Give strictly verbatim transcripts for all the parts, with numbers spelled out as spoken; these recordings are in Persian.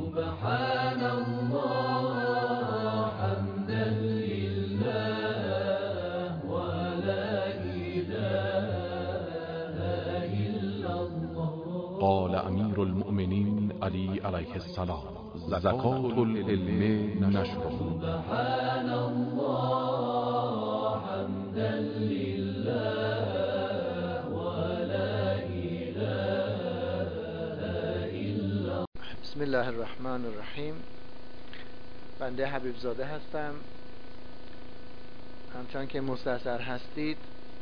سبحان الله حمدا لله ولا إله إلا الله. قال امیر المؤمنین علی علیه السلام: زکات العلم نشره. سبحان الله حمدا لله ولا إله إلا. بسم الله الرحمن الرحیم. بنده حبیب زاده هستم. همچون که مستحضر هستید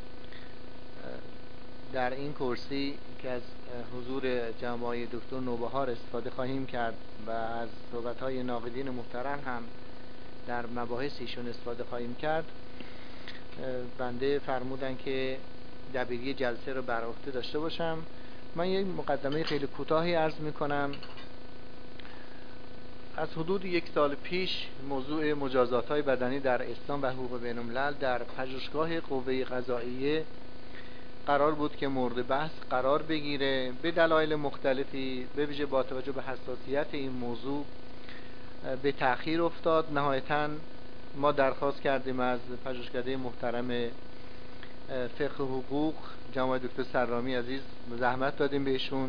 در این کورسی که از حضور جناب دکتر نوبهار استفاده خواهیم کرد و از صحبت‌های ناقدین محترم هم در مباحث ایشون استفاده خواهیم کرد، بنده فرمودن که دبیری جلسه رو بر عهده داشته باشم. من یک مقدمه خیلی کوتاهی عرض می‌کنم. از حدود یک سال پیش موضوع مجازات‌های بدنی در اسلام و حقوق بین‌الملل در پژوهشگاه قوه قضائیه قرار بود که مورد بحث قرار بگیره. به دلایل مختلفی به ویژه با توجه به حساسیت این موضوع به تأخیر افتاد. نهایتاً ما درخواست کردیم از پژوهشکده محترم فقه حقوق جناب دکتر سرامی عزیز، زحمت دادیم بهشون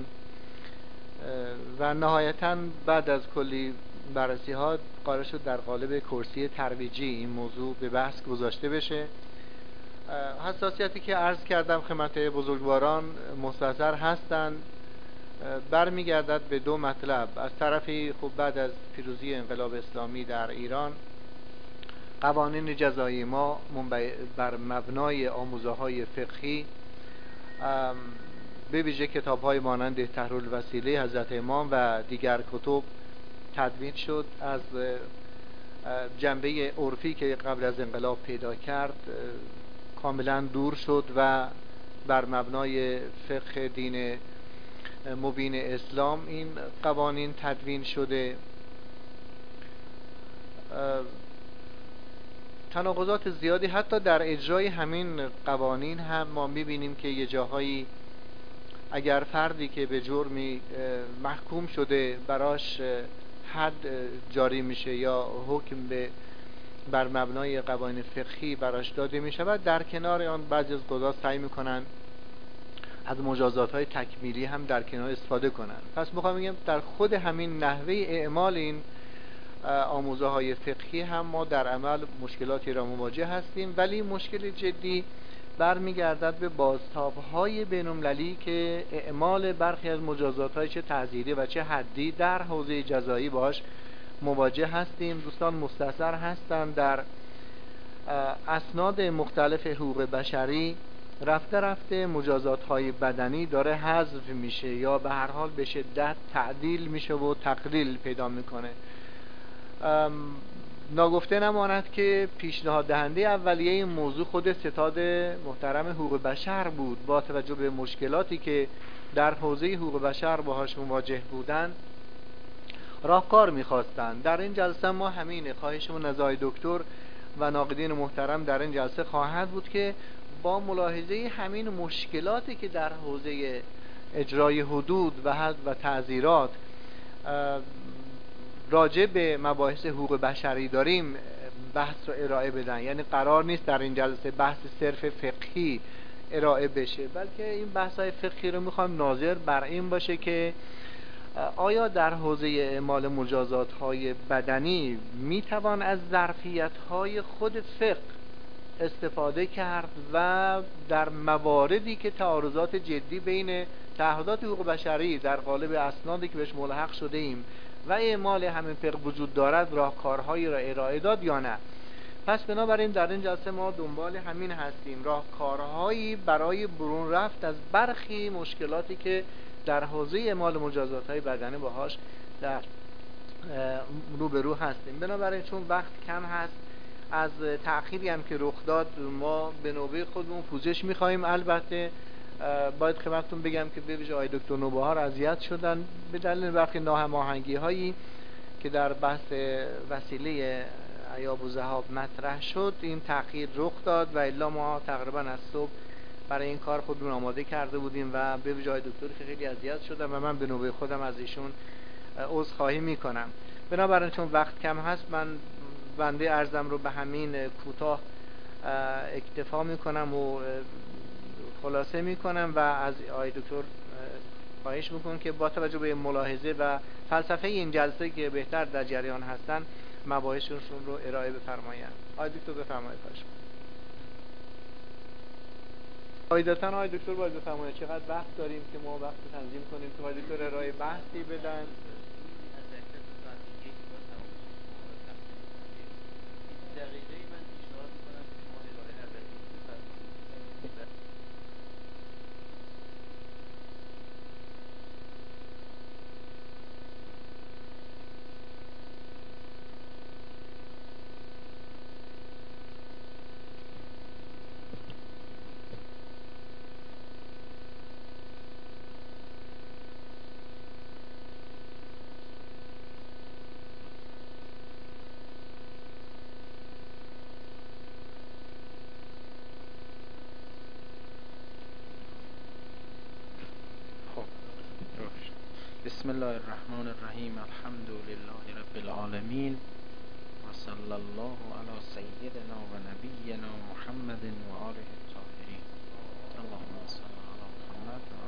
و نهایتاً بعد از کلی بررسی ها قرار شد در قالب کرسی ترویجی این موضوع به بحث گذاشته بشه. حساسیتی که عرض کردم خدمت بزرگواران مستحضر هستند برمیگردد به دو مطلب. از طرفی خب بعد از پیروزی انقلاب اسلامی در ایران قوانین جزایی ما بر مبنای آموزه‌های فقهی به ویژه کتاب‌های مانند تحریرالوسیله حضرت امام و دیگر کتب تدوین شد. از جنبه عرفی که قبل از انقلاب پیدا کرد کاملا دور شد و بر مبنای فقه دین مبین اسلام این قوانین تدوین شده. تناقضات زیادی حتی در اجرای همین قوانین هم ما میبینیم که یه جاهایی اگر فردی که به جرمی محکوم شده براش حد جاری میشه یا حکم به بر مبنای قوانین فقهی براش داده می شود، در کنار آن بعضی از قضات سعی میکنن از مجازات های تکمیلی هم در کنار استفاده کنن. پس میخوام بگم در خود همین نحوه اعمال این آموزه های فقهی هم ما در عمل مشکلاتی را مواجه هستیم، ولی مشکل جدی برمیگردد به بازتاب های بین‌المللی که اعمال برخی از مجازات های چه تعزیری و چه حدی در حوزه جزایی باش مواجه هستیم. دوستان مستحضر هستند در اسناد مختلف حقوق بشری رفته رفته مجازات های بدنی داره حذف میشه یا به هر حال به شدت تعدیل میشه و تقلیل پیدا میکنه. ناگفته نماند که پیشنهاد دهنده اولیه این موضوع خود ستاد محترم حقوق بشر بود. با توجه به مشکلاتی که در حوزه حقوق بشر باهاش مواجه بودند راهکار میخواستند. در این جلسه ما همینه، خواهشمون از آقای دکتر و ناقدین محترم در این جلسه خواهد بود که با ملاحظه همین مشکلاتی که در حوزه اجرای حدود و حد و تعزیرات راجع به مباحث حقوق بشری داریم بحث رو ارائه بدن. یعنی قرار نیست در این جلسه بحث صرف فقهی ارائه بشه، بلکه این بحث‌های فقهی رو میخوام ناظر بر این باشه که آیا در حوزه اعمال مجازات‌های بدنی میتوان از ظرفیت‌های خود فقه استفاده کرد و در مواردی که تعارضات جدی بین تعهدات حقوق بشری در قالب اسنادی که بهش ملحق شده ایم و اعمال همین فقه وجود دارد راهکارهایی را ارائه داد یا نه. پس بنابراین در این جلسه ما دنبال همین هستیم، راهکارهایی برای برون رفت از برخی مشکلاتی که در حوزه اعمال مجازات‌های بدنی باهاش در روبرو هستیم. بنابراین چون وقت کم هست، از تأخیری هم که رخ داد ما به نوبه خودمون پوزش می‌خوایم. البته باید خدمتتون بگم که به ویژه آقای دکتر نوبهار اذیت شدن به دلیل برخی ناهماهنگی‌هایی که در بحث وسیله عیاب و ذهاب مطرح شد این تأخیر رخ داد و الا ما تقریبا از صبح برای این کار خودمون آماده کرده بودیم و به ویژه آقای دکتر که خیلی اذیت شدن و من به نوبه خودم از ایشون عذرخواهی میکنم. بنابراین چون وقت کم هست من بنده عرضم رو به همین کوتاه اکتفا میکنم و خلاصه میکنم و از آقای دکتر خواهش میکنم که با توجه به ملاحظه و فلسفه این جلسه که بهتر در جریان هستن مباحثشون رو ارائه بفرمایند. آقای دکتر بفرمایید. خواهش میکنم. قاعدتاً آقای دکتر باید بفرمایید چقدر وقت داریم که ما وقت تنظیم کنیم که آقای دکتر ارائه بحثی بدن. بسم الله الرحمن الرحیم. الحمد لله رب العالمین و صلی الله علی سیدنا و نبینا محمد و آله الطاهرین. اللهم صل علی محمد و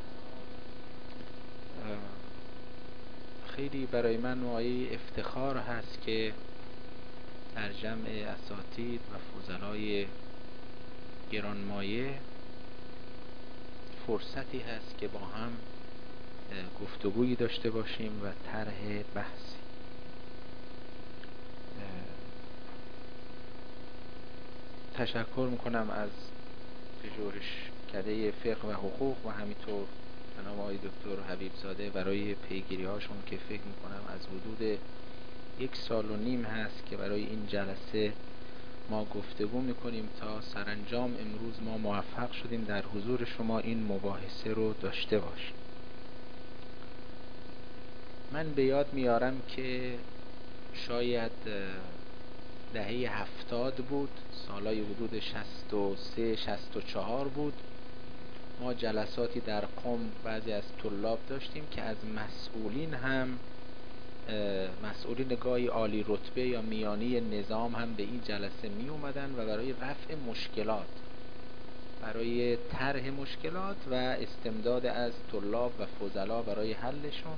آله. خیلی برای من مایه افتخار هست که در جمع اساتید و فضلای گرانمایه فرصتی هست که با هم گفتگویی داشته باشیم و طرح بحثی. تشکر میکنم از پژوهشکده فقه و حقوق و همینطور جناب آقای دکتر حبیب زاده برای پیگیری هاشون که فکر میکنم از حدود یک سال و نیم هست که برای این جلسه ما گفتگو میکنیم تا سرانجام امروز ما موفق شدیم در حضور شما این مباحثه رو داشته باشیم. من به یاد میارم که شاید دهه هفتاد بود، سالای حدود شصت و سه شصت و چهار بود. ما جلساتی در قم بعضی از طلاب داشتیم که از مسئولین هم مسئولین گاهی عالی رتبه یا میانی نظام هم به این جلسه می اومدن و برای رفع مشکلات، برای طرح مشکلات و استمداد از طلاب و فضلا برای حلشون.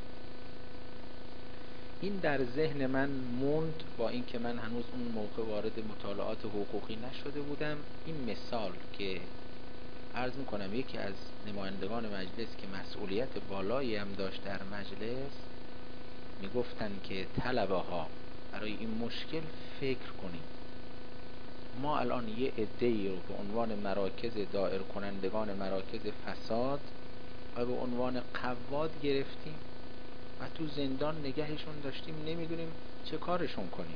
این در ذهن من موند، با اینکه من هنوز اون موقع وارد مطالعات حقوقی نشده بودم. این مثال که عرض میکنم یکی از نمایندگان مجلس که مسئولیت بالایی هم داشت در مجلس میگفتن که طلبه ها برای این مشکل فکر کنیم. ما الان یه عده‌ای رو به عنوان مراکز دائر کنندگان مراکز فساد و به عنوان قواد گرفتیم و تو زندان نگهشون داشتیم، نمیدونیم چه کارشون کنیم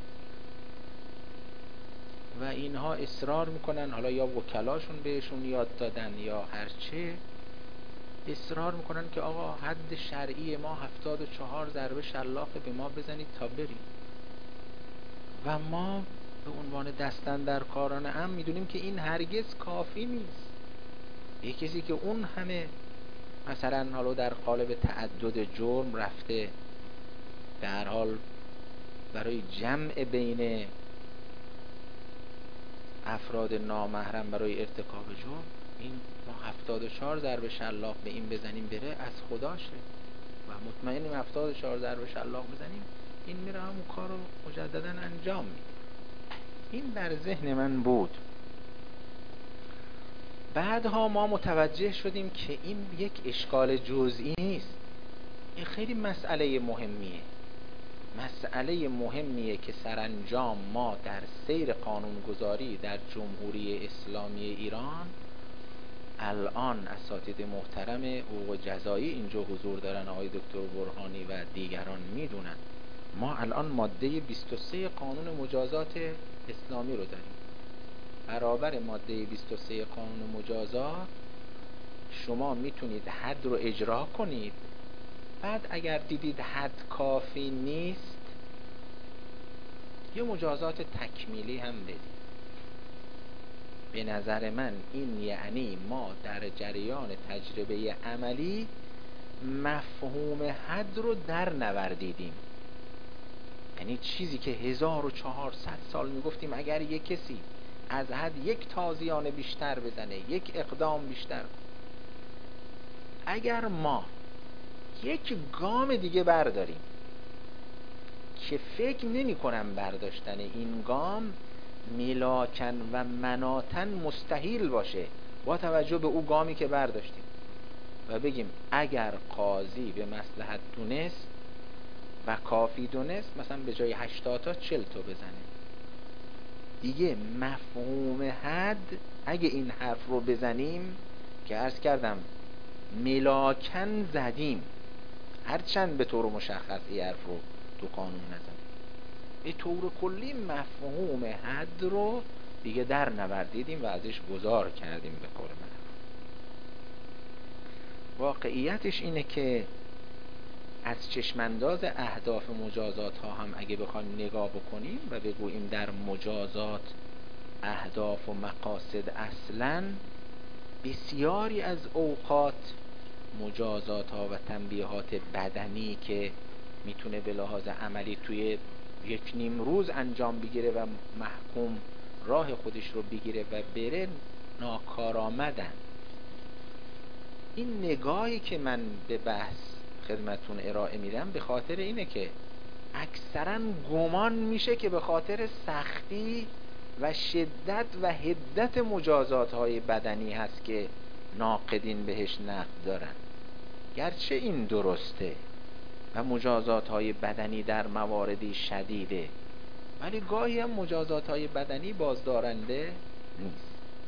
و اینها اصرار میکنن، حالا یا وکلاشون بهشون یاد دادن یا هرچه، اصرار میکنن که آقا حد شرعی ما هفتاد و چهار ضربه شلاق به ما بزنید تا بریم. و ما به عنوان دستاندرکاران هم میدونیم که این هرگز کافی نیست. یک کسی که اون همه مثلا حالا در قالب تعدد جرم رفته، در حال برای جمع بین افراد نامحرم برای ارتکاب جرم، این ما هفتاد و چهار ضربه شلاق به این بزنیم بره از خداشه و مطمئنیم هفتاد و چهار ضربه شلاق بزنیم این میره همون کار رو مجددا انجام میده. این در ذهن من بود. بعدها ما متوجه شدیم که این یک اشکال جزئی نیست، این خیلی مسئله مهمیه. مسئله مهمیه که سرانجام ما در سیر قانونگذاری در جمهوری اسلامی ایران، الان اساتید محترم حقوق جزایی اینجا حضور دارن، آقای دکتر برهانی و دیگران میدونن، ما الان ماده بیست و سه قانون مجازات اسلامی رو داریم. برابر ماده بیست و سه قانون مجازات شما میتونید حد رو اجرا کنید، بعد اگر دیدید حد کافی نیست یه مجازات تکمیلی هم بدید. به نظر من این یعنی ما در جریان تجربه عملی مفهوم حد رو در نوردیدیم. یعنی چیزی که هزار و چهارصد سال میگفتیم اگر یک کسی از حد یک تازیانه بیشتر بزنه، یک اقدام بیشتر، اگر ما یک گام دیگه برداریم که فکر نمی کنم برداشتن این گام ملاکن و مناتن مستحیل باشه با توجه به او گامی که برداشتیم، و بگیم اگر قاضی به مصلحت دونست و کافی دونست مثلا به جای هشتاد تا چل تا بزنه، دیگه مفهوم حد اگه این حرف رو بزنیم که عرض کردم ملاکن زدیم، هرچند به طور مشخص این حرف رو تو قانون نزدیم، به طور کلی مفهوم حد رو دیگه در نوردیدیم و ازش گذار کردیم به قول من. واقعیتش اینه که از چشمانداز اهداف مجازات ها هم اگه بخوایم نگاه بکنیم و بگوییم در مجازات اهداف و مقاصد اصلا، بسیاری از اوقات مجازات ها و تنبیهات بدنی که میتونه به لحاظ عملی توی یک نیم روز انجام بگیره و محکوم راه خودش رو بگیره و بره، ناکارآمدن. این نگاهی که من به بحث خدمتون ارائه میدم به خاطر اینه که اکثرا گمان میشه که به خاطر سختی و شدت و حدت مجازات های بدنی هست که ناقدین بهش نقد دارن، گرچه این درسته و مجازات های بدنی در مواردی شدیده، ولی گاهی هم مجازات های بدنی بازدارنده نیست.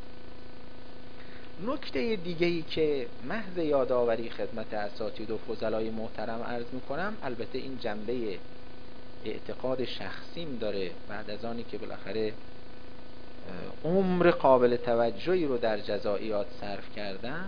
نکته دیگه‌ای که محض یادآوری خدمت اساتید و فضلای محترم عرض میکنم، البته این جنبه اعتقاد شخصیم داره، بعد از آنی که بالاخره عمر قابل توجهی رو در جزائیات صرف کردم،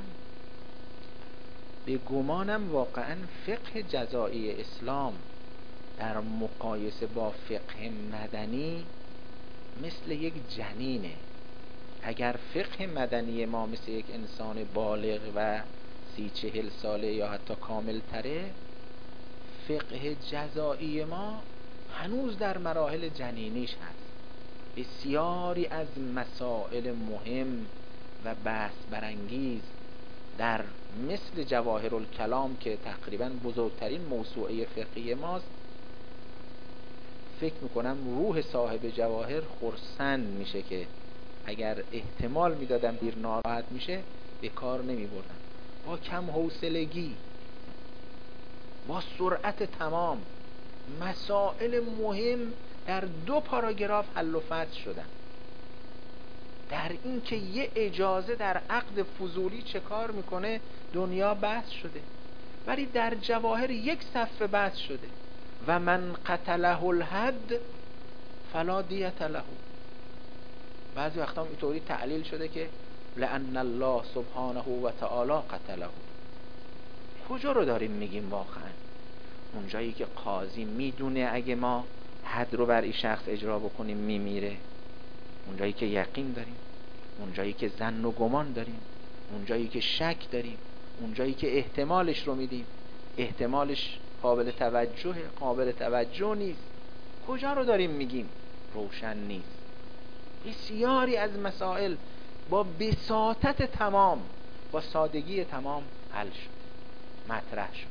به گمانم واقعا فقه جزایی اسلام در مقایسه با فقه مدنی مثل یک جنینه. اگر فقه مدنی ما مثل یک انسان بالغ و سی چهل ساله یا حتی کامل تره، فقه جزایی ما هنوز در مراحل جنینیش هست. بسیاری از مسائل مهم و بحث برانگیز در مثل جواهر الکلام که تقریبا بزرگترین موسوعه فقهی ماست، فکر میکنم روح صاحب جواهر خرسند میشه که اگر احتمال میدادم دیر ناراحت میشه به کار نمی بردم. با کم حوصلگی، با سرعت تمام، مسائل مهم در دو پاراگراف حل و فصل شدن. در این که یه اجازه در عقد فضولی چه کار میکنه دنیا بحث شده، ولی در جواهر یک صفحه بحث شده و من قتله الحد فلا دیت له. بعضی وقتا هم اینطوری تعلیل شده که لأن الله سبحانه و تعالی قتله. کجا رو داریم میگیم واقعا؟ اونجایی که قاضی میدونه اگه ما حد رو بر این شخص اجرا بکنیم میمیره، اونجایی که یقین داریم، اونجایی که ظن و گمان داریم، اونجایی که شک داریم، اونجایی که احتمالش رو میدیم، احتمالش قابل توجه قابل توجه نیست، کجا رو داریم میگیم؟ روشن نیست. بسیاری از مسائل با بساطت تمام، با سادگی تمام حل شد، مطرح شد.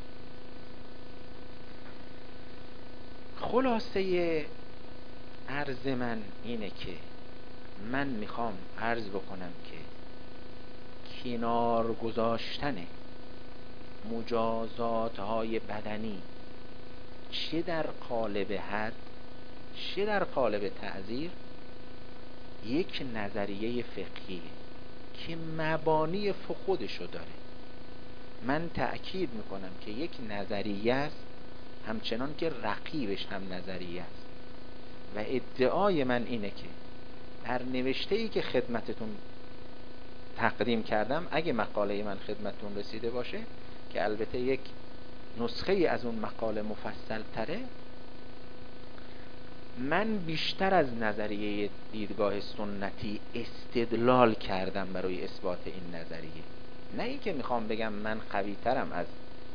خلاصه عرض من اینه که من میخوام عرض بکنم که کنار گذاشتن مجازات های بدنی چه در قالب حد چه در قالب تعزیر یک نظریه فقهیه که مبانی خودشو داره. من تأکید میکنم که یک نظریه است، همچنان که رقیبش هم نظریه است، و ادعای من اینه که در نوشته‌ای که خدمتتون تقدیم کردم، اگه مقاله من خدمتتون رسیده باشه که البته یک نسخه از اون مقاله مفصل تره، من بیشتر از نظریه دیدگاه سنتی استدلال کردم برای اثبات این نظریه. نه این که میخوام بگم من قوی ترم از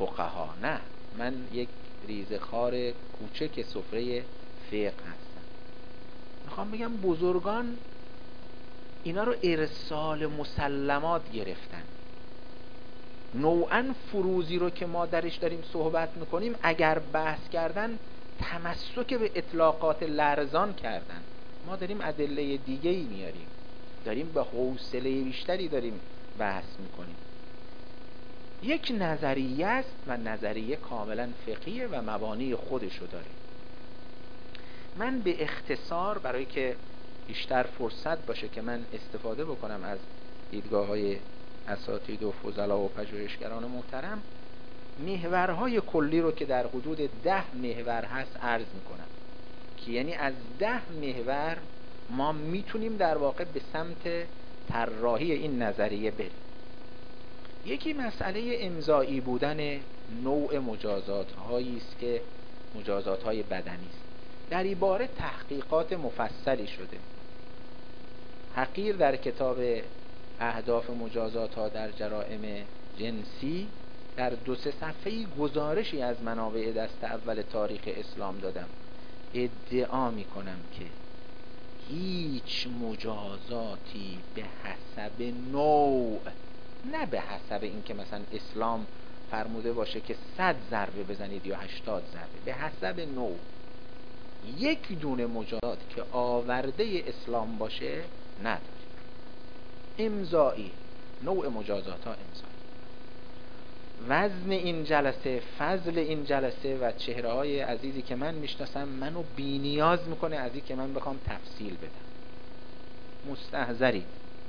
فقها، نه، من یک ریزخوار کوچک سفره فقه هستم. میخوام بگم بزرگان اینا رو ارسال مسلمات گرفتن. نوعا فروزی رو که ما درش داریم صحبت میکنیم اگر بحث کردن تمسک به اطلاقات لرزان کردن. ما داریم ادله دیگه ای میاریم، داریم به حوصله بیشتری داریم بحث میکنیم. یک نظریه است و نظریه کاملا فقهیه و مبانی خودشو داره. من به اختصار برای که بیشتر فرصت باشه که من استفاده بکنم از دیدگاه های اساتید و فضلا و پژوهشگران محترم، محورهای کلی رو که در حدود ده محور هست عرض میکنم که یعنی از ده محور ما میتونیم در واقع به سمت طراحی این نظریه بریم. یکی مسئله امضایی بودن نوع مجازات هایی است که مجازات های بدنی است. در این باره تحقیقات مفصلی شده. حقیر در کتاب اهداف مجازات ها در جرائم جنسی در دو سه صفحه‌ای گزارشی از منابع دست اول تاریخ اسلام دادم. ادعا می کنم که هیچ مجازاتی به حسب نوع، نه به حسب اینکه مثلا اسلام فرموده باشه که صد ضربه بزنید یا هشتاد ضربه، به حسب نوع یک دونه مجازات که آورده اسلام باشه نداره. امضایی، نوع مجازات ها امضایی. وزن این جلسه، فضل این جلسه و چهره های عزیزی که من میشناسم منو بی نیاز میکنه از این که من بخوام تفصیل بدم. مستحضرید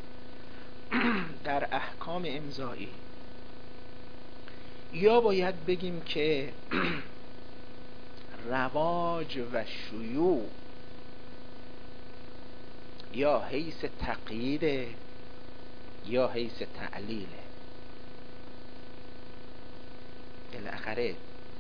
در احکام امضایی یا باید بگیم که رواج و شیوع یا حیث تقیید یا حیث تعلیل. بالاخره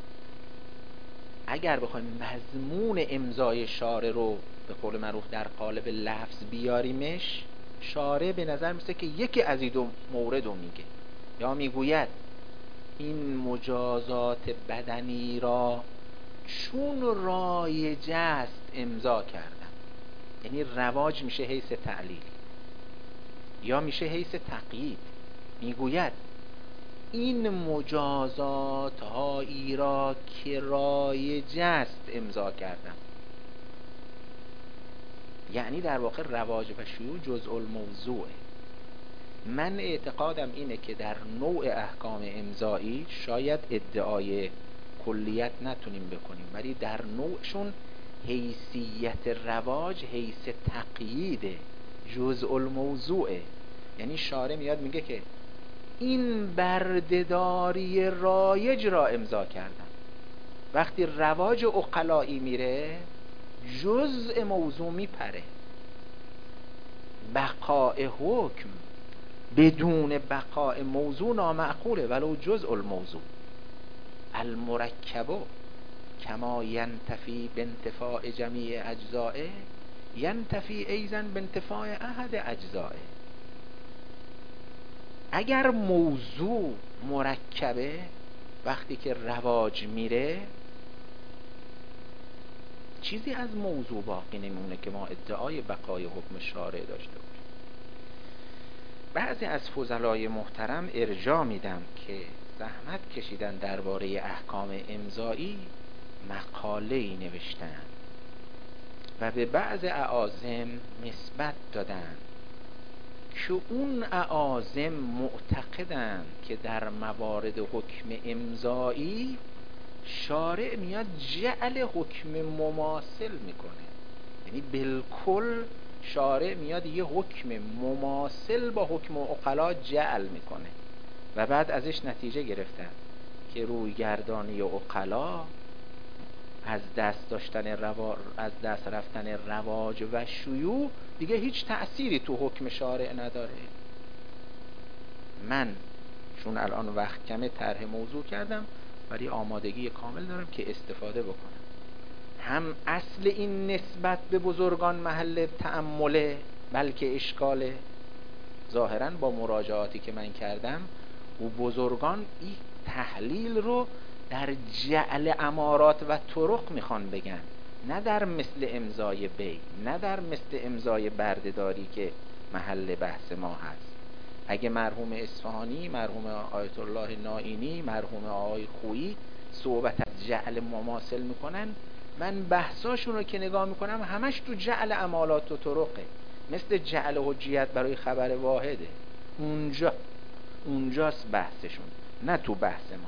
اگر بخوایم مضمون امضای شارع رو به قول معروف در قالب لفظ بیاریمش، شارع به نظر میسه که یکی از این دو مورد رو میگه، یا میگوید این مجازات بدنی را چون رایج است امضا کردم، یعنی رواج میشه حیث تعلیل، یا میشه حیث تقیید، میگوید این مجازات هایی را که رایج است امضا کردم. یعنی در واقع رواج و شیوع جزء الموضوعه. من اعتقادم اینه که در نوع احکام امضایی شاید ادعای کلیت نتونیم بکنیم، ولی در نوعشون حیثیت رواج حیث تقییده، جزء الموضوعه. یعنی شارع میاد میگه که این بردهداری رایج را امضا کردم. وقتی رواج عقلایی میره جزء موضوع میپره. بقاء حکم بدون بقاء موضوع نامعقوله ولو جزء الموضوع. المرکب کما ینتفی بانتفاع جمیع اجزائه ینتفی ایضا بانتفاع احد اجزائه. اگر موضوع مرکبه وقتی که رواج میره چیزی از موضوع باقی نمیمونه که ما ادعای بقای حکم شارع داشته باشیم. بعضی از فضلای محترم ارجاع میدم که زحمت کشیدن درباره احکام امضایی، مقاله‌ای نوشتن و به بعض اعاظم نسبت دادن که اون اعاظم معتقدن که در موارد حکم امضایی شارع میاد جعل حکم مماثل میکنه. یعنی بالکل شارع میاد یه حکم مماثل با حکم عقلا جعل میکنه و بعد ازش نتیجه گرفتن که روی گردانی عقلا از دست داشتن روا... از دست رفتن رواج و شیوع دیگه هیچ تأثیری تو حکم شارع نداره. من چون الان وقت کمه طرح موضوع کردم ولی آمادگی کامل دارم که استفاده بکنم. هم اصل این نسبت به بزرگان محل تأمله بلکه اشکاله. ظاهراً با مراجعاتی که من کردم و بزرگان این تحلیل رو در جعل امارات و طرق میخوان بگن، نه در مثل امضای بی، نه در مثل امضای بردهداری که محل بحث ما هست. اگه مرحوم اصفهانی، مرحوم آیت الله نائینی، مرحوم آقای خویی صحبت از جعل مماثل میکنن، من بحثاشون رو که نگاه میکنم همش تو جعل امالات و طرقه، مثل جعل حجیت برای خبر واحده. اونجا اونجاست بحثشون، نه تو بحث ما.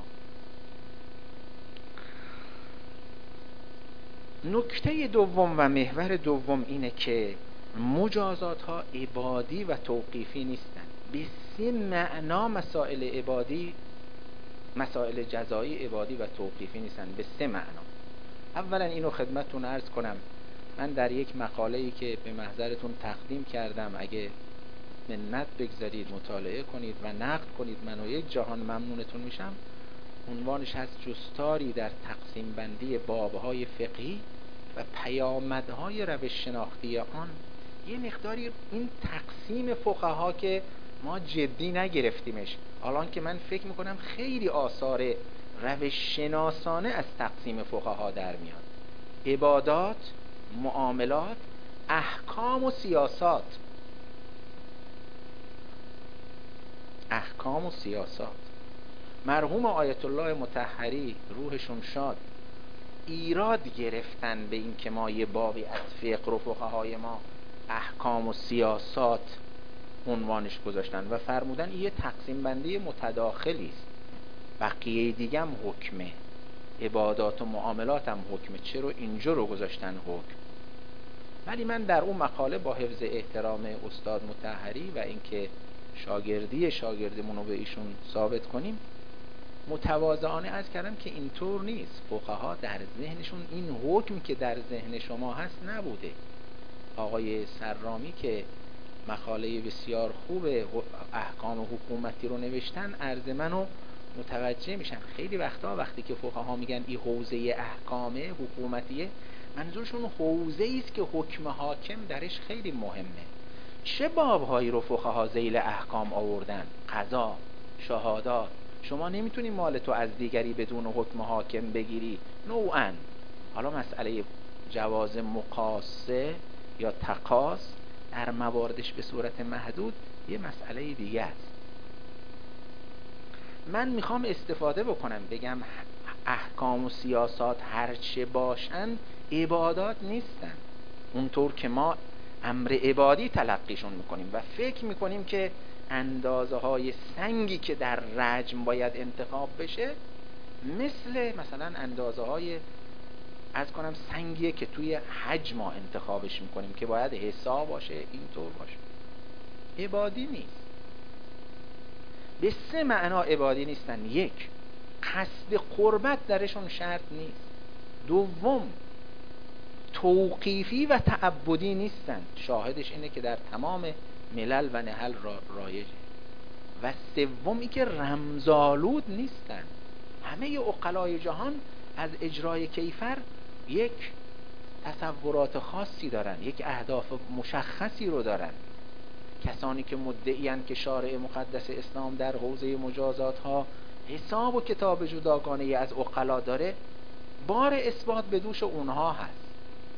نکته دوم و محور دوم اینه که مجازات ها عبادی و توقیفی نیستن. به سه معنا مسائل عبادی، مسائل جزایی عبادی و توقیفی نیستن، به سه معنا. اولا اینو خدمتتون عرض کنم، من در یک مقاله‌ای که به محضرتون تقدیم کردم، اگه منت بگذارید مطالعه کنید و نقد کنید، من و یک جهان ممنونتون میشم. عنوانش هست جستاری در تقسیم بندی بابهای فقهی و پیامدهای روش شناختی آن. یه مقداری این تقسیم فقها که ما جدی نگرفتیمش، الان که من فکر میکنم خیلی آثار روش شناسانه از تقسیم فقها در میاد. عبادات، معاملات، احکام و سیاسات. احکام و سیاسات. مرحوم آیت الله مطهری روحشون شاد ایراد گرفتن به این که ما یه بابی از فقه و فقهای ما احکام و سیاسات عنوانش گذاشتن و فرمودن این یه تقسیم بندی متداخلی است، بقیه دیگه هم حکمه، عبادات و معاملات هم حکمه، چرا اینجا رو گذاشتن حکم؟ ولی من در اون مقاله با حفظ احترام استاد مطهری و اینکه شاگردی شاگردمون رو به ایشون ثابت کنیم، متواضعانه عرض کردم که اینطور نیست. فقها در ذهنشون این حکم که در ذهن شما هست نبوده. آقای سرامی که مقاله بسیار خوب احکام حکومتی رو نوشتن، عرض منو متوجه میشن. خیلی وقتا وقتی که فقها میگن این حوزه احکام حکومتیه، منظورشون حوزه است که حکم حاکم درش خیلی مهمه. چه بابهایی رو فقها ذیل احکام آوردن؟ قضا، شهادات. شما نمیتونی مال تو از دیگری بدون حکم حاکم بگیری نوعاً. حالا مسئله جواز مقاصه یا تقاص در مواردش به صورت محدود یه مسئله دیگه است. من میخوام استفاده بکنم بگم احکام و سیاسات هرچه باشن عبادات نیستن، اونطور که ما امر عبادی تلقیشون میکنیم و فکر میکنیم که اندازه های سنگی که در رجم باید انتخاب بشه مثل مثلا اندازه های از کنم سنگیه که توی حج ما انتخابش میکنیم که باید حساب باشه، اینطور باشه. عبادی نیست. به سه معنا عبادی نیستن. یک، قصد قربت درشون شرط نیست. دوم، توقیفی و تعبدی نیستن. شاهدش اینه که در تمام ملل و نهل را رایجه. و سومی که رمزآلود نیستن. همه عقلای جهان از اجرای کیفر یک تصورات خاصی دارن، یک اهداف مشخصی رو دارن. کسانی که مدعی‌اند که شارع مقدس اسلام در حوزه مجازات ها حساب و کتاب جداگانه از عقلا داره، بار اثبات به دوش اونها هست.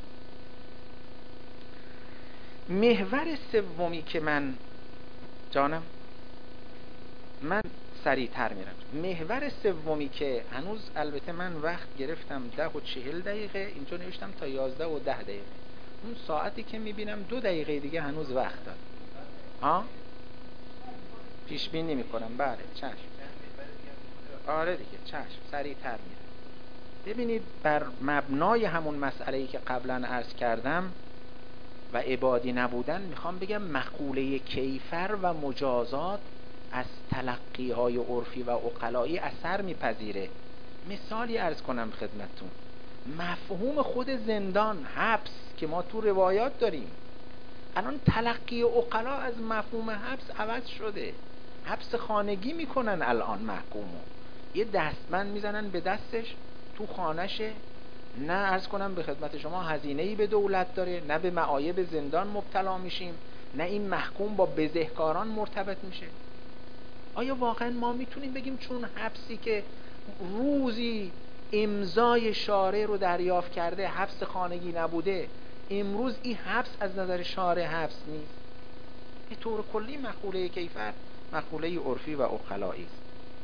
محور سومی که من جانم من سریعتر میرم. محور سومی که هنوز البته من وقت گرفتم ده و چهل دقیقه، اینجا نوشتم تا یازده و ده دقیقه. اون ساعتی که میبینم دو دقیقه دیگه هنوز وقت دارم. ها؟ پیش بینی میکنم. بله چشم. آره دیگه چشم، سریعتر میرم. ببینید بر مبنای همون مسئله‌ای که قبلا عرض کردم و عبادی نبودن، میخوام بگم مقوله کیفر و مجازات از تلقی‌های عرفی و عقلایی اثر میپذیره. مثالی عرض کنم خدمتتون. مفهوم خود زندان، حبس که ما تو روایات داریم، الان تلقی عقلا از مفهوم حبس عوض شده. حبس خانگی میکنن الان محکومو، یه دستبند میزنن به دستش تو خانشه، نه عرض کنم به خدمت شما هزینه‌ای به دولت داره، نه به معایب زندان مبتلا میشیم، نه این محکوم با بزهکاران مرتبط میشه. آیا واقعا ما میتونیم بگیم چون حبسی که روزی امضای شارع رو دریافت کرده حبس خانگی نبوده، امروز این حبس از نظر شارع حبس نیست؟ به طور کلی مقوله کیفر مقوله عرفی و عقلایی است.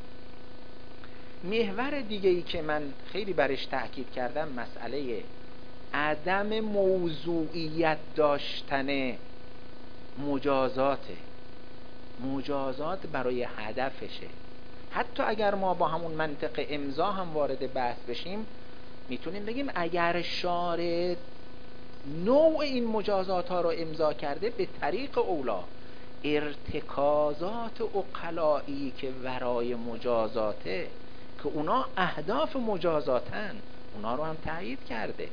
محور دیگه ای که من خیلی برش تأکید کردم مسئله عدم موضوعیت داشتن مجازاته. مجازات برای هدفشه. حتی اگر ما با همون منطق امضا هم وارد بحث بشیم، میتونیم بگیم اگر شارع نوع این مجازات ها رو امضا کرده، به طریق اولا ارتکازات عقلایی که ورای مجازاته، که اونا اهداف مجازاتن، اونا رو هم تایید کرده.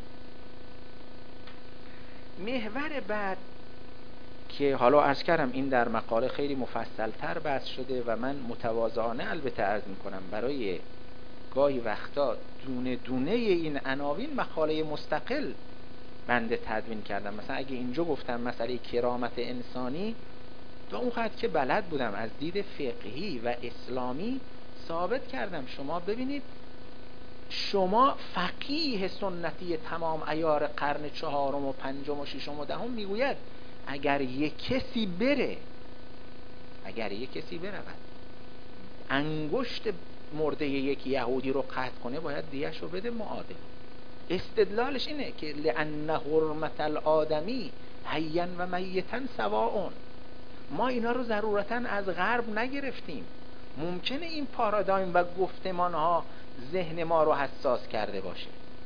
محور بعد که حالا عرض کردم این در مقاله خیلی مفصل تر بحث شده و من متواضعانه البته عرض میکنم برای گاهی وقتا دونه دونه این عناوین مقاله مستقل بنده تدوین کردم. مثلا اگه اینجا گفتم مسئله کرامت انسانی، تا اون قدر که بلد بودم از دید فقهی و اسلامی ثابت کردم. شما ببینید، شما فقیه سنتی تمام عیار قرن چهارم و پنجم و ششم و دهم میگوید اگر یک کسی بره اگر یک کسی برود انگشت مرده یک یهودی رو قطع کنه، باید دیهش رو بده معادل. استدلالش اینه که لأن حرمت الآدمی حیا و میتا سواء. ما اینا رو ضرورتاً از غرب نگرفتیم. ممکنه این پارادایم و گفتمان ها ذهن ما رو حساس کرده باشه.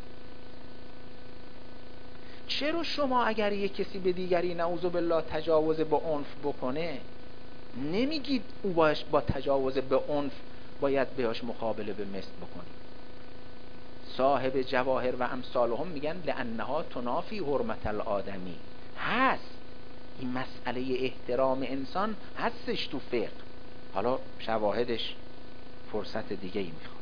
چرا شما اگر یک کسی به دیگری نعوذ بالله تجاوز به عنف بکنه، نمیگید او باش با تجاوز به عنف باید بهش مقابله به مثل بکنید؟ صاحب جواهر و امثالهم میگن لانها تنافی حرمت الآدمی. هست این مسئله احترام انسان هستش تو فقه، حالا شواهدش فرصت دیگه ای میخواد.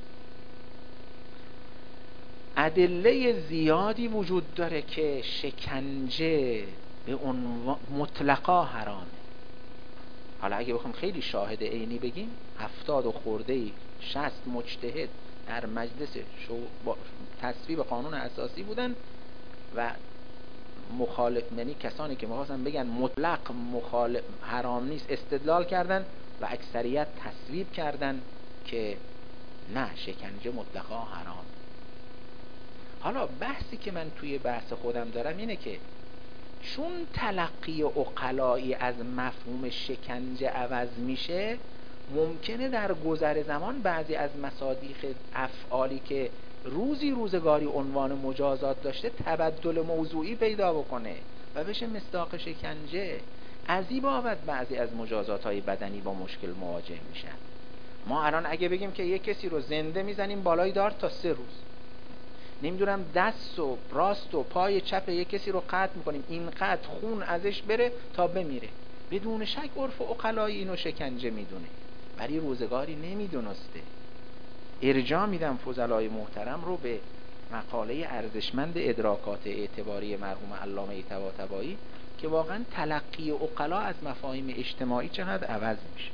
ادله زیادی وجود داره که شکنجه به عنوان مطلقا حرامه. حالا اگه بخوام خیلی شاهد عینی بگیم، هفتاد و خورده شصت مجتهد در مجلس شو با تصویب قانون اساسی بودن و مخالف، یعنی کسانی که می‌خواستن بگن مطلق مخالف حرام نیست، استدلال کردن و اکثریت تصویب کردن که نه، شکنجه مطلقا حرام. حالا بحثی که من توی بحث خودم دارم اینه که چون تلقی عقلایی از مفهوم شکنجه عوض میشه، ممکنه در گذر زمان بعضی از مصادیق افعالی که روزی روزگاری عنوان مجازات داشته تبدل موضوعی پیدا بکنه و بشه مصداق شکنجه. از این بابت بعضی از مجازات های بدنی با مشکل مواجه میشن. ما الان اگه بگیم که یک کسی رو زنده میزنیم بالای دار تا سه روز، نمیدونم دست و راست و پای چپ یک کسی رو قطع میکنیم اینقدر خون ازش بره تا بمیره، بدون شک عرف عقلایی اینو شکنجه میدونه، ولی روزگاری نمیدونسته. ارجاع میدم فضلای محترم رو به مقاله ارزشمند ادراکات اعتباری مرحوم علامه طباطبایی که واقعا تلقی عقلا از مفاهیم اجتماعی چقدر عوض میشه.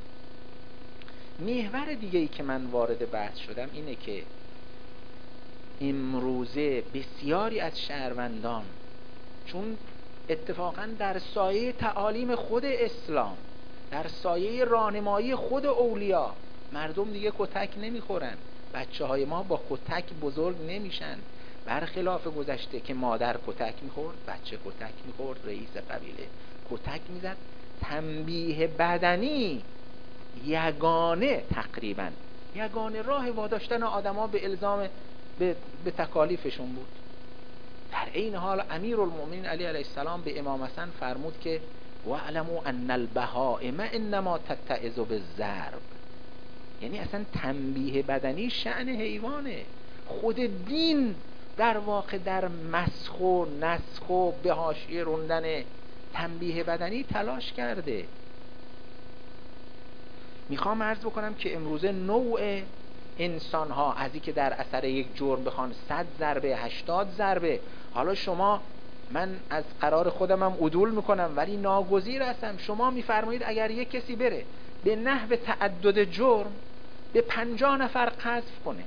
محور دیگه ای که من وارد بحث شدم اینه که امروزه بسیاری از شهروندان، چون اتفاقا در سایه تعالیم خود اسلام، در سایه راهنمایی خود اولیا، مردم دیگه کتک نمیخورن، بچه های ما با کتک بزرگ نمیشن. برخلاف گذشته که مادر کتک میخورد، بچه کتک میخورد، رئیس قبیله کتک میزد. تنبیه بدنی یگانه تقریبا یگانه راه واداشتن آدما به الزام به, به تکالیفشون بود. در این حال امیرالمؤمنین علی علیه السلام به امام حسن فرمود که واعلموا ان البهائم انما تتعظ بالضرب. یعنی اصلا تنبیه بدنی شأن حیوانه. خود دین در واقع در مسخ و نسخ و به حاشیه روندن تنبیه بدنی تلاش کرده. میخوام عرض بکنم که امروزه نوع انسان ها از این که در اثر یک جرم بخوان صد ضربه هشتاد ضربه، حالا شما، من از قرار خودم هم عدول میکنم ولی ناگزیر هستم، شما میفرمایید اگر یک کسی بره به نحو تعدد جرم به پنجاه نفر قذف کنه،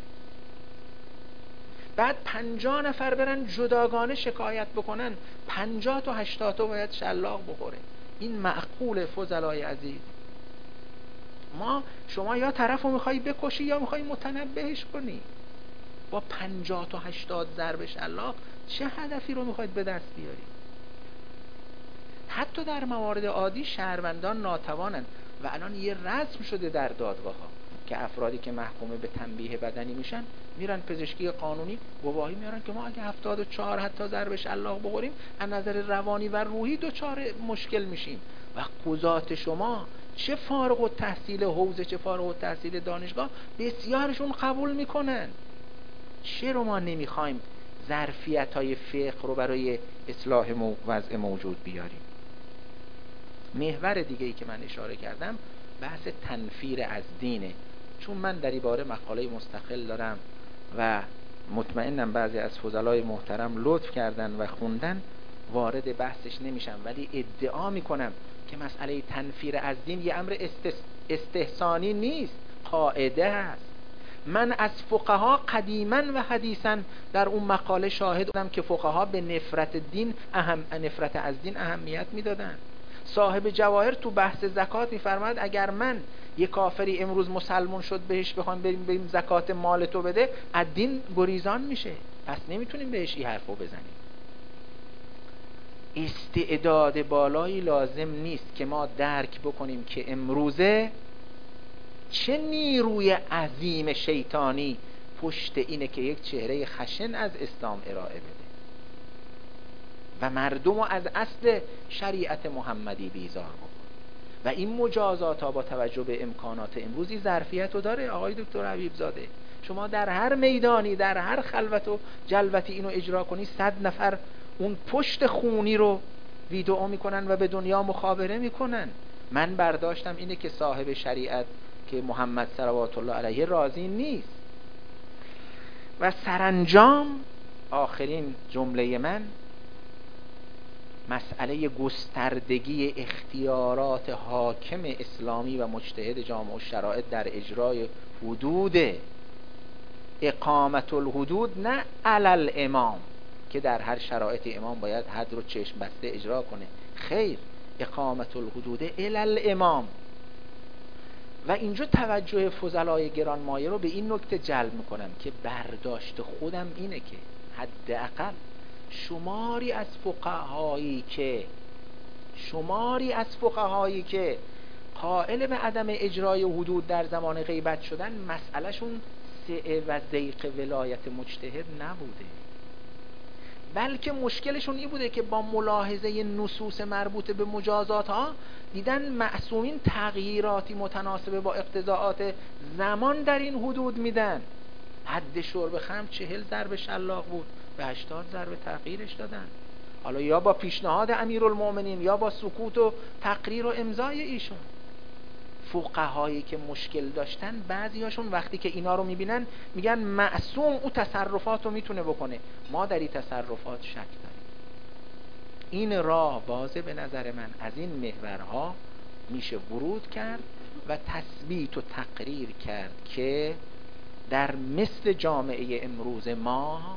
بعد پنجاه نفر برن جداگانه شکایت بکنن، پنجاه تا هشتاد تا باید شلاق بخوره. این معقول فضلای عزیز؟ ما شما یا طرف رو میخوایی بکشی یا میخوایی متنبهش کنی. با پنجاه تا هشتاد ضرب شلاق چه هدفی رو میخواید به دست بیاری؟ حتی در موارد عادی شهروندان ناتوانند و الان یه رسم شده در دادگاه ها که افرادی که محکوم به تنبیه بدنی میشن میرن پزشکی قانونی گواهی میارن که ما اگه هفتاد و چهار حتی ضرب شلاق بخوریم از نظر روانی و روحی دچار مشکل میشیم. و قضات شما چه فارغ التحصیل حوزه چه فارغ التحصیل دانشگاه بسیارشون قبول میکنن. چرا ما نمیخوایم ظرفیت های فقه رو برای اصلاح مو... وضع موجود بیاریم؟ محور دیگه ای که من اشاره کردم بحث تنفیر از دینه. چون من در این باره مقاله مستقل دارم و مطمئنم بعضی از فضلای محترم لطف کردن و خوندن، وارد بحثش نمیشم، ولی ادعا میکنم که مسئله تنفیر از دین یه امر استحسانی نیست، قاعده است. من از فقها قدیما و حدیثا در اون مقاله شاهد بودم که فقها به نفرت دین اهم نفرت از دین اهمیت میدادن. صاحب جواهر تو بحث زکات میفرماد اگر من یه کافری امروز مسلمان شد بهش بخوام بریم بریم زکات مال تو بده، از دین گریزان میشه، پس نمیتونیم بهش این حرفو بزنیم. استعداد بالایی لازم نیست که ما درک بکنیم که امروزه چه نیروی عظیم شیطانی پشت اینه که یک چهره خشن از اسلام ارائه بده و مردم رو از اصل شریعت محمدی بیزار بکن. و این مجازات ها با توجه به امکانات امروزی ظرفیت رو داره. آقای دکتر حبیب زاده، شما در هر میدانی در هر خلوت و جلوتی اینو اجرا کنی، صد نفر اون پشت خونی رو ویدئو میکنن و به دنیا مخابره میکنن. من برداشتم اینه که صاحب شریعت که محمد صلوات الله علیه راضی نیست. و سرانجام آخرین جمله من مسئله گستردگی اختیارات حاکم اسلامی و مجتهد جامع الشرائع در اجرای حدود، اقامت الحدود نه علل امام که در هر شرایط امام باید حد رو چشم بسته اجرا کنه، خیر، اقامت الحدود علل امام. و اینجا توجه فضلای گرانمایه رو به این نکته جلب میکنم که برداشت خودم اینه که حداقل شماری از فقهایی که شماری از فقهایی که قائل به عدم اجرای حدود در زمان غیبت شدن، مسئله شون سعه و ضیق ولایت مجتهد نبوده، بلکه مشکلشون این بوده که با ملاحظه نصوص مربوط به مجازات ها دیدن معصومین تغییراتی متناسب با اقتضاعات زمان در این حدود میدن. حد شرب خمر چهل ضرب شلاق بود، به هشتاد ضرب تغییرش دادن. حالا یا با پیشنهاد امیرالمومنین یا با سکوت و تقریر و امضای ایشون. فقهایی که مشکل داشتن بعضی هاشون وقتی که اینا رو میبینن میگن معصوم او تصرفات رو میتونه بکنه، ما در این تصرفات شک داریم. این راه بازه به نظر من از این محورها میشه ورود کرد و تثبیت و تقریر کرد که در مثل جامعه امروز ما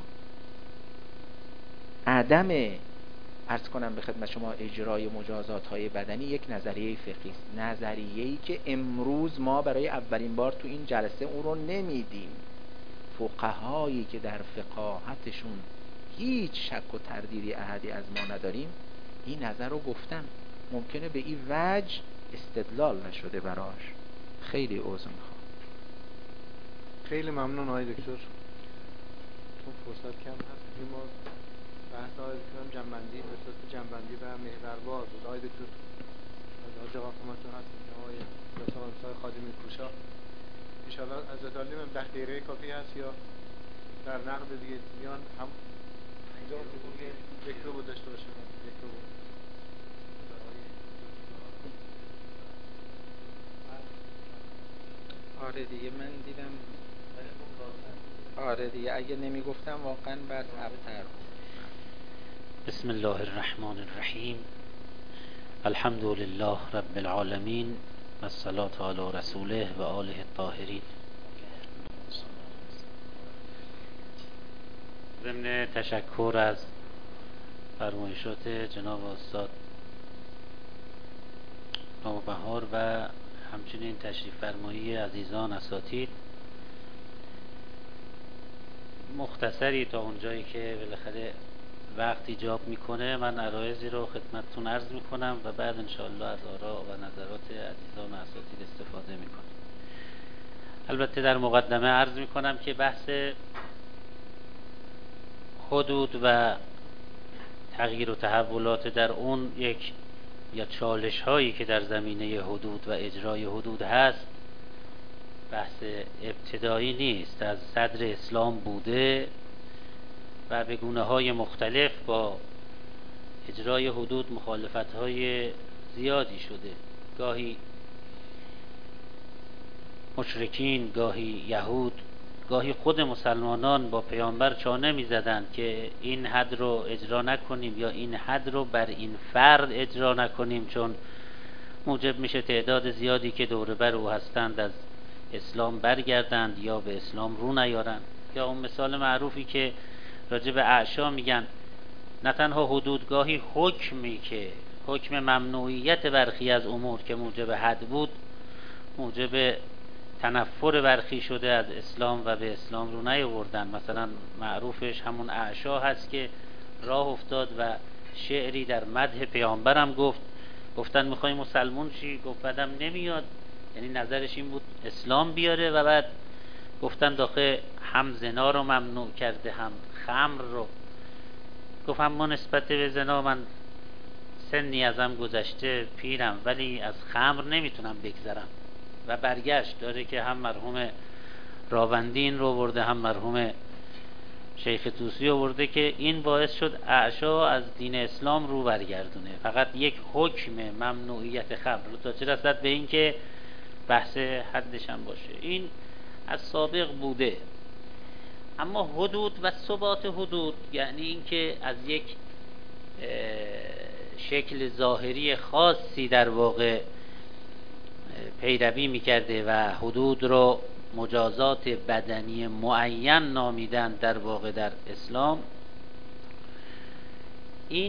عدم عرض کنم به خدمت شما اجرای مجازات های بدنی یک نظریه فقهی است، نظریه‌ای که امروز ما برای اولین بار تو این جلسه اون رو نمیدیم. فقهایی که در فقاهتشون هیچ شک و تردیدی احدی از ما نداریم این نظر رو گفتن، ممکنه به این وجه استدلال نشده براش. خیلی عذر میخوام. خیلی ممنون آقای دکتر، چون فرصت کم هست ما بحث آقای دکتر جنبندی به صورت جنبندی و محوربار بود. آقای دکتر از آقا خدمتتون هستیم که آقای دکتر امسای خادمی کوشا ان شاء الله از ادالی من ده دقیقه کافی هست یا در نقد دیگه میان هم یک رو بود داشته باشیم یک رو بود. آره دیگه من دیدم آره دیگه اگه نمی گفتم واقعا بعد ابتر. بسم الله الرحمن الرحیم. الحمد لله رب العالمین و الصلاة علی رسوله و آله الطاهرین. ضمن تشکر از فرمایشات جناب استاد نوبهار و همچنین تشریف فرمایی عزیزان اساتید، مختصری تا اونجایی که بالاخره وقت ایجاب میکنه من عرایضی رو خدمتتون عرض میکنم و بعد انشاءالله از آراء و نظرات عزیزان و اساتید استفاده میکنم. البته در مقدمه عرض میکنم که بحث حدود و تغییر و تحولات در اون یک یا چالش هایی که در زمینه حدود و اجرای حدود هست بحث ابتدایی نیست، از صدر اسلام بوده و به گونه های مختلف با اجرای حدود مخالفت های زیادی شده. گاهی مشرکین، گاهی یهود، گاهی خود مسلمانان با پیامبر چانه می زدند که این حد رو اجرا نکنیم یا این حد رو بر این فرد اجرا نکنیم، چون موجب میشه تعداد زیادی که دور بر او هستند از اسلام برگردند یا به اسلام رو نیارند. یا اون مثال معروفی که راجع به اعشا میگن نه تنها حدودگاهی حکمی که حکم ممنوعیت برخی از امور که موجب حد بود موجب تنفر برخی شده از اسلام و به اسلام رو نیاوردن. مثلا معروفش همون اعشا هست که راه افتاد و شعری در مدح پیامبرم گفت، گفتن میخوای مسلمون شی، گفت بدم نمیاد، یعنی نظرش این بود اسلام بیاره. و بعد گفتن داخل هم زنا رو ممنوع کرده هم خمر رو. گفت اما نسبت به زنا من سنی ازم گذشته، پیرم، ولی از خمر نمیتونم بگذرم. و برگشت داره که هم مرحوم راوندین رو برده هم مرحوم شیخ طوسی رو برده که این باعث شد اعشا از دین اسلام رو برگردونه. فقط یک حکم ممنوعیت خمر رو تا چه رسد به این که بحث حدش هم باشه، این از سابق بوده. اما حدود و ثبات حدود یعنی این که از یک شکل ظاهری خاصی در واقع پیروی میکرده و حدود رو مجازات بدنی معین نامیدن در واقع در اسلام. این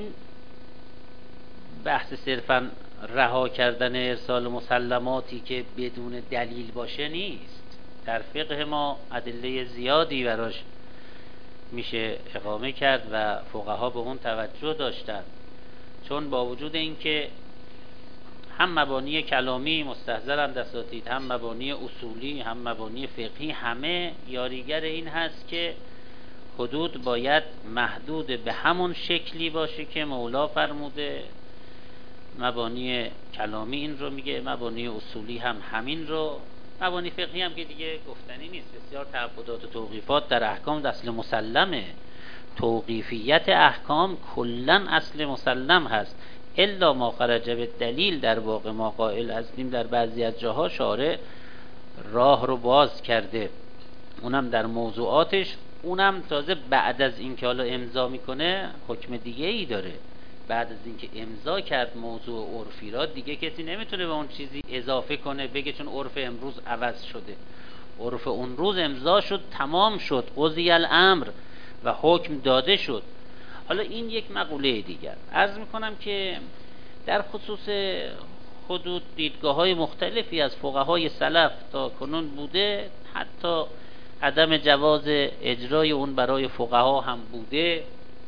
بحث صرفا رها کردن ارسال مسلماتی که بدون دلیل باشه نیست. در فقه ما ادله زیادی براش میشه اقامه کرد و فقها به اون توجه داشتن، چون با وجود اینکه هم مبانی کلامی مستحضرند اساتید، هم مبانی اصولی، هم مبانی فقهی، همه یاریگر این هست که حدود باید محدود به همون شکلی باشه که مولا فرموده. مبانی کلامی این رو میگه، مبانی اصولی هم همین رو، مبانی فقهی هم که دیگه گفتنی نیست. بسیار تعبدات و توقیفات در احکام اصل مسلمه. توقیفیت احکام کلن اصل مسلم هست، الا ما خرج به دلیل. در واقع ما قائل هستیم در بعضی از جاها شارع راه رو باز کرده، اونم در موضوعاتش، اونم تازه بعد از اینکه حالا امضا میکنه حکم دیگه ای داره. بعد از اینکه امضا کرد موضوع عرفی را دیگه کسی نمیتونه به اون چیزی اضافه کنه بگه چون عرف امروز عوض شده. عرف اون روز امضا شد، تمام شد، قضی الامر و حکم داده شد. حالا این یک مقوله دیگر. عرض میکنم که در خصوص حدود دیدگاه های مختلفی از فقهای سلف تا کنون بوده، حتی عدم جواز اجرای اون برای فقها هم بوده،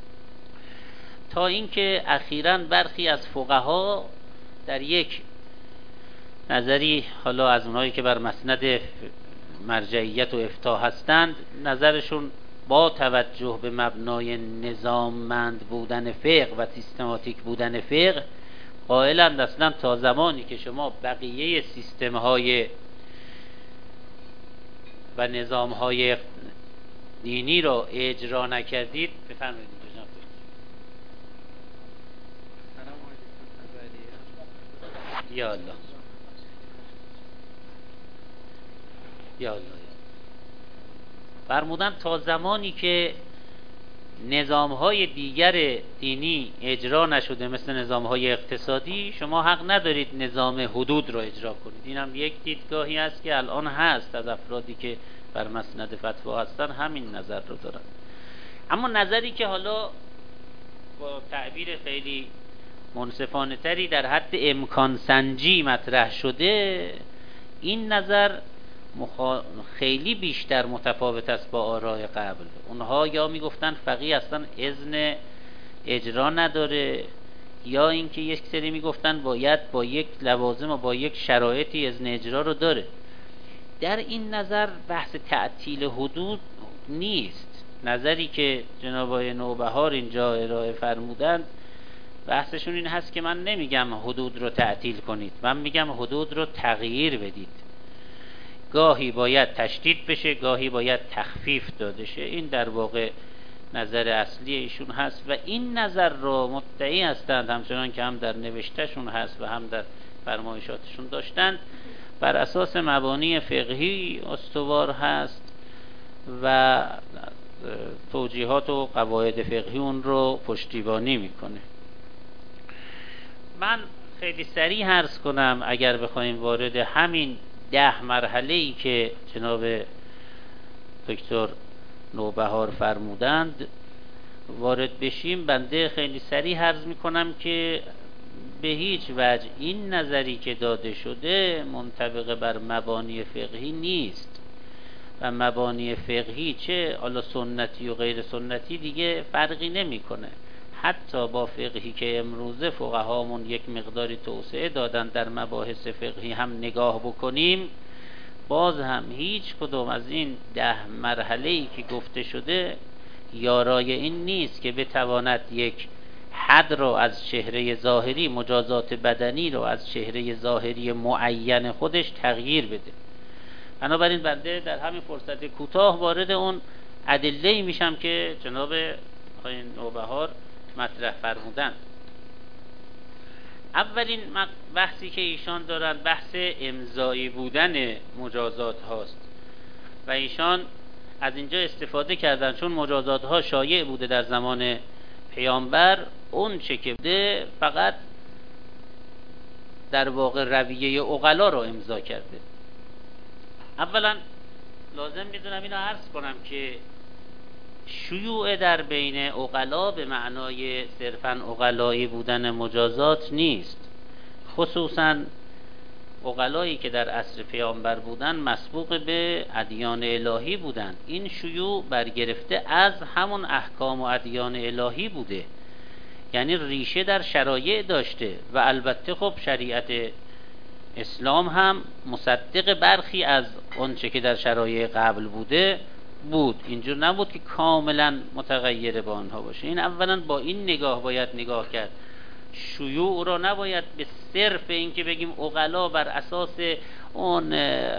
تا اینکه اخیراً برخی از فقها در یک نظری، حالا از اونایی که بر مسند مرجعیت و افتاء هستند، نظرشون با توجه به مبنای نظاممند بودن فقه و سیستماتیک بودن فقه قائلند اصلا تا زمانی که شما بقیه سیستم های و نظام های دینی را اجرا نکردید. بفرمایید. یا الله یا الله فرمودن تا زمانی که نظام‌های دیگر دینی اجرا نشده مثل نظام‌های اقتصادی، شما حق ندارید نظام حدود رو اجرا کنید. این هم یک دیدگاهی است که الان هست از افرادی که بر مسند فتوا هستن، همین نظر رو دارن. اما نظری که حالا با تعبیر خیلی منصفانه تری در حد امکان سنجی مطرح شده، این نظر مخا... خیلی بیشتر متفاوت است با آراء قبل. اونها یا میگفتن فقیه اصلا اذن اجرا نداره، یا اینکه یک سری میگفتن باید با یک لوازم و با یک شرایطی اذن اجرا رو داره. در این نظر بحث تعطیل حدود نیست. نظری که جناب آقای نوبهار اینجا ارائه فرمودند، بحثشون این هست که من نمیگم حدود رو تعطیل کنید، من میگم حدود رو تغییر بدید. گاهی باید تشدید بشه، گاهی باید تخفیف داده شه. این در واقع نظر اصلی ایشون هست و این نظر رو مدعی هستند، همچنان که هم در نوشتهشون هست و هم در فرمایشاتشون داشتند، بر اساس مبانی فقهی استوار هست و توجیهات و قواعد فقهی اون رو پشتیبانی میکنه. من خیلی سریع عرض کنم، اگر بخوایم وارد همین ده مرحله‌ای که جناب دکتر نوبهار فرمودند وارد بشیم، بنده خیلی سریع عرض میکنم که به هیچ وجه این نظری که داده شده منطبق بر مبانی فقهی نیست و مبانی فقهی چه حالا سنتی و غیر سنتی دیگه فرقی نمیکنه. حتی با فقهی که امروزه فقهامون یک مقداری توسعه دادن در مباحث فقهی هم نگاه بکنیم، باز هم هیچ کدوم از این ده مرحله‌ای که گفته شده یارای این نیست که بتواند یک حد رو از چهره ظاهری، مجازات بدنی رو از چهره ظاهری معین خودش تغییر بده. بنابراین بنده در همین فرصت کوتاه وارد اون ادله‌ای میشم که جناب آقای نوبهار مطرح فرمودند. اولین بحثی که ایشان دارن بحث امضایی بودن مجازات هاست و ایشان از اینجا استفاده کردن چون مجازات ها شایع بوده در زمان پیامبر، اون چه که بوده فقط در واقع رویه عقلا رو امضا کرده. اولا لازم میدونم اینو عرض کنم که شیوع در بین عقلا به معنای صرفاً عقلایی بودن مجازات نیست. خصوصاً عقلایی که در عصر پیامبر بودن مسبوق به ادیان الهی بودن. این شیوع برگرفته از همون احکام و ادیان الهی بوده، یعنی ریشه در شرایع داشته و البته خب شریعت اسلام هم مصدق برخی از آنچه که در شرایع قبل بوده بود. اینجور نبود که کاملا متغیر با آنها باشه. این اولا با این نگاه باید نگاه کرد. شیوع را نباید به صرف این که بگیم عقلا بر اساس اون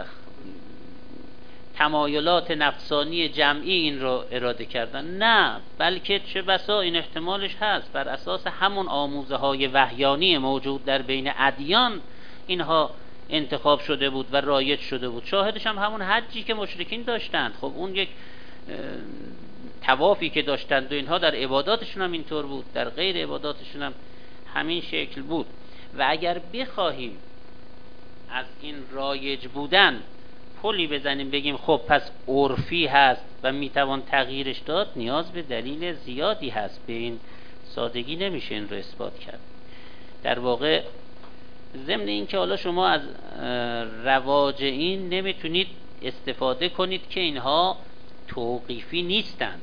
تمایلات نفسانی جمعی این را اراده کردن، نه، بلکه چه بسا این احتمالش هست بر اساس همون آموزه های وحیانی موجود در بین ادیان اینها انتخاب شده بود و رایج شده بود. شاهدش هم همون حجی که مشرکین داشتند. خب اون یک طوافی که داشتند و اینها در عباداتشون هم اینطور بود، در غیر عباداتشون هم همین شکل بود. و اگر بخواهیم از این رایج بودن پلی بزنیم بگیم خب پس عرفی هست و میتوان تغییرش داد، نیاز به دلیل زیادی هست. به این سادگی نمیشه این رو اثبات کرد. در واقع ضمن این که حالا شما از رواج این نمیتونید استفاده کنید که اینها توقیفی نیستند.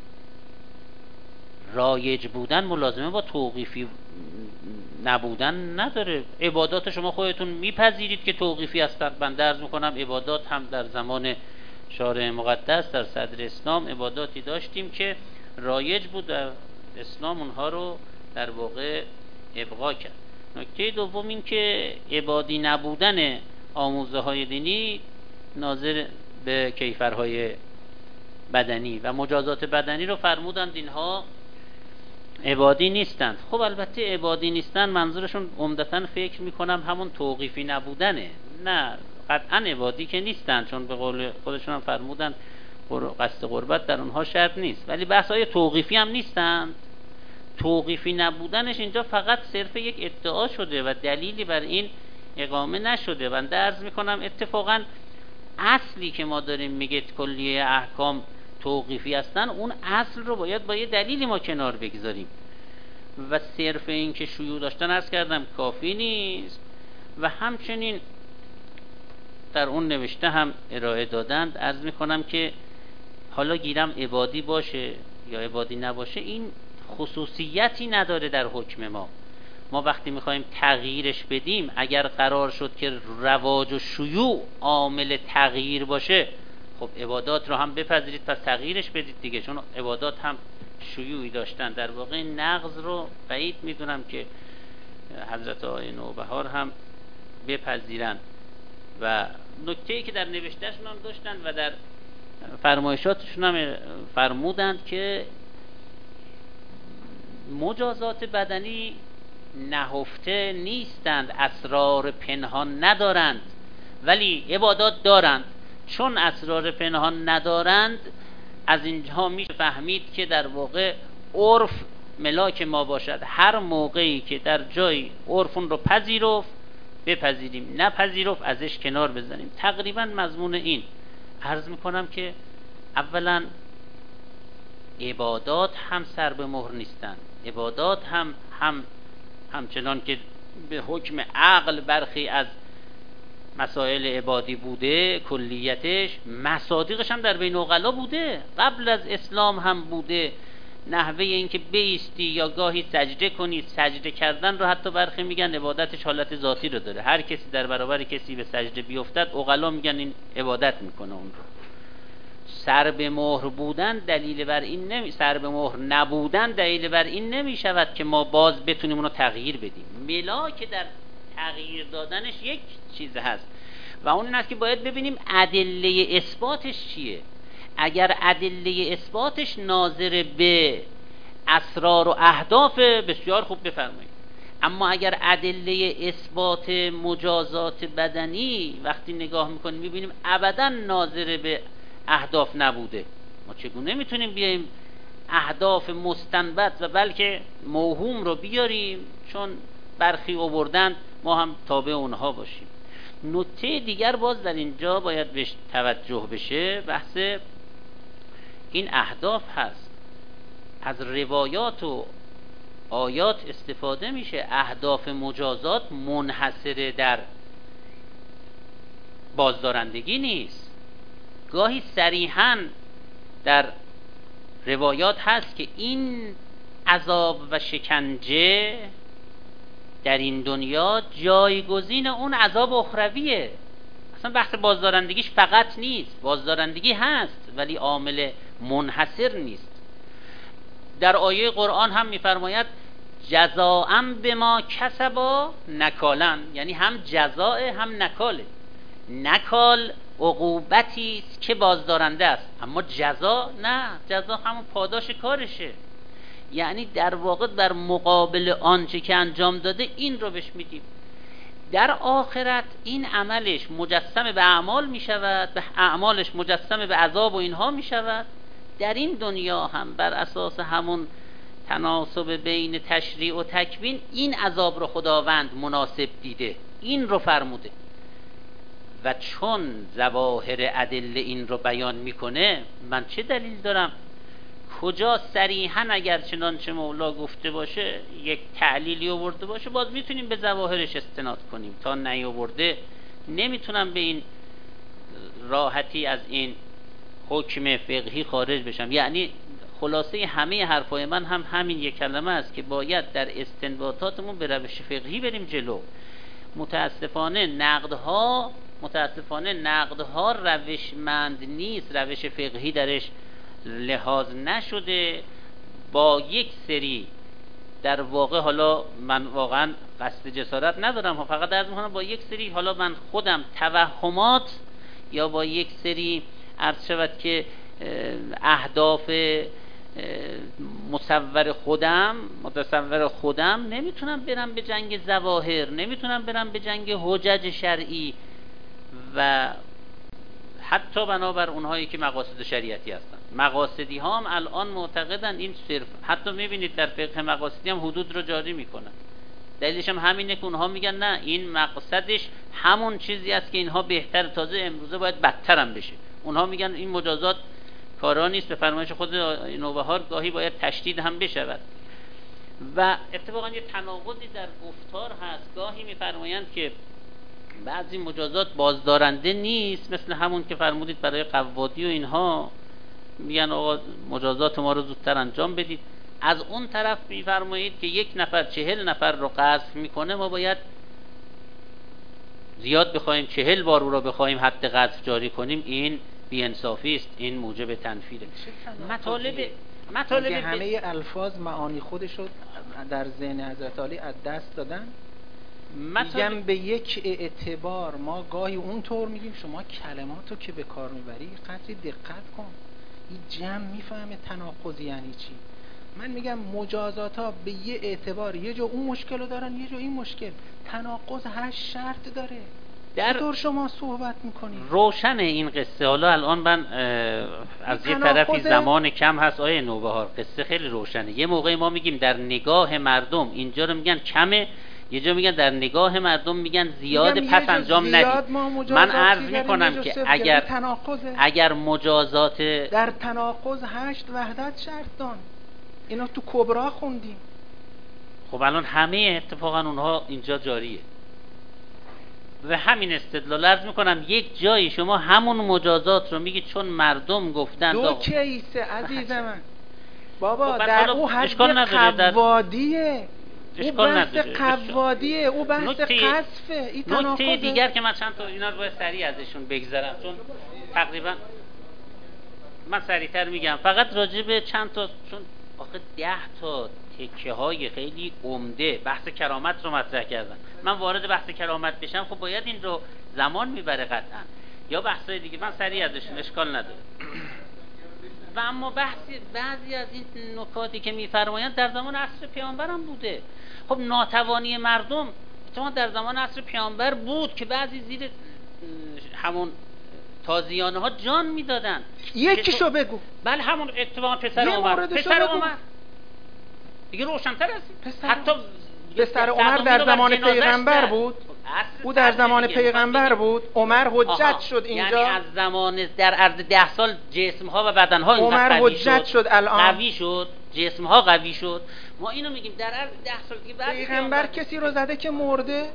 رایج بودن ملازمه با توقیفی نبودن نداره. عبادات شما خودتون میپذیرید که توقیفی هستند. بنده عرض میکنم عبادات هم در زمان شارع مقدس در صدر اسلام عباداتی داشتیم که رایج بود و اسلام اونها رو در واقع ابقا کرد. نکته دوم این که عبادی نبودن آموزه های دینی ناظر به کیفرهای بدنی و مجازات بدنی رو فرمودند اینها عبادی نیستند. خب البته عبادی نیستند منظورشون عمدتاً فکر میکنم همون توقیفی نبودنه، نه قطعا عبادی که نیستند، چون به قول خودشون هم فرمودند قصد قربت در اونها شرط نیست. ولی بحث های توقیفی هم نیستند. توقیفی نبودنش اینجا فقط صرف یک ادعا شده و دلیلی بر این اقامه نشده. بنده عرض میکنم اتفاقا اصلی که ما داریم میگه کلیه احکام توقیفی هستن، اون اصل رو باید با یه دلیلی ما کنار بگذاریم و صرف این که شیوع داشتن عرض کردم کافی نیست. و همچنین در اون نوشته هم ارائه دادند، عرض میکنم که حالا گیرم عبادی باشه یا عبادی نباشه این خصوصیتی نداره در حکم ما. ما وقتی میخوایم تغییرش بدیم، اگر قرار شد که رواج و شیوع عامل تغییر باشه، خب عبادات رو هم بپذیرید پس تغییرش بدید دیگه، چون عبادات هم شیوعی داشتن. در واقع نقض رو بعید میدونم که حضرت آقای نوبهار هم بپذیرن. و نکته‌ای که در نوشتهشون هم داشتن و در فرمایشاتشون هم فرمودند که مجازات بدنی نهفته نیستند، اسرار پنهان ندارند، ولی عبادات دارند. چون اسرار پنهان ندارند، از اینجا میشه فهمید که در واقع عرف ملاک ما باشد. هر موقعی که در جای عرفون رو پذیرفت بپذیریم، نپذیرفت ازش کنار بزنیم. تقریبا مضمون این. عرض میکنم که اولا عبادات هم سر به مهر نیستند. عبادات هم هم همچنان که به حکم عقل برخی از مسائل عبادی بوده، کلیتش مصادیقش هم در بین عقلا بوده، قبل از اسلام هم بوده. نحوه این که بیستی یا گاهی سجده کنی، سجده کردن رو حتی برخی میگن عبادتش حالت ذاتی رو داره. هر کسی در برابر کسی به سجده بیفتد، عقلا میگن این عبادت میکنه اون رو. سر به مهر بودن دلیل بر این نمی سر به مهر نبودن دلیل بر این نمی شود که ما باز بتونیم اونو تغییر بدیم. ملاک در تغییر دادنش یک چیز هست و اون این است که باید ببینیم ادله اثباتش چیه. اگر ادله اثباتش ناظر به اسرار و اهداف، بسیار خوب بفرمایید. اما اگر ادله اثبات مجازات بدنی وقتی نگاه میکنیم میبینیم ابدا ناظر به اهداف نبوده، ما چگونه میتونیم بیاییم اهداف مستنبط و بلکه موهوم رو بیاریم چون برخی آوردن ما هم تابع اونها باشیم. نکته دیگر باز در اینجا باید بهش توجه بشه، بحث این اهداف هست. از روایات و آیات استفاده میشه. اهداف مجازات منحصر در بازدارندگی نیست. گاهی صریحاً در روایات هست که این عذاب و شکنجه در این دنیا جایگزین اون عذاب اخرویه. اصلا بحث بازدارندگیش فقط نیست، بازدارندگی هست ولی عامل منحصر نیست. در آیه قرآن هم میفرماید جزاء بما کسبا نکالن، یعنی هم جزاء هم نکاله. نکال عقوبتی است که بازدارنده است، اما جزا نه، جزا همون پاداش کارشه. یعنی در واقع در مقابل آنچه که انجام داده این رو بهش میدیم. در آخرت این عملش مجسم به اعمال می شود، به اعمالش مجسم به عذاب و اینها می شود. در این دنیا هم بر اساس همون تناسب بین تشریع و تکوین این عذاب رو خداوند مناسب دیده، این رو فرموده. و چون ظواهر ادله این رو بیان میکنه، من چه دلیل دارم کجا صریحا اگر چنانچه مولا گفته باشه یک تعلیلی آورده باشه باز میتونیم به ظواهرش استناد کنیم. تا نیاورده نمیتونم به این راحتی از این حکم فقهی خارج بشم. یعنی خلاصه همه حرفای من هم همین یک کلمه است که باید در استنباطاتمون به روش فقهی بریم جلو. متاسفانه نقدها متاسفانه نقدها روشمند نیست، روش فقهی درش لحاظ نشده. با یک سری در واقع، حالا من واقعا قصد جسارت ندارم، فقط عرض می‌کنم با یک سری، حالا من خودم توهمات یا با یک سری عرض شود که اهداف مصور خودم متصور خودم نمیتونم برم به جنگ ظواهر، نمیتونم برم به جنگ حجج شرعی و حتی بنابر اونهایی که مقاصد شریعتی هستن. مقاصدی ها هم الان معتقدن این صرف، حتی میبینید در فقه مقاصدی هم حدود رو جاری میکنن. دلیلش هم همینه که اونها میگن نه، این مقصدش همون چیزی است که اینها بهتر، تازه امروزه باید بدتر هم بشه. اونها میگن این مجازات کارا نیست، به فرمایش خود نوبهار گاهی باید تشدید هم بشود. و اتفاقا یه تناقضی در گفتار هست، گاهی میفرمایند که بعضی مجازات بازدارنده نیست، مثل همون که فرمودید برای قوادی و اینها، میگن آقا مجازات ما رو زودتر انجام بدید. از اون طرف میفرمایید که یک نفر چهل نفر رو قذف میکنه، ما باید زیاد بخوایم، چهل بار او رو بخوایم حد قذف جاری کنیم، این بی‌انصافی است، این موجب تنفیره. مطالب مطالب همه الفاظ معانی خودشو در ذهن حضرت علی از دست دادن. میگم به یک اعتبار ما گاهی اونطور میگیم شما کلماتو که به کار میبری قدری دقت کن، این جمع میفهمه تناقض یعنی چی. من میگم مجازات ها به یه اعتبار یه جا اون مشکل رو دارن، یه جا این مشکل. تناقض هشت شرط داره. در چطور شما صحبت میکنید؟ روشن این قصه. حالا الان من از یه طرفی زمان کم هست آیه نوبهار، قصه خیلی روشنه. یه موقعی ما میگیم در نگاه مردم، اینجا رو میگن کمه، یه جا میگن در نگاه مردم میگن زیاد، پس انجام ندید. من عرض میکنم که اگر اگر مجازات در تناقض هشت وحدت شرط دان، اینا تو کبرا خوندیم. خب الان همه اتفاقا اونها اینجا جاریه و همین استدلال عرض میکنم. یک جایی شما همون مجازات رو میگی چون مردم گفتن دو کیسه عزیز من بابا، در او حد قوادیه، او بحث قوادیه، او بحث قذفه. این نکته دیگر که من چند تا اینا رو باید سریع ازشون بگذرم، چون تقریبا من سریعتر میگم، فقط راجع به چند تا، چون آخه ده تا تکه های خیلی عمده بحث کرامت رو مطرح کردن. من وارد بحث کرامت بشم خب باید این رو زمان میبره قطعا، یا بحثای دیگه. من سریع ازشون، اشکال نداره. و اما بحثی بعضی از این نکاتی که میفرمایند در زمان عصر پیامبر هم بوده. خب ناتوانی مردم اتفاقا در زمان عصر پیامبر بود که بعضی زیر همون تازیانه ها جان میدادن. یکیشو بگو. بله همون اتفاقا پسر عمر، پسر عمر دیگه روشن‌تر است. حتی پسر عمر در زمان پیغمبر بود، او در زمان پیغمبر بود. عمر حجت شد اینجا، یعنی از زمان در عرض ده سال جسم ها و بدن ها عمر حجت شد، الان قوی شد، جسم ها قوی شد. ما اینو میگیم در عرض ده سال دیگه بعد پیغمبر کسی رو زده که مرده.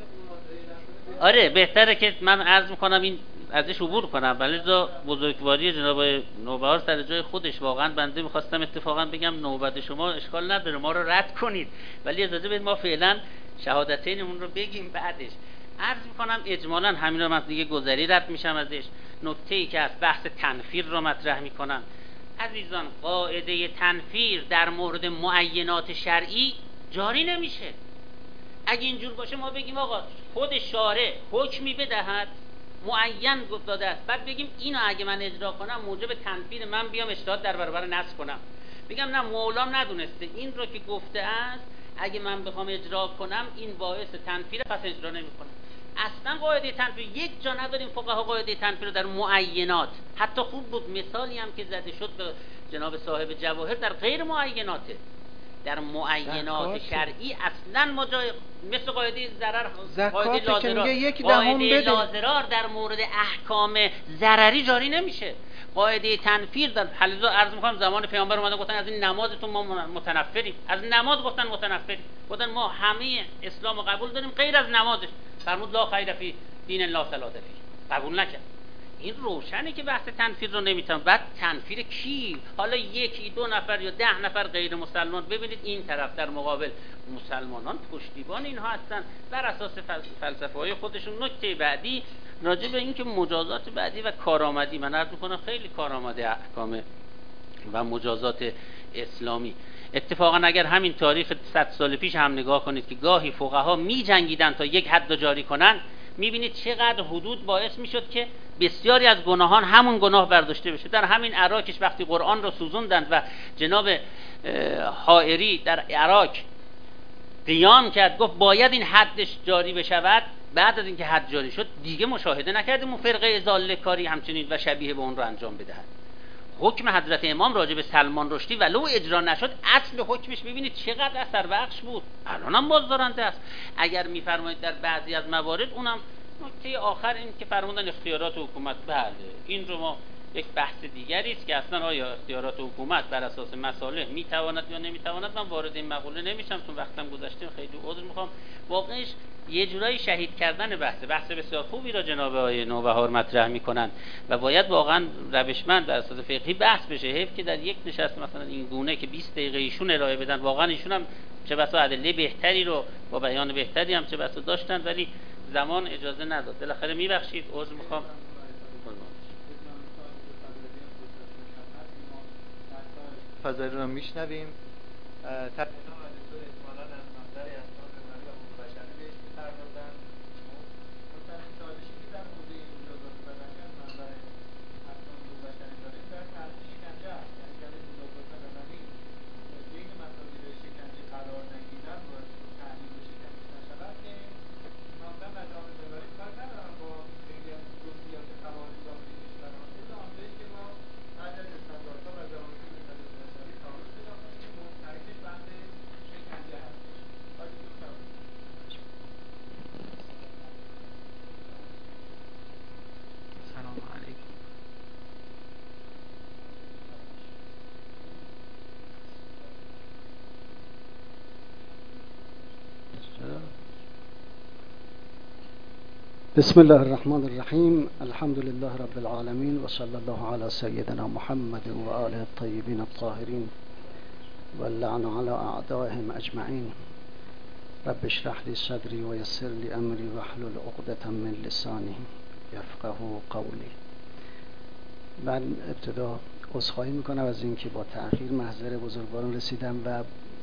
آره بهتره که من عرض میکنم این ازش عبور کنم، ولی دا بزرگواری جناب نوبهار سر جای خودش. واقعا بنده میخواستم اتفاقا بگم نوبت شما اشکال نداره، ما رو رد کنید، ولی اجازه بدید ما فعلا شهادتینمون رو بگیم بعدش. عرض میکنم اجمالا همین رو من دیگه گذری رد میشم ازش. نکته‌ای که از بحث تنفیر رو مطرح میکنم. عزیزان قاعده تنفیر در مورد معینات شرعی جاری نمیشه. اگه اینجور باشه ما بگیم آقا خود شارع حکمی بدهد معین داده است، بعد بگیم اینو اگه من اجرا کنم موجب تنفیر، من بیام اجتهاد در برابر نص کنم، بگم نه مولام ندونسته این رو که گفته است، اگه من بخوام اجرا کنم این باعث تنفیر، پس اجرا نمی‌کنم. اصلا قاعده تنفیر یک جا نداریم. فقها قاعده تنفیر رو در معینات، حتی خوب بود مثالی هم که زده شد به جناب صاحب جواهر، در غیر معیناته، در معینات شرعی اصلا مجای مثل قاعده ضرر، قاعده لازرار، قاعده لازرار در مورد احکام ضرری جاری نمیشه. قاعده تنفیر در حلزا عرض میکنم زمان پیامبر اومدن گفتن از این نمازتون ما متنفریم، از نماز گفتن متنفریم، گفتن ما همه اسلام قبول داریم غیر از نمازش. فرمود لا خیر فی دین الله صلاة فیه، قبول نکرد. این روشنه که بحث تنفیر رو نمیتونم. بعد تنفیر کی؟ حالا یکی دو نفر یا ده نفر غیر مسلمان، ببینید این طرف در مقابل مسلمانان پشتیبان اینها هستن بر اساس فلسفه های خودشون. نکته بعدی راجع به این که مجازات بعدی و کارآمدی، من عرض میکنم خیلی کارآمده احکام و مجازات اسلامی. اتفاقا اگر همین تاریخ صد سال پیش هم نگاه کنید که گاهی فقها می جنگیدن تا یک حد جاری کنن، میبینید چقدر حدود باعث میشد که بسیاری از گناهان همون گناه برداشته بشه. در همین عراقش وقتی قرآن رو سوزوندند و جناب حائری در عراق قیام کرد، گفت باید این حدش جاری بشود، بعد از اینکه حد جاری شد دیگه مشاهده نکردیم اون فرقه ضاله کاری همچنین و شبیه به اون رو انجام بدهد. حکم حضرت امام راجع به سلمان رشدی ولو اجرا نشد، اصل حکمش ببینید چقدر اثر بخش بود، الان هم بازدارنده است. اگر میفرمایید در بعضی از موارد، اونم نکته آخر این که فرمودن اختیارات حکومت، بله این رو ما یک بحث دیگری است که اصلا آیا اختیارات حکومت بر اساس مصالح میتواند یا نمیتواند، من وارد این مقوله نمیشم چون وقتم گذشته، خیلی عذر میخوام. واقعش یه جورایی شهید کردن بحثه بحث بسیار خوبی را جناب آقای نوبهار مطرح میکنن و باید واقعا روشمند بر اساس فقهی بحث بشه. حیف که در یک نشست مثلا این گونه که بیست دقیقه ایشون ارائه بدن، واقعا ایشون هم چه بسا ادله بهتری رو با بیان بهتری هم چه بسا داشتن ولی زمان اجازه نداد. بالاخره میبخشید، عذر میخوام. فضایی رو میشنویم. تقریبا دکتر احتمالاً از منظر اسناد معماری و حقوق بشری بهش می‌پردازن. مثلا چالشی که در مورد این مجازات بدنی از منظر اسناد حقوق بشری داریم در تعریف شکنجه است. یعنی اگر مجازات بدنی بین مسائل شکنجه قرار نگیرد و تعریف شکنجه نشود که معمولاً مجامع بهداشتی کار ندارن با خیلی از جزئیات قوانین داخلی کشورها، الا آنجایی که ما بعد از استانداردها و ضوابط بسم الله الرحمن الرحیم. الحمد لله رب العالمین و صلی الله علی سیدنا محمد و آله الطیبین الطاهرین و اللعن علی اعدائهم اجمعین. رب اشرح لی صدری و یسر لی امری واحلل عقدة من لسانی یفقهوا قولی. من ابتدا عذرخواهی میکنم از اینکه با تأخیر محضر بزرگواران رسیدم و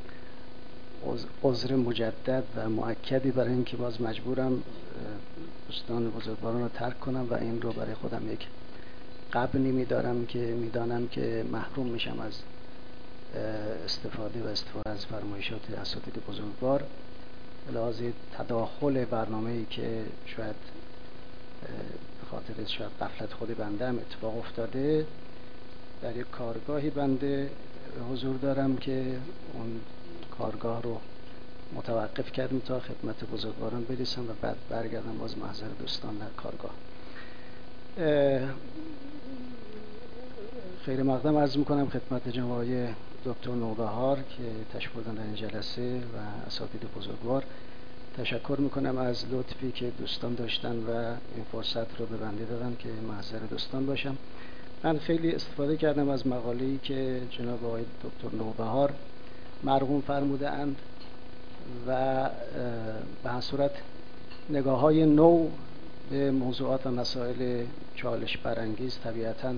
عذر مجدد و مؤکدی برای اینکه باز مجبورم دوستان بزرگواران رو ترک کنم و این رو برای خودم یک غبنی میدارم که میدانم که محروم میشم از استفاده و استفاده از فرمایشات اساتید بزرگوار. لحاظ تداخل برنامه‌ای که شاید به خاطر شاید غفلت خود بنده هم اتفاق افتاده، در یک کارگاهی بنده حضور دارم که اون کارگاه رو متوقف کردیم تا خدمت بزرگواران برسم و بعد برگردم باز محضر دوستان در کارگاه. خیر مقدم عرض میکنم خدمت جناب آقای دکتر نوبهار که تشریف بردن در این جلسه و اساتید بزرگوار. تشکر میکنم از لطفی که دوستان داشتن و این فرصت رو به بنده دادن که محضر دوستان باشم. من خیلی استفاده کردم از مقاله‌ای که جناب آقای دکتر نوبهار مرقوم فرموده اند و به هر صورت نگاه های نو به موضوعات و مسائل چالش برانگیز طبیعتاً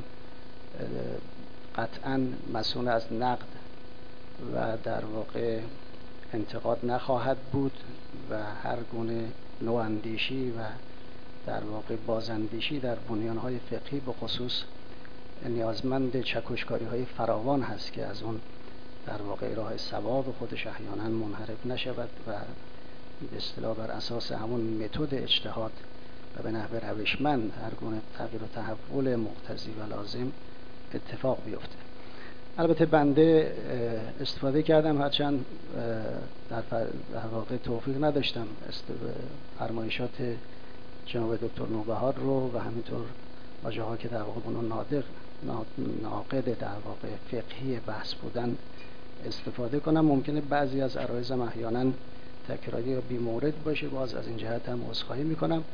قطعاً مسئول از نقد و در واقع انتقاد نخواهد بود و هر گونه نواندیشی و در واقع بازاندیشی در بنیان‌های فقهی به خصوص نیازمند چکشکاری‌های فراوان هست که از اون در واقع راه ثواب خودش احیانا منحرف نشود و به اصطلاح بر اساس همون متد اجتهاد و به نحو روشمند هر گونه تغییر و تحول مقتضی و لازم اتفاق بیفته. البته بنده استفاده کردم، هرچند در واقع توفیق نداشتم فرمایشات جناب دکتر نوبهار رو و همینطور واژه ها که در واقع اون نادق ناقد در واقع فقهی بحث بودن استفاده کنم. ممکنه بعضی از عرایضم احیانا تکراری یا بی مورد باشه، باز از این جهت هم عذرخواهی میکنم.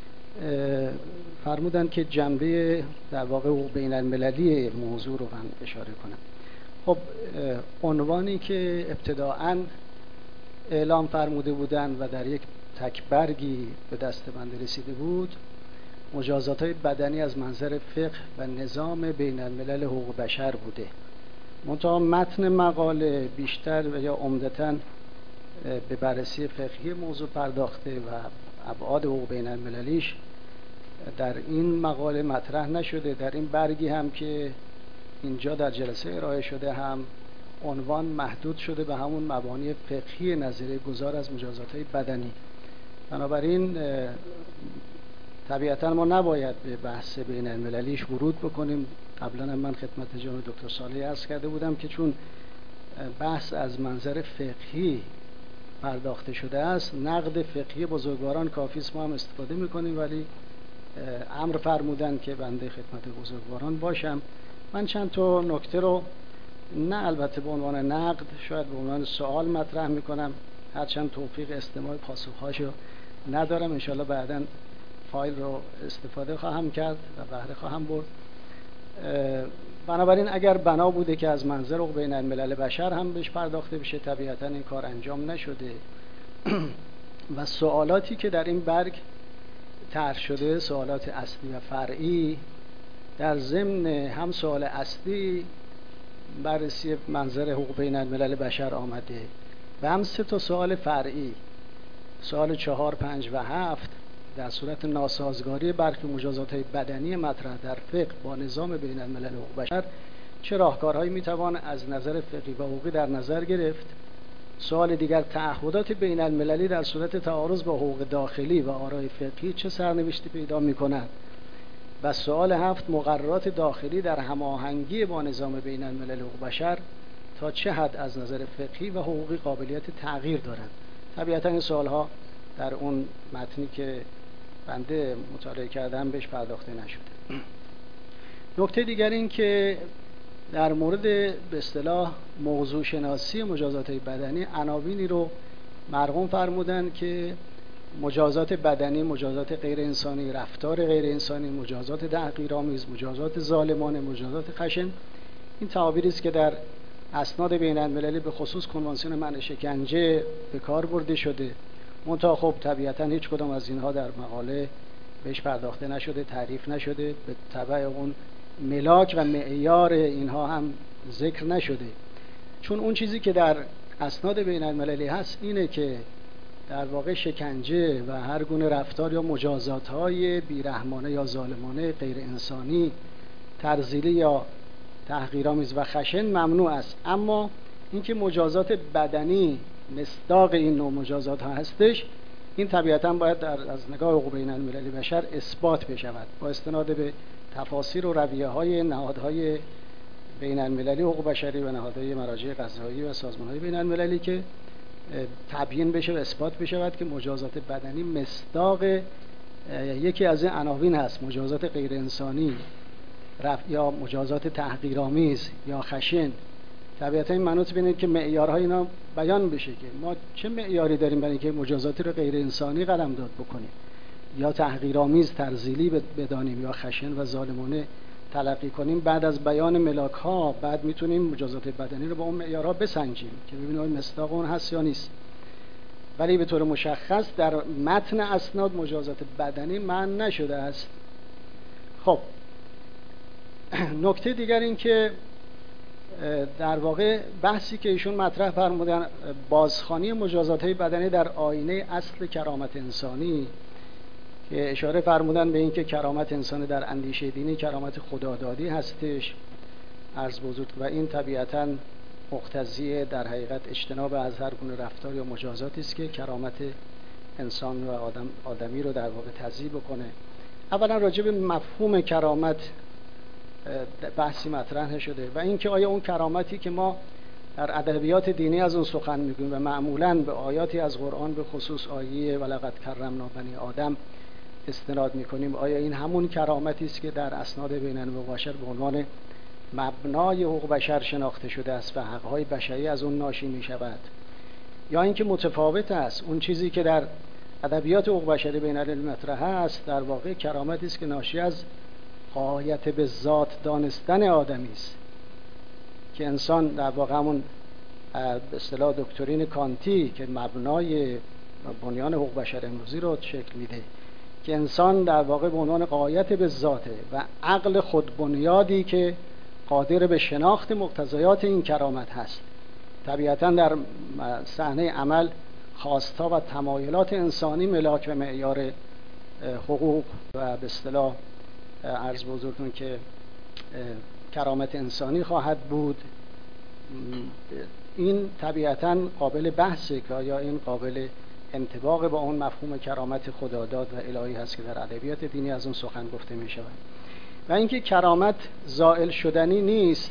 فرمودن که جنبه در واقع بین المللی موضوع رو من اشاره کنم. خب عنوانی که ابتداعاً اعلام فرموده بودن و در یک تکبرگی به دست بنده رسیده بود، مجازات های بدنی از منظر فقه و نظام بین الملل حقوق بشر بوده. منتها متن مقاله بیشتر و یا عمدتاً به بررسی فقهی موضوع پرداخته و ابعاد حقوق بین المللیش در این مقاله مطرح نشده. در این برگی هم که اینجا در جلسه ارائه شده هم عنوان محدود شده به همون مبانی فقهی نظریه گذار از مجازات های بدنی بنابراین طبیعتا ما نباید به بحث بین المللیش ورود بکنیم. قبلا هم من خدمت جناب دکتر صالحی عرض کرده بودم که چون بحث از منظر فقهی پرداخته شده است، نقد فقهی بزرگواران کافی است، ما هم استفاده میکنیم، ولی امر فرمودن که بنده خدمت بزرگواران باشم. من چند تا نکته رو نه البته به عنوان نقد، شاید به عنوان سوال مطرح میکنم، هرچند توفیق استماع پاسخهاشو ندارم. انشاءالله بعداً فایل رو استفاده خواهم کرد و بهره خواهم برد. بنابراین اگر بنا بوده که از منظر حقوق بین الملل بشر هم بهش پرداخته بشه، طبیعتا این کار انجام نشده و سوالاتی که در این برگ طرح شده سوالات اصلی و فرعی، در ضمن هم سوال اصلی بررسی منظر حقوق بین الملل بشر آمده و هم سه تا سوال فرعی، سوال چهار، پنج و هفت، در صورت ناسازگاری برخی مجازات بدنی مطرح در فقه با نظام بین الملل حقوق بشر چه راهکارهایی میتوان از نظر فقهی و حقوقی در نظر گرفت. سوال دیگر، تعهدات بین المللی در صورت تعارض با حقوق داخلی و آراء فقهی چه سرنوشتی پیدا میکنند. و سوال هفت، مقررات داخلی در هماهنگی با نظام بین الملل حقوق بشر تا چه حد از نظر فقهی و حقوقی قابلیت تغییر دارند. طبیعتا این سوالها در اون متنی که بنده مطالعه کردم بهش پرداخته نشده. نکته دیگر این که در مورد به اصطلاح موضوع شناسی مجازات بدنی عناوینی رو مرقوم فرمودن که مجازات بدنی، مجازات غیر انسانی، رفتار غیر انسانی، مجازات تحقیرآمیز، مجازات ظالمانه، مجازات خشن. این تعابیری است که در اسناد بین المللی به خصوص کنوانسیون منع شکنجه به کار برده شده. منتها خب طبیعتا هیچ کدام از اینها در مقاله بهش پرداخته نشده، تعریف نشده، به تبع اون ملاک و معیار اینها هم ذکر نشده. چون اون چیزی که در اسناد بین المللی هست اینه که در واقع شکنجه و هر گونه رفتار یا مجازات های بیرحمانه یا ظالمانه، غیر انسانی، ترذیلی یا تحقیرآمیز و خشن ممنوع است. اما اینکه مجازات بدنی مصداق این نوع مجازات ها هستش، این طبیعتا باید در از نگاه حقوق بین المللی بشر اثبات بشود با استناد به تفاسیر و رویه های نهادهای بین المللی حقوق بشری و نهادهای مراجع قضایی و سازمان های بین المللی که تبیین بشه و اثبات بشود که مجازات بدنی مصداق یکی از این عناوین هست، مجازات غیر انسانی یا مجازات تحقیرآمیز یا خشن. طبیعتا این منوط به اینه که معیارهای اینا بیان بشه که ما چه معیاری داریم برای اینکه مجازاتی رو غیر انسانی قلمداد بکنیم یا تحقیرآمیز ترذیلی بدانیم یا خشن و ظالمانه تلقی کنیم. بعد از بیان ملاک ها بعد میتونیم مجازات بدنی رو با اون معیارها بسنجیم که ببینیم آیا مصداق اون هست یا نیست. ولی به طور مشخص در متن اسناد مجازات بدنی منع نشده است. خب نکته دیگر این که در واقع بحثی که ایشون مطرح فرمودن، بازخوانی مجازات بدنی در آینه اصل کرامت انسانی، که اشاره فرمودن به اینکه کرامت انسانی در اندیشه دینی کرامت خدادادی هستش عرض بزرگ و این طبیعتاً مقتضی در حقیقت اجتناب از هر گونه رفتار یا مجازاتی است که کرامت انسان و آدم آدمی رو در واقع تضییع بکنه. اولا راجع به مفهوم کرامت بحثی مطرح شده و اینکه آیا اون کرامتی که ما در ادبیات دینی از اون سخن میگویم و معمولاً به آیاتی از قرآن به خصوص آیه ولقد کرمنا بنی آدم استناد میکنیم، آیا این همون کرامتی است که در اسناد بین الملل بشر به عنوان مبنای حقوق بشر شناخته شده است و حقهای بشری از اون ناشی میشود، یا اینکه متفاوت است؟ اون چیزی که در ادبیات حقوق بشری بین الملل مطرح است در واقع کرامتی است که ناشی از غایت به ذات دانستن آدمی است که انسان در واقع همون به اصطلاح دکترین کانتی که مبنای بنیان حقوق بشر امروزی رو شکل میده، که انسان در واقع به عنوان غایت به ذاته و عقل خودبنیادی که قادر به شناخت مقتضیات این کرامت هست. طبیعتا در صحنه عمل خواستها و تمایلات انسانی ملاک و معیار حقوق و به اصطلاح عرض بزرگتون که کرامت انسانی خواهد بود. این طبیعتا قابل بحثه که آیا این قابل انطباق با اون مفهوم کرامت خداداد و الهی هست که در ادبیات دینی از اون سخن گفته می شود. و اینکه کرامت زائل شدنی نیست.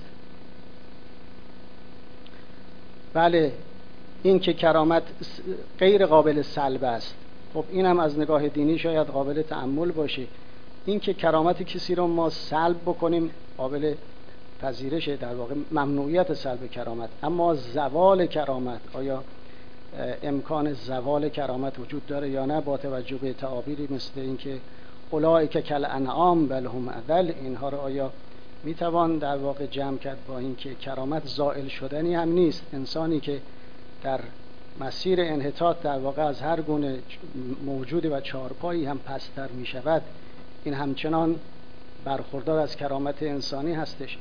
بله، اینکه کرامت غیر قابل سلب است، خب این هم از نگاه دینی شاید قابل تأمل باشه. اینکه کرامت کسی رو ما سلب بکنیم قابل پذیرشه، در واقع ممنوعیت سلب کرامت. اما زوال کرامت، آیا امکان زوال کرامت وجود داره یا نه، با توجه به تعابیری مثل اینکه اولئک کالانعام بل هم اضل، اینها رو آیا میتوان در واقع جمع کرد با اینکه کرامت زائل شدنی هم نیست؟ انسانی که در مسیر انحطاط در واقع از هر گونه موجود و چارپایی هم پستر می شود، این همچنان برخوردار از کرامت انسانی هستش.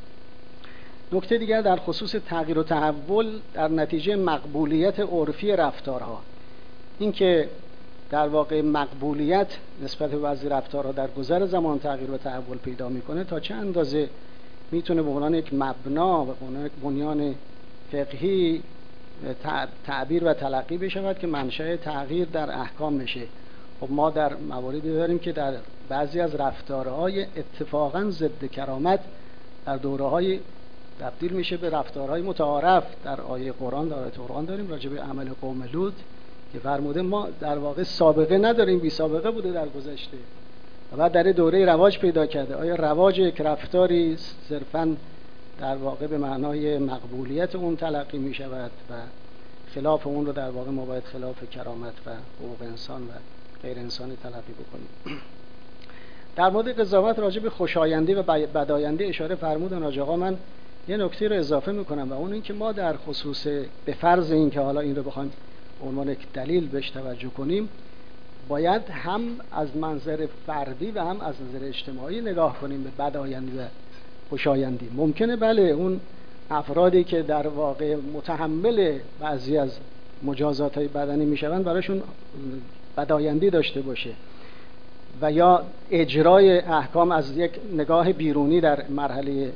نکته دیگر در خصوص تغییر و تحول در نتیجه مقبولیت عرفی رفتارها، این که در واقع مقبولیت نسبت به بعضی رفتارها در گذر زمان تغییر و تحول پیدا میکنه، تا چه اندازه میتونه به عنوان یک مبنا و به عنوان یک بنیان فقهی تعبیر و تلقی بشود که منشأ تغییر در احکام بشه. خب ما در مواردی داریم که در بعضی از رفتارهای اتفاقا ضد کرامت در دوره‌های تبدیل میشه به رفتارهای متعارف. در آیه قرآن، در آیه قرآن داریم راجع به عمل قوم لوط که فرموده ما در واقع سابقه نداریم، بی سابقه بوده در گذشته و بعد در دوره رواج پیدا کرده. آیا رواج یک رفتاری صرفاً در واقع به معنای مقبولیت اون تلقی می شود و خلاف اون رو در واقع ما باید خلاف کرامت و حقوق انسان و غیر انسانی تلقی بکنیم؟ در مورد قضاوت راجع به خوشایندی و بدایندی اشاره فرمودن حاج آقا. من یه نکته رو اضافه میکنم و اون این که ما در خصوص به فرض این که حالا این رو بخوایم عنوان یک دلیل بهش توجه کنیم، باید هم از منظر فردی و هم از نظر اجتماعی نگاه کنیم به بدایندی و خوشایندی. ممکنه بله اون افرادی که در واقع متحمل بعضی از مجازات های بدنی میشوند براشون بدایندی داشته باشه و یا اجرای احکام از یک نگاه بیرونی در مرحله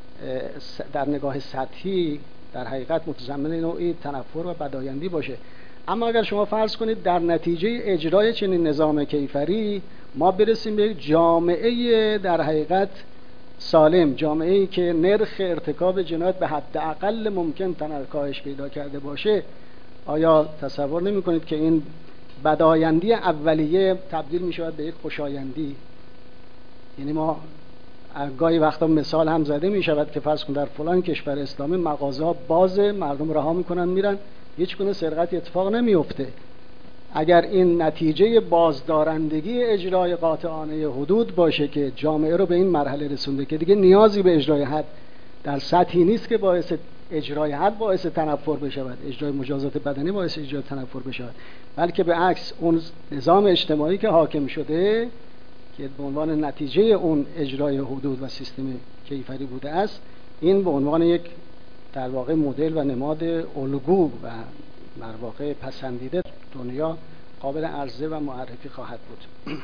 در نگاه سطحی در حقیقت متضمن نوعی تنفر و بدایندی باشه. اما اگر شما فرض کنید در نتیجه اجرای چنین نظام کیفری ما برسیم به یک جامعه در حقیقت سالم، جامعه‌ای که نرخ ارتکاب جنایت به حد اقل ممکن کاهش پیدا کرده باشه، آیا تصور نمی کنید که این بدایندی اولیه تبدیل می شود به یک خوشایندی؟ یعنی ما گاهی وقتا مثال هم زده می شود که فرض کن در فلان کشور اسلامی مغازه‌ها باز، مردم رها میکنن میرن، هیچ گونه سرقتی اتفاق نمیفته. اگر این نتیجه بازدارندگی اجرای قاطعانه حدود باشه که جامعه رو به این مرحله رسونده که دیگه نیازی به اجرای حد در سطحی نیست که باعث اجرای حد باعث تنفر بشود، اجرای مجازات بدنی باعث اجرای تنفر بشود، بلکه به عکس اون نظام اجتماعی که حاکم شده که به عنوان نتیجه اون اجرای حدود و سیستم کیفری بوده است، این به عنوان یک در واقع مدل و نماد الگو و در واقع پسندیده دنیا قابل عرضه و معرفی خواهد بود.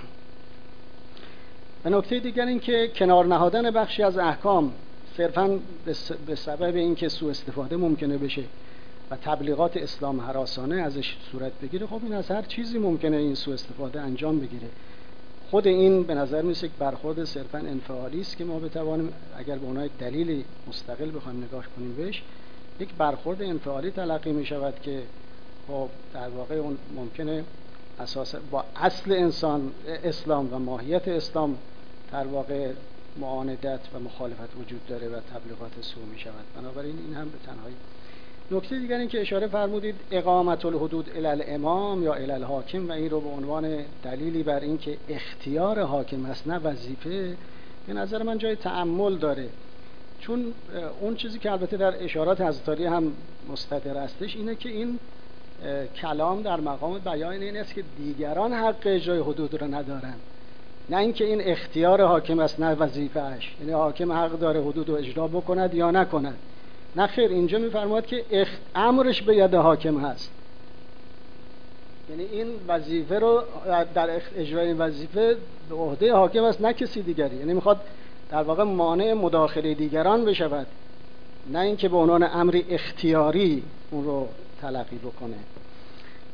و نکته دیگر این که کنار نهادن بخشی از احکام صرفاً به سبب اینکه سوء استفاده ممکنه بشه و تبلیغات اسلام هراسانه ازش صورت بگیره، خب این از هر چیزی ممکنه این سوء استفاده انجام بگیره. خود این به نظر میسه یک برخورد صرفاً انفعالی است که ما بتوانیم اگر به اونها یک دلیل مستقل بخوایم نگاه کنیم بهش، یک برخورد انفعالی تلقی می شود که خب در واقع اون ممکنه اساسا با اصل انسان اسلام و ماهیت اسلام در واقع معاندت و مخالفت وجود داره و تبلیغات سوء می شود. بنابراین این هم به تنهایی. نکته دیگر این که اشاره فرمودید اقامت الحدود الی الامام یا الی الحاکم و این رو به عنوان دلیلی بر این که اختیار حاکم است نه وظیفه، به نظر من جای تأمل داره. چون اون چیزی که البته در اشارات حضرت علی هم مستتر هستش اینه که این کلام در مقام بیان این است که دیگران حق اجرای حدود رو ندارن، نه اینکه این اختیار حاکم است نه وظیفه‌اش، یعنی حاکم حق داره حدود رو اجرا بکند یا نکند. نه خیر، اینجا میفرماید که اخت... امرش به ید حاکم هست، یعنی این وظیفه رو در اجرای این وظیفه به عهده حاکم است نه کسی دیگری. یعنی میخواد در واقع مانع مداخله دیگران بشود، نه اینکه به عنوان امری اختیاری اون رو تلقی بکنه.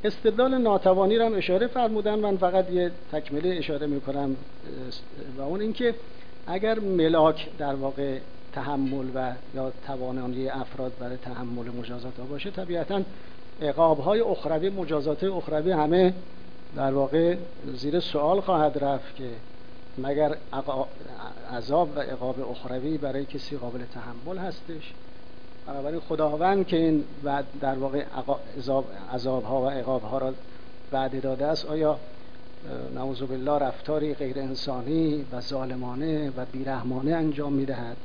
استدلال ناتوانی رو هم اشاره فرمودن. من فقط یه تکمله اشاره میکنم و اون اینکه اگر ملاک در واقع تحمل و یا توانایی افراد برای تحمل مجازات ها باشه، طبیعتاً عقاب های اخروی، مجازات اخروی همه در واقع زیر سوال خواهد رفت که مگر عذاب و عقاب اخروی برای کسی قابل تحمل هستش. بنابراین خداوند که این وعد در واقع عذاب ها و عقاب ها را وعده داده است، آیا نعوذ بالله رفتاری غیر انسانی و ظالمانه و بیرحمانه انجام میدهد؟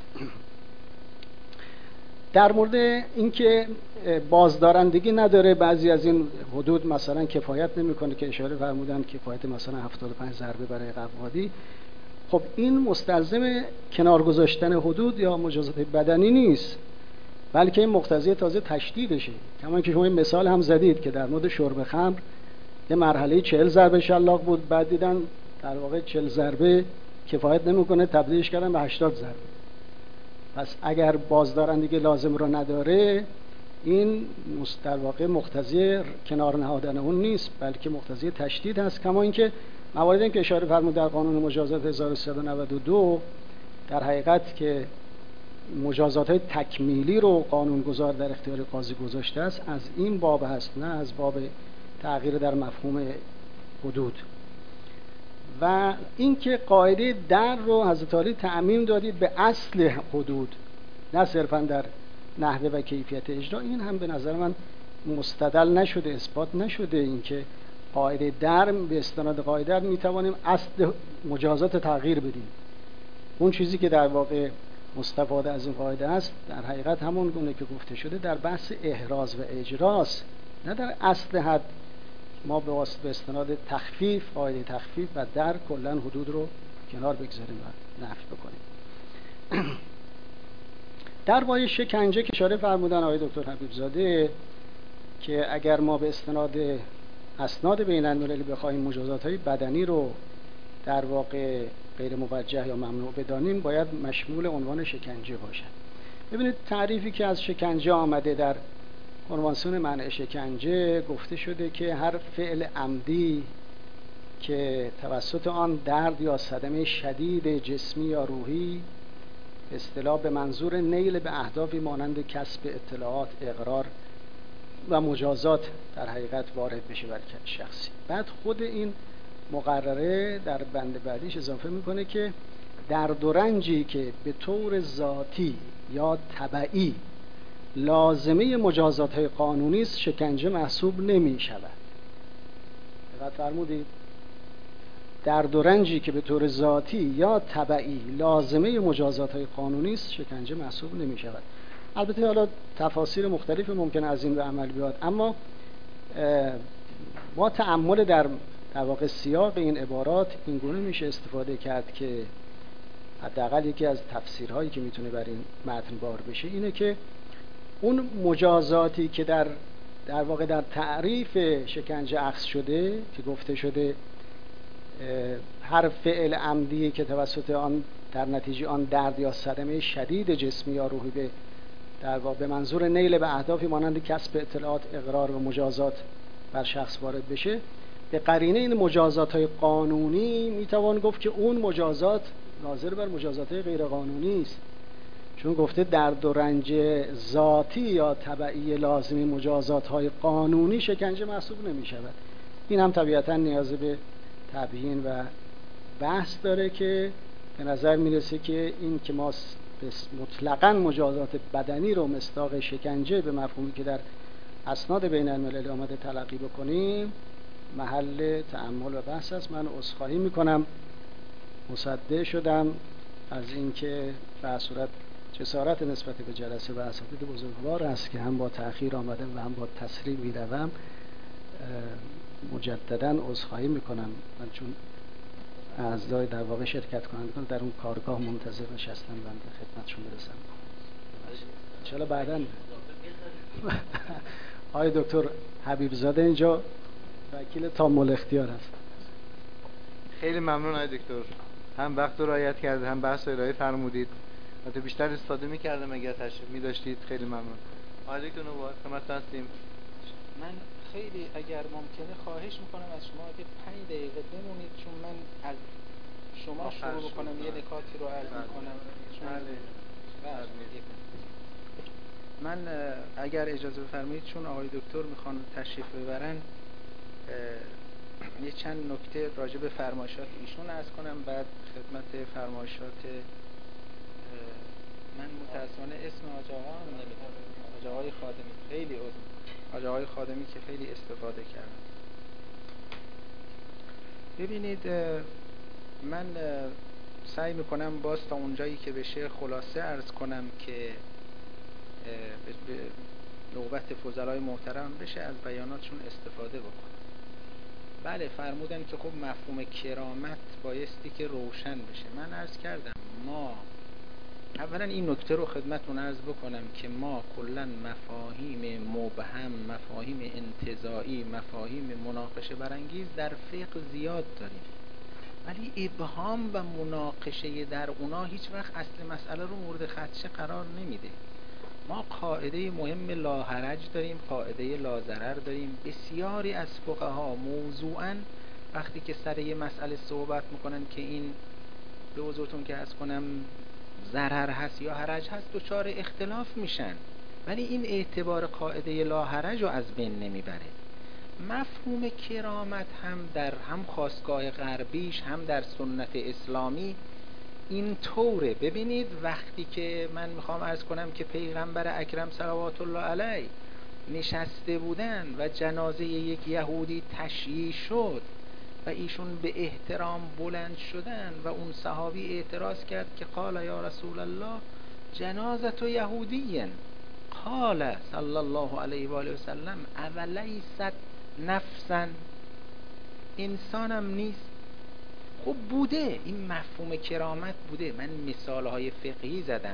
در مورد اینکه بازدارندگی نداره بعضی از این حدود مثلا کفایت نمیکنه که اشاره فرمودن کفایت مثلا هفتاد و پنج ضربه برای قواعدی، خب این مستلزم کنار گذاشتن حدود یا مجازات بدنی نیست، بلکه این مقتضی تازه تشدیدشه. کما که شما این مثال هم زدید که در مورد شرب خمر یه مرحله چهل ضربه شلاق بود، بعد دیدن در واقع چهل ضربه کفایت نمیکنه، تبدیلش کردن به هشتاد ضربه. پس اگر بازدارندگی لازم رو نداره، این در واقع مقتضی کنار نهادن اون نیست، بلکه مقتضی تشدید هست. کما اینکه مواردی که اشاره فرمود در قانون مجازات هزار و سیصد و نود و دو در حقیقت که مجازات های تکمیلی رو قانونگذار در اختیار قاضی گذاشته است، از این باب هست، نه از باب تغییر در مفهوم حدود. و اینکه قاعده در رو حضرت علی تعمیم دادید به اصل حدود، نه صرفا در نحوه و کیفیت اجرا، این هم به نظر من مستدل نشده، اثبات نشده. اینکه قاعده در به استناد قاعده می توانیم اصل مجازات تغییر بدیم. اون چیزی که در واقع مستفاده از این قاعده است در حقیقت همون گونه که گفته شده در بحث احراز و اجراست، نه در اصل حد. ما به واسطه استناد تخفیف، قاعده تخفیف و در کلا حدود رو کنار بگذاریم و نفی بکنیم. در باره شکنجه که اشاره فرمودن آقای دکتر حبیب زاده که اگر ما به استناد اسناد بین المللی بخوایم مجازات های بدنی رو در واقع غیر موجه یا ممنوع بدانیم، باید مشمول عنوان شکنجه باشد. ببینید تعریفی که از شکنجه آمده در کنوانسیون منع شکنجه، گفته شده که هر فعل عمدی که توسط آن درد یا صدمه شدید جسمی یا روحی به اصطلاح به منظور نیل به اهدافی مانند کسب اطلاعات، اقرار و مجازات در حقیقت وارد بشه بر شخصی. بعد خود این مقرره در بند بعدیش اضافه میکنه که درد و رنجی که به طور ذاتی یا تبعی لازمه مجازات های قانونی است شکنجه محسوب نمی شود. دقت فرمودید؟ درد و رنجی که به طور ذاتی یا تبعی لازمه مجازات های قانونی است شکنجه محسوب نمی شود. البته حالا تفاسیر مختلف ممکن از این به عمل بیاد، اما با تأمل در در واقع سیاق این عبارات این گونه میشه استفاده کرد که حداقل یکی از تفسیرهایی که میتونه بر این متن بار بشه اینه که اون مجازاتی که در در واقع در تعریف شکنجه اخذ شده که گفته شده هر فعل عمدی که توسط آن در نتیجه آن درد یا صدمه شدید جسمی یا روحی به در واقع به منظور نیل به اهدافی مانند کسب اطلاعات، اقرار و مجازات بر شخص وارد بشه، به قرینه این مجازات های قانونی میتوان گفت که اون مجازات ناظر بر مجازات های غیر قانونی است، چون گفته درد و رنج ذاتی یا تبعی لازمی مجازات های قانونی شکنجه محسوب نمی شود. این هم طبیعتا نیاز به تبیین و بحث داره که به نظر میرسه که این که ما مطلقاً مجازات بدنی رو مصداق شکنجه به مفهومی که در اسناد بین المللی آمده تلقی بکنیم محل تأمل و بحث است. من عذرخواهی میکنم، مصدع شدم از اینکه به صورت جسارت نسبت به جلسه و اساتید بزرگوار است که هم با تأخیر آمدم و هم با تسریع میروم. مجددا عذرخواهی میکنم، من چون اعضای در واقع شرکت کنندگان در اون کارگاه منتظر نشستم بنده خدمتشون برسم. انشاءالله بعداً آقای دکتر حبیب زاده اینجا وکیل تامل اختیار است. خیلی ممنون آقای دکتر، هم وقت رو رعایت کرد هم بحث رو ارائه فرمودید. البته بیشتر استفاده می‌کردم اگر تشریف می‌داشتید. خیلی ممنون. آقای دکتر نوبت خدمت هستیم. من خیلی اگر ممکنه خواهش میکنم از شما که پنج دقیقه بمونید، چون من از شما شروع بکنم یه نکاتی رو عرض میکنم. من اگر اجازه بفرمایید چون آقای دکتر میخوان تشریف ببرن یه چند نکته راجع به فرمایشات ایشون عرض کنم، بعد خدمت فرمایشات من متاسفانه اسم آقا آقا هم نمیدونم، آقای خادمی خیلی عذر آقای خادمی که خیلی استفاده کردم. ببینید من سعی میکنم باز تا اونجایی که بشه خلاصه عرض کنم که به نوبت فضلای محترم بشه از بیاناتشون استفاده بکنم. بله فرمودن که خب مفهوم کرامت بایستی که روشن بشه. من عرض کردم ما اولا این نکته رو خدمتتون عرض بکنم که ما کلا مفاهیم مبهم، مفاهیم انتزاعی، مفاهیم مناقشه برانگیز در فقه زیاد داریم، ولی ابهام و مناقشه در اونا هیچ وقت اصل مسئله رو مورد خدشه قرار نمیده. ما قاعده مهم لا حرج داریم، قاعده لا ضرر داریم. بسیاری از فقها موضوعاً وقتی که سر یه مسئله صحبت میکنن که این به حضورتون که عرض کنم ضرر هست یا حرج هست دچار اختلاف میشن، ولی این اعتبار قاعده لا حرج رو از بین نمیبره. مفهوم کرامت هم در هم خاستگاه غربیش هم در سنت اسلامی این طوره. ببینید وقتی که من میخوام عرض کنم که پیغمبر اکرم صلوات الله علیه نشسته بودن و جنازه یک یهودی تشییع شد و ایشون به احترام بلند شدن و اون صحابی اعتراض کرد که قال یا رسول الله جنازت یهودی، قال صلی الله علیه و آله و سلم اولیست نفسا، انسانم نیست؟ خب بوده، این مفهوم کرامت بوده. من مثالهای فقهی زدم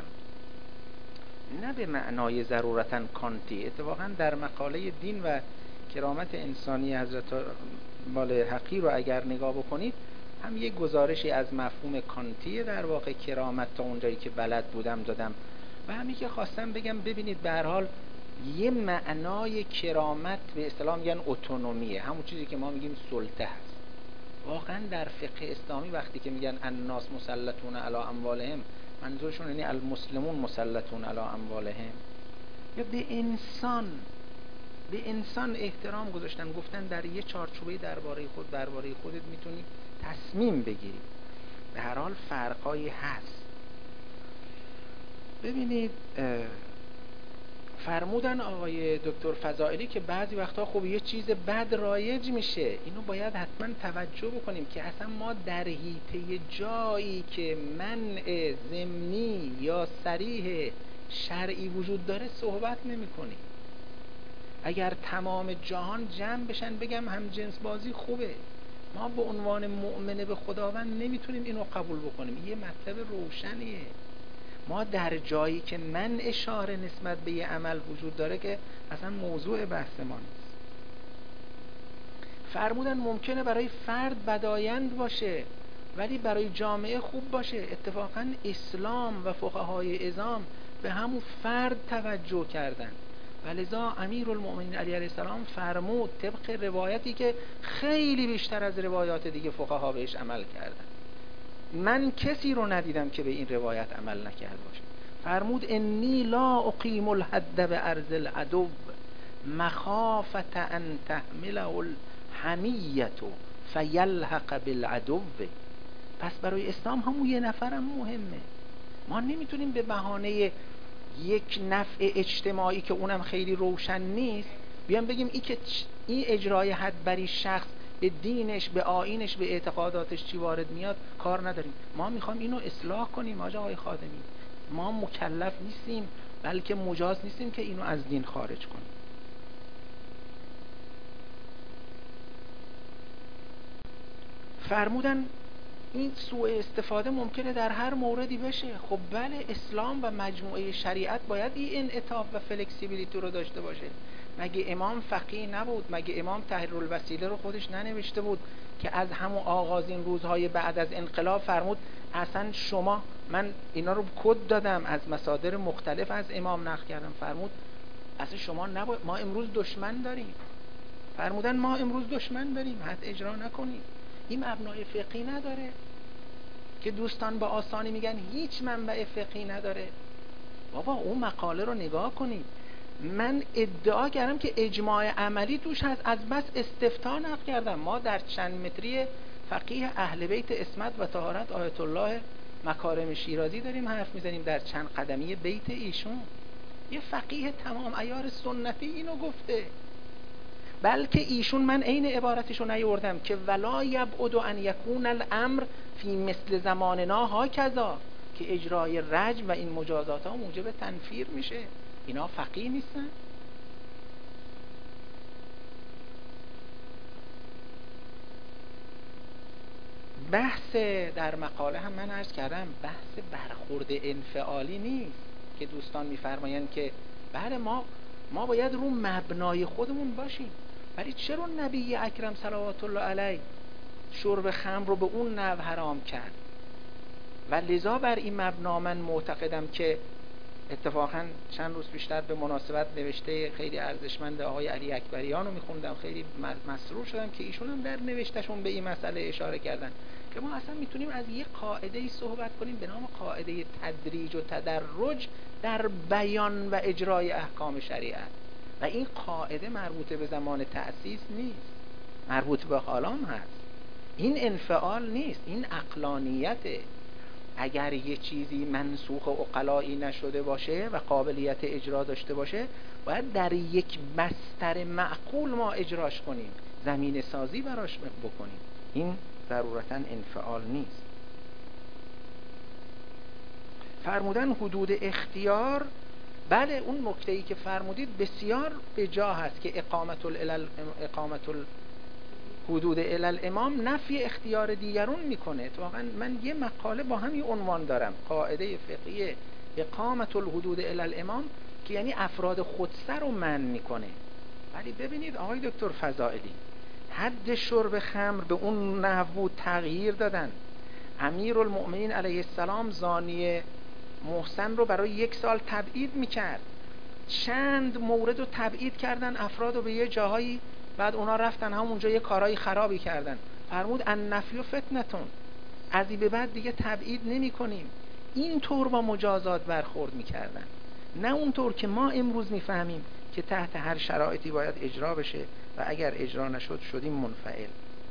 نه به معنای ضرورتاً کانتی. اتفاقاً در مقاله دین و کرامت انسانی حضرت مال حقی رو اگر نگاه بکنید هم یک گزارشی از مفهوم کانتی در واقع کرامت تا اونجایی که بلد بودم دادم و همین که خواستم بگم ببینید به هر حال یه معنای کرامت به اصطلاح میگن اتونومیه، همون چیزی که ما میگیم سلطه هست. واقعا در فقه اسلامی وقتی که میگن الناس مسلطون علی اموالهم منظورشون یعنی المسلمون مسلطون علی اموالهم، یا به انسان به انسان احترام گذاشتن، گفتن در یه چارچوبه درباره خود درباره خودت میتونی تصمیم بگیری. به هر حال فرقایی هست. ببینید فرمودن آقای دکتر فضائلی که بعضی وقتا خب یه چیز بد رایج میشه، اینو باید حتما توجه بکنیم که اصلا ما در حیطه جایی که منع ضمنی یا صریح شرعی وجود داره صحبت نمی کنیم. اگر تمام جهان جمع بشن بگم هم جنس بازی خوبه، ما به عنوان مؤمنه به خداوند نمیتونیم اینو قبول بکنیم. یه مطلب روشنیه. ما در جایی که من اشاره نسبت به یه عمل وجود داره که اصلا موضوع بحث ما نیست. فرمودن ممکنه برای فرد بدایند باشه ولی برای جامعه خوب باشه. اتفاقا اسلام و فقهای عظام به همون فرد توجه کردن و لذا امیرالمؤمنین علی علیه السلام فرمود طبق روایتی که خیلی بیشتر از روایات دیگه فقها بهش عمل کردن. من کسی رو ندیدم که به این روایت عمل نکرده باشه. فرمود انی لا اقیم الحد به ارض العدو مخافت ان تحمله الحمیة فیلحق بالعدو. پس برای اسلام همون یه نفرم مهمه. ما نمیتونیم به بهانه یک نفع اجتماعی که اونم خیلی روشن نیست بیان بگیم این که این اجرای حد بری شخص به دینش به آیینش به اعتقاداتش چی وارد میاد کار نداریم. ما میخوام اینو اصلاح کنیم. آقای خادمی ما مکلف نیستیم بلکه مجاز نیستیم که اینو از دین خارج کنیم. فرمودن این سوء استفاده ممکنه در هر موردی بشه. خب بله اسلام و مجموعه شریعت باید این انعطاف و فلکسیبیلیتی رو داشته باشه. مگه امام فقیه نبود؟ مگه امام تحریرالوسیله رو خودش ننوشته بود که از همون آغازین روزهای بعد از انقلاب فرمود اصلا شما، من اینا رو کد دادم از مصادر مختلف از امام نقل کردم، فرمود اصلا شما نباید، ما امروز دشمن داریم فرمودن ما امروز دشمن داریم، حد اجرا نکنیم. این مبنای فقهی نداره که دوستان با آسانی میگن هیچ منبع فقهی نداره. بابا اون مقاله رو نگاه کنید. من ادعا کردم که اجماع عملی توش هست، از بس استفتاء نقل کردم. ما در چند متری فقیه اهل بیت عصمت و طهارت آیت الله مکارم شیرازی داریم حرف میزنیم، در چند قدمی بیت ایشون. یه فقیه تمام عیار سنتی اینو گفته. بلکه ایشون، من عین عبارتشو نیاوردم که ولا یبعد ان یکون الامر فی مثل زماننا هاکذا، که اجرای رجم و این مجازات ها موجب تنفیر میشه. اینا فقیه نیستن؟ بحث در مقاله هم من عرض کردم بحث برخورد انفعالی نیست که دوستان میفرمایند که بله ما ما باید رو مبنای خودمون باشیم. ولی چرا نبی اکرم صلوات الله علیه شرب خمر رو به اون نحو حرام کرد؟ و لذا بر این مبنا من معتقدم که اتفاقا چند روز بیشتر به مناسبت نوشته خیلی ارزشمند آقای علی اکبریان رو میخوندم، خیلی مسرور شدم که ایشون هم در نوشتهشون به این مسئله اشاره کردن که ما اصلا میتونیم از یک قاعده‌ای صحبت کنیم به نام قاعده تدریج و تدرج در بیان و اجرای احکام شریعت. و این قاعده مربوط به زمان تأسیس نیست، مربوط به حالام هست. این انفعال نیست، این عقلانیته. اگر یه چیزی منسوخ عقلایی نشده باشه و قابلیت اجرا داشته باشه، باید در یک بستر معقول ما اجراش کنیم، زمین سازی براش بکنیم. این ضرورتاً انفعال نیست. فرمودن حدود اختیار، بله اون نکته‌ای که فرمودید بسیار به جا هست که اقامت الالل اقامت حدود الالامام نفی اختیار دیگرون میکنه. واقعا من یه مقاله با همین عنوان دارم، قاعده فقهی اقامت الحدود الالامام، که یعنی افراد خودسر رو منع میکنه. ولی ببینید آقای دکتر فضائلی، حد شرب خمر به اون نحو تغییر دادن. امیرالمؤمنین علیه السلام زانی محسن رو برای یک سال تبعید میکرد، چند مورد رو تبعید کردن افراد رو به یه جاهایی، بعد اونا رفتن همونجا یه کارهای خرابی کردن. فرمود ان نفی و فتنتون، از این به بعد دیگه تبعید نمی کنیم. این طور با مجازات برخورد میکردن، نه اونطور که ما امروز میفهمیم که تحت هر شرایطی باید اجرا بشه و اگر اجرا نشد شدیم منفعل.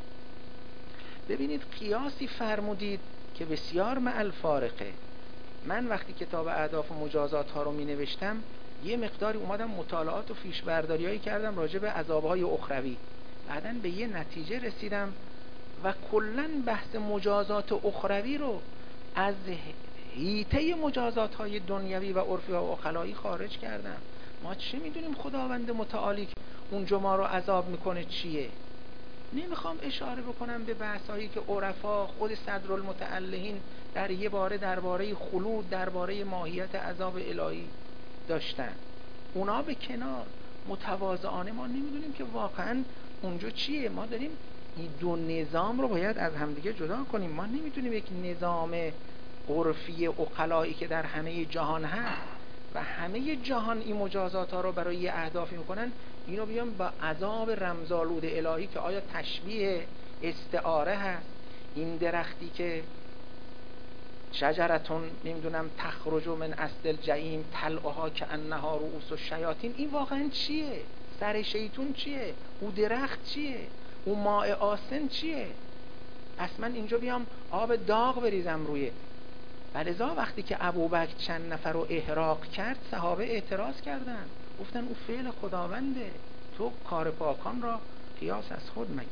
ببینید قیاسی فرمودید که بسیار مع الفارقه. من وقتی کتاب اهداف و مجازات ها رو می نوشتم یه مقداری اومدم مطالعات و فیش برداری هایی کردم راجع به عذابهای اخروی، بعدن به یه نتیجه رسیدم و کلن بحث مجازات اخروی رو از حیطه مجازات های دنیوی و عرفی و عقلایی خارج کردم. ما چه میدونیم خداوند متعالی اونجا ما رو عذاب میکنه چیه؟ نمیخوام اشاره بکنم به بحثایی که عرفا خود صدرالمتعلهین در یه باره درباره خلود، درباره ماهیت عذاب الهی داشتن. اونا به کنار، متواضعانه ما نمیدونیم که واقعا اونجا چیه. ما داریم این دو نظام رو باید از همدیگه جدا کنیم. ما نمیتونیم یک نظام عرفی عقلایی که در همه جهان هست و همه جهان این مجازات ها رو برای یه اهدافی میکنن، اینو بیان با عذاب رمزآلود الهی که آیا تشبیه استعاره هست، این درختی که شجرتون نمیدونم تخرج من اصل الجحیم طلعها کانها رؤوس الشیاطین، این واقعا چیه؟ سر شیطون چیه؟ او درخت چیه؟ او ماء آسن چیه؟ پس من اینجا بیام آب داغ بریزم روی. ولذا وقتی که ابوبکر چند نفر رو احراق کرد، صحابه اعتراض کردن، گفتن او فعل خداونده، تو کار پاکان را قیاس از خود مگی.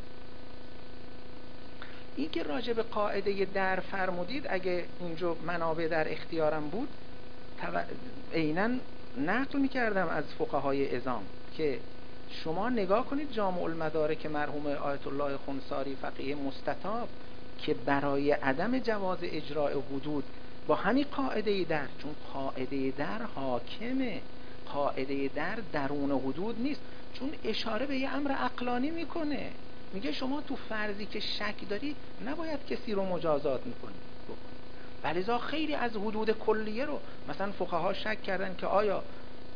این که راجع به قاعده در فرمودید، اگه اینجا منابع در اختیارم بود عیناً نقل میکردم از فقهای عظام که شما نگاه کنید جامع المدارک مرحوم آیت الله خنثاری فقیه مستطاب که برای عدم جواز اجراء حدود با همین قاعده در، چون قاعده در حاکمه، قاعده در درون حدود نیست، چون اشاره به یه امر عقلانی میکنه، میگه شما تو فرضی که شک داری نباید کسی رو مجازات میکنی. ولذا خیلی از حدود کلیه رو مثلا فقها شک کردن که آیا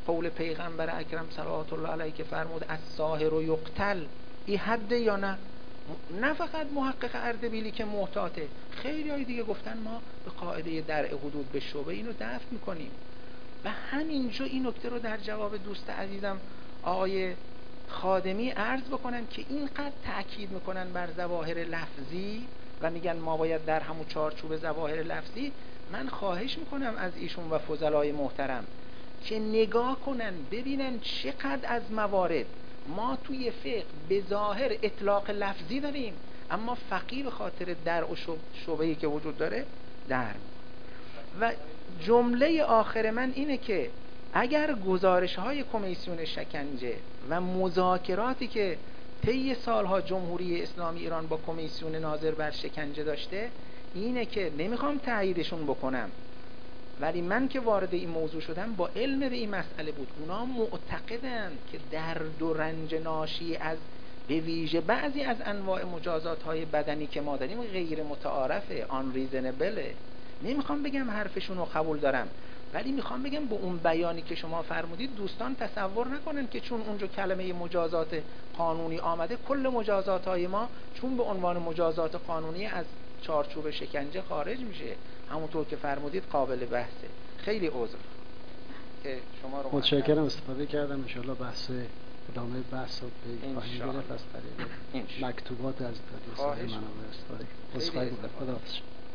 قول پیغمبر اکرم صلوات الله علیه که فرمود الساحر و یقتل، این حده یا نه؟ نه فقط محقق اردبیلی که محتاطه، خیلی های دیگه گفتن ما به قاعده درع حدود به شبهه اینو دفع میکنیم. و همینجا این نکته رو در جواب دوست عزیزم آقای خادمی عرض بکنم که اینقدر تأکید میکنن بر ظواهر لفظی و میگن ما باید در همون چارچوب ظواهر لفظی. من خواهش میکنم از ایشون و فضلای محترم که نگاه کنن ببینن چقدر از موارد ما توی فقه به ظاهر اطلاق لفظی داریم، اما فقیه به خاطر درع و شبهه‌ای که وجود داره در. و جمله آخر من اینه که اگر گزارش های کمیسیون شکنجه و مذاکراتی که طی سالها جمهوری اسلامی ایران با کمیسیون ناظر بر شکنجه داشته، اینه که نمیخوام تاییدشون بکنم، ولی من که وارد این موضوع شدم با علم به این مسئله بود. اونا معتقدن که درد و رنج ناشی از به ویژه بعضی از انواع مجازات های بدنی که ما داریم غیر متعارفه، آن ریزنبله. نمیخوام بگم حرفشون رو قبول دارم، ولی میخوام بگم با اون بیانی که شما فرمودید دوستان تصور نکنن که چون اونجا کلمه مجازات قانونی آمده کل مجازات های ما چون به عنوان مجازات قانونی از چارچوب شکنجه خارج میشه. همونطور که فرمودید قابل بحثه. خیلی عذر که شما رو متشکرم، استفاده کردم. انشاءالله بحث ادامه بحث رو به خواهیم گرفت از طریق مکتوبات از دادی منابع استفاده کنیم. خواهی بکنم. خداحافظ.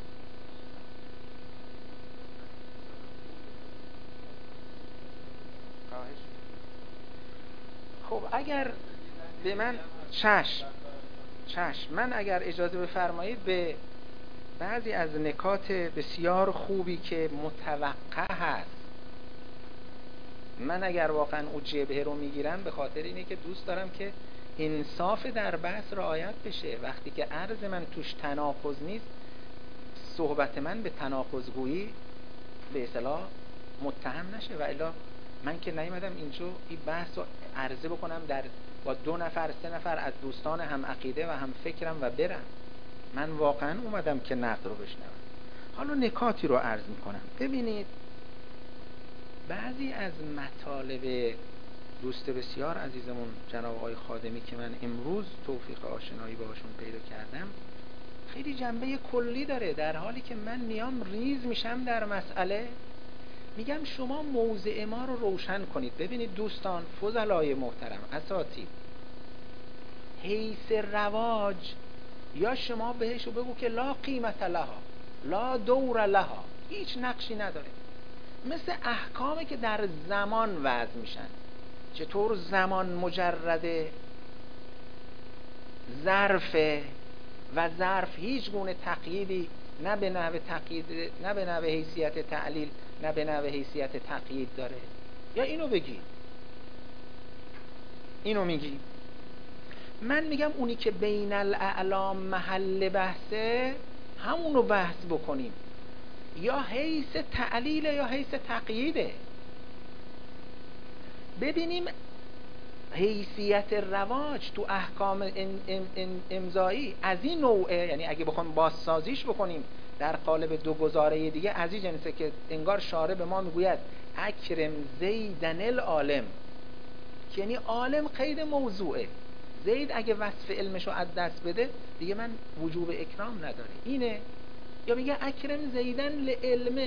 خب اگر به من چشم چشم من اگر اجازه بفرمایید به بعضی از نکات بسیار خوبی که متوقع هست، من اگر واقعا او جبهه رو میگیرم به خاطر اینه که دوست دارم که انصاف در بحث رعایت بشه. وقتی که عرض من توش تناقض نیست، صحبت من به تناقض‌گویی به اصطلاح متهم نشه. و الا من که نیومدم اینجا این بحث رو عرضه بکنم در با دو نفر سه نفر از دوستان هم عقیده و هم فکرم و برم. من واقعا اومدم که نقد رو بشنوم. حالا نکاتی رو عرض میکنم. ببینید بعضی از مطالب دوست بسیار عزیزمون جناب آقای خادمی که من امروز توفیق آشنایی باشون پیدا کردم خیلی جنبه کلی داره، در حالی که من میام ریز میشم در مسئله، میگم شما موضع ما رو روشن کنید. ببینید دوستان فضلای محترم اساتید، حیث رواج یا شما بهشو بگو که لا قیمت لها لا دور لها، هیچ نقشی نداره. مثل احکامی که در زمان وضع میشن. چطور زمان مجرد ظرفه و ظرف هیچ گونه تقییدی نه به نحو تقیید، نه به نحو حیثیت تعلیل، نه به نحو حیثیت تقیید داره. یا اینو بگی، اینو میگی. من میگم اونی که بین الاعلام محل بحثه همونو بحث بکنیم، یا حیث تعلیل یا حیث تقییده. ببینیم حیثیت رواج تو احکام ام ام ام امضایی از این نوعه، یعنی اگه بخوام بازسازیش بکنیم در قالب دو گزاره دیگه از این جنسه که انگار شارع به ما میگوید اکرم زیدن العالم، یعنی عالم قید موضوعه. زید اگه وصف علمشو از دست بده دیگه من وجوب اکرام نداره، اینه. یا میگه اکرم زیدن لعلمه.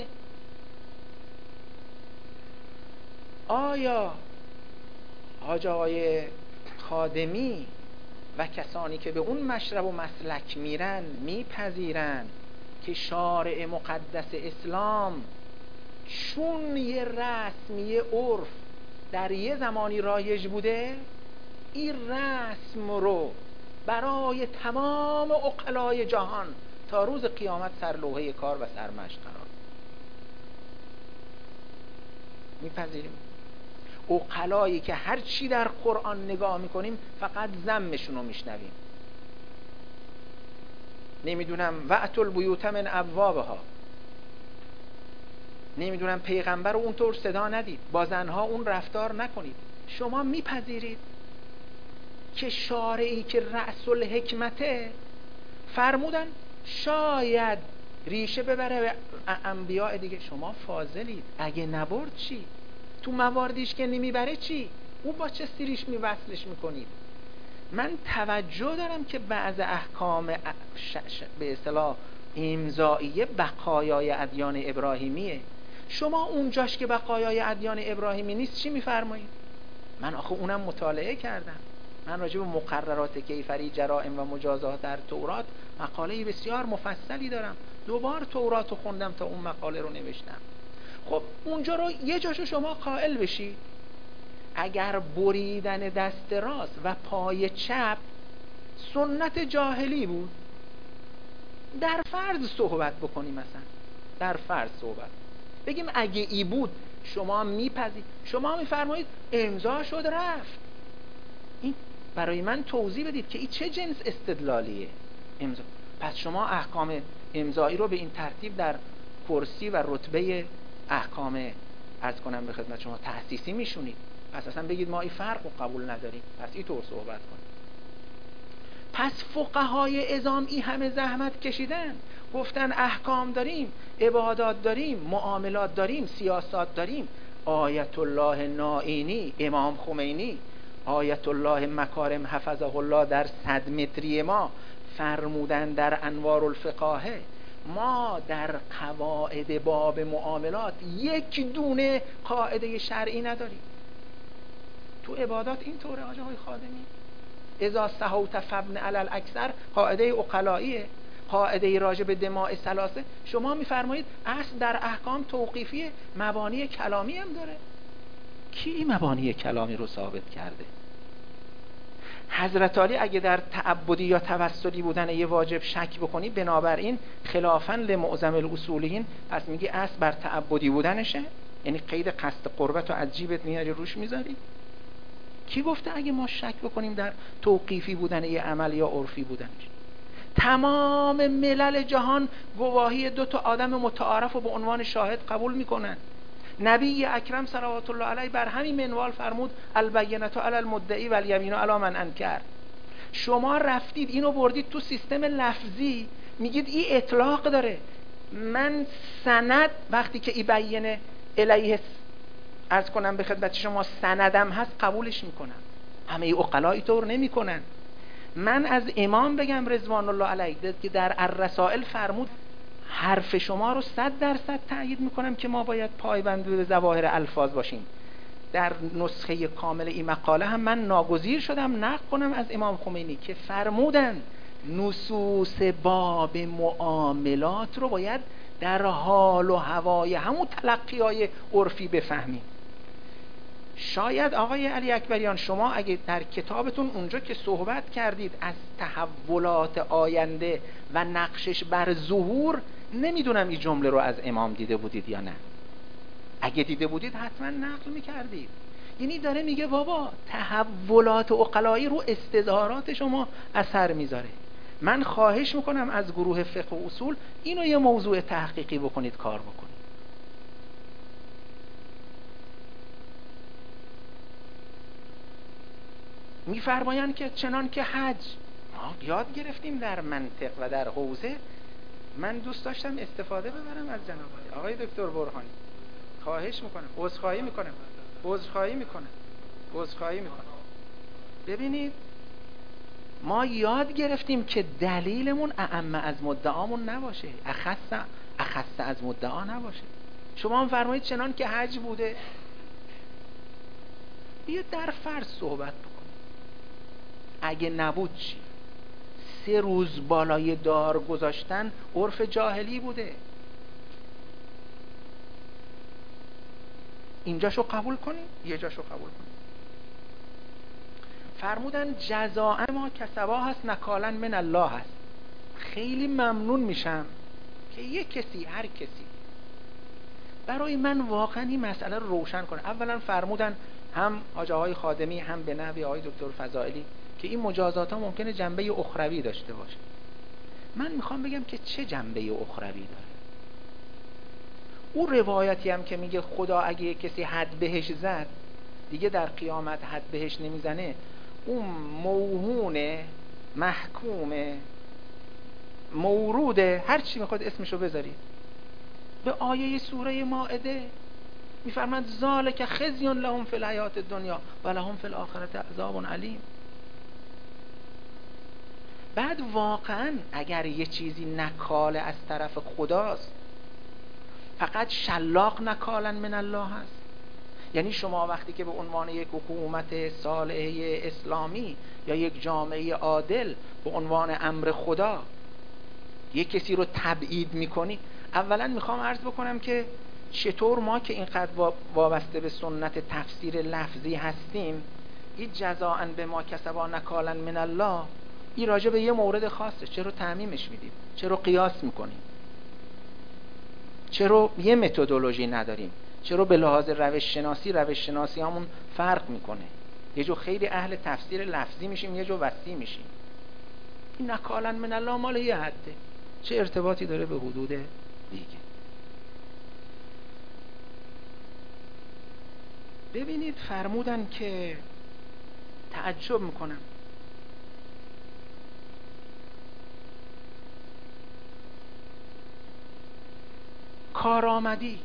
آیا حاج آقای خادمی و کسانی که به اون مشرب و مسلک میرن میپذیرن که شارع مقدس اسلام چون یه رسم یه عرف در یه زمانی رایج بوده، این رسم رو برای تمام عقلای جهان تا روز قیامت سرلوحه کار و سرمشق قرار میپذیریم؟ عقلایی که هر چی در قرآن نگاه میکنیم فقط ذمشون رو میشنویم. نمیدونم وأتوا البیوت من ابوابها، نمیدونم پیغمبر رو اونطور صدا ندید، با زنها اون رفتار نکنید. شما میپذیرید که شارعی که رأس الحکمته فرمودن شاید ریشه ببره به انبیاء دیگه؟ شما فاضلید، اگه نبرد چی؟ تو مواردیش که نمیبره چی؟ او با چه سیریش میوصلش میکنید؟ من توجه دارم که بعض احکام ش... ش... به اصطلاح امضائیه بقایای ادیان ابراهیمیه. شما اونجاش که بقایای ادیان ابراهیمی نیست چی میفرمایید؟ من آخه اونم مطالعه کردم. من راجع به مقررات کیفری، جرائم و مجازات در تورات مقاله بسیار مفصلی دارم. دوبار تورات رو خوندم تا اون مقاله رو نوشتم. خب اونجا رو یه جاشو شما قائل بشی اگر بریدن دست راست و پای چپ سنت جاهلی بود، در فرض صحبت بکنیم، مثلا در فرض صحبت بگیم اگه ای بود شما میپذید، شما میفرمایید امضا شد رفت. این برای من توضیح بدید که این چه جنس استدلالیه امضا؟ پس شما احکام امضایی رو به این ترتیب در کرسی و رتبه احکام عرض کنم به خدمت شما تأسیسی میشونید. پس اصلا بگید ما این فرق رو قبول نداریم، پس این طور صحبت کنید. پس فقهای عظام این همه زحمت کشیدن، گفتن احکام داریم، عبادات داریم، معاملات داریم، سیاست داریم. آیت الله نائینی، امام خمینی، آیت الله مکارم حفظه الله در صد متری ما فرمودن در انوار الفقاهه ما در قواعد باب معاملات یک دونه قاعده شرعی نداریم. تو عبادات این طوره آقای خادمی، اذا سهوت فابن علی الاکثر قاعده عقلاییه، قاعده راجع به دماء ثلاثه. شما میفرمایید اصل در احکام توقیفی، مبانی کلامی هم داره. کی مبانی کلامی رو ثابت کرده؟ حضرت علی اگه در تعبدی یا توسلی بودن یه واجب شک بکنی، بنابراین خلافاً لمعظم الاصولین، پس میگی اصل بر تعبدی بودنشه، یعنی قید قصد قربت رو از جیبت میاری روش میذاری. کی گفته اگه ما شک بکنیم در توقیفی بودن یه عمل یا عرفی بودنش؟ تمام ملل جهان گواهی دو تا آدم متعارف رو به عنوان شاهد قبول میکنن. نبی اکرم صلوات الله علیه بر همین منوال فرمود البینة علی المدعی و الیمین علی من انکر. شما رفتید اینو بردید تو سیستم لفظی، میگید این اطلاق داره. من سند وقتی که ای بینه الیه عرض کنم به خدمت شما سندم هست قبولش میکنم. همه عقلا اینطور نمیکنن. من از امام بگم رضوان الله علیه که در الرسائل فرمود حرف شما رو صد درصد تأیید میکنم که ما باید پایبند به ظواهر الفاظ باشیم. در نسخه کامل این مقاله هم من ناگزیر شدم نقل کنم از امام خمینی که فرمودن نصوص باب معاملات رو باید در حال و هوای همون تلقیای عرفی بفهمیم. شاید آقای علی اکبریان شما اگه در کتابتون اونجا که صحبت کردید از تحولات آینده و نقشش بر ظهور، نمیدونم این جمله رو از امام دیده بودید یا نه. اگه دیده بودید حتما نقل میکردید. یعنی داره میگه بابا تحولات عقلایی رو استظهارات شما اثر میذاره. من خواهش میکنم از گروه فقه و اصول اینو یه موضوع تحقیقی بکنید، کار بکنید. میفرمایند که چنان که حج ما یاد گرفتیم در منطق و در حوزه. من دوست داشتم استفاده ببرم از جناب آقای دکتر برهانی. خواهش میکنم، عذرخواهی میکنم عذرخواهی میکنم عذرخواهی میکنم ببینید ما یاد گرفتیم که دلیلمون اعم از مدعامون نباشه، اخص اخص از مدعا نباشه. شما هم فرمایید چنان که حج بوده. بیا در فرض صحبت بکن، اگه نبود چی؟ سه روز بالای دار گذاشتن عرف جاهلی بوده. اینجاشو قبول کنی، یه جاشو قبول کنی. فرمودن جزاء ما کسبا هست نکالا من الله هست. خیلی ممنون میشم که یه کسی، هر کسی برای من واقعا این مسئله رو روشن کنه. اولا فرمودن هم حاج آقای خادمی هم به نحوی آقای دکتر فضائلی که این مجازات ها ممکنه جنبه اخروی داشته باشه. من میخوام بگم که چه جنبه اخروی داره. اون روایتی هم که میگه خدا اگه کسی حد بهش زد دیگه در قیامت حد بهش نمیزنه، اون موهونه، محکومه، موروده، هر چی میخواد اسمشو بذارید، به آیه سوره مائده میفرماند ذالک خزی لهم فی الحیات الدنیا و لهم فی الاخرة عذاب علیم. بعد واقعا اگر یه چیزی نکاله از طرف خداست، فقط شلاق نکالا من الله هست. یعنی شما وقتی که به عنوان یک حکومت صالحه اسلامی یا یک جامعه عادل به عنوان امر خدا یک کسی رو تبعید میکنی، اولا میخوام عرض بکنم که چطور ما که اینقدر وابسته به سنت تفسیر لفظی هستیم، این جزاء به ما کسبا نکالا من الله، این راجع به یه مورد خاصه، چرا تعمیمش میدیم؟ چرا قیاس میکنیم؟ چرا یه متدولوژی نداریم؟ چرا به لحاظ روش شناسی روش شناسی همون فرق میکنه؟ یه جو خیلی اهل تفسیر لفظی میشیم، یه جو وسیع میشیم. این نکالا من الله مال یه حده، چه ارتباطی داره به حدود دیگه؟ ببینید فرمودن که تعجب میکنم، کارآمدی،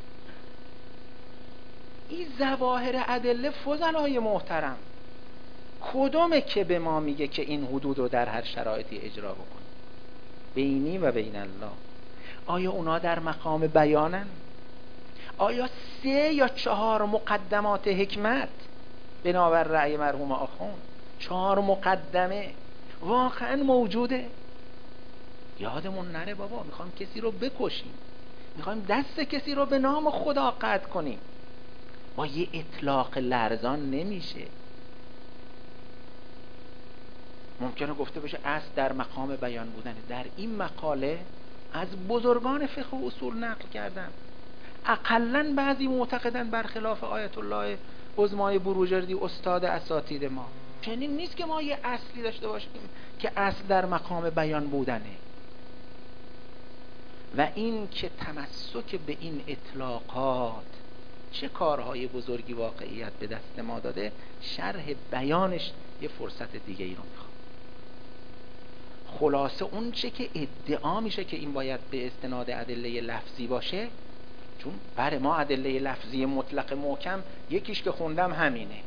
این ظواهر ادله فضلای محترم کدومه که به ما میگه که این حدود رو در هر شرایطی اجرا بکن؟ بینی و بین الله. آیا اونا در مقام بیانن؟ آیا سه یا چهار مقدمات حکمت بنابر رأی مرحوم آخوند، چهار مقدمه واقعا موجوده؟ یادمون نره بابا، میخوایم کسی رو بکشیم، میخوایم دست کسی رو به نام خدا قطع کنیم، با یه اطلاق لرزان نمیشه. ممکنه گفته بشه اصل در مقام بیان بودنه. در این مقاله از بزرگان فقه و اصول نقل کردن، اقلن بعضی معتقدن برخلاف آیت الله عظمای بروجردی استاد اساتید ما، چنین نیست که ما یه اصلی داشته باشیم که اصل در مقام بیان بودنه. و این که تمسک به این اطلاقات چه کارهای بزرگی واقعیت به دست ما داده، شرح بیانش یه فرصت دیگه ای رو میخوام. خلاصه اون چه که ادعا میشه که این باید به استناد ادله لفظی باشه، چون برای ما ادله لفظی مطلق محکم یکیش که خوندم همینه،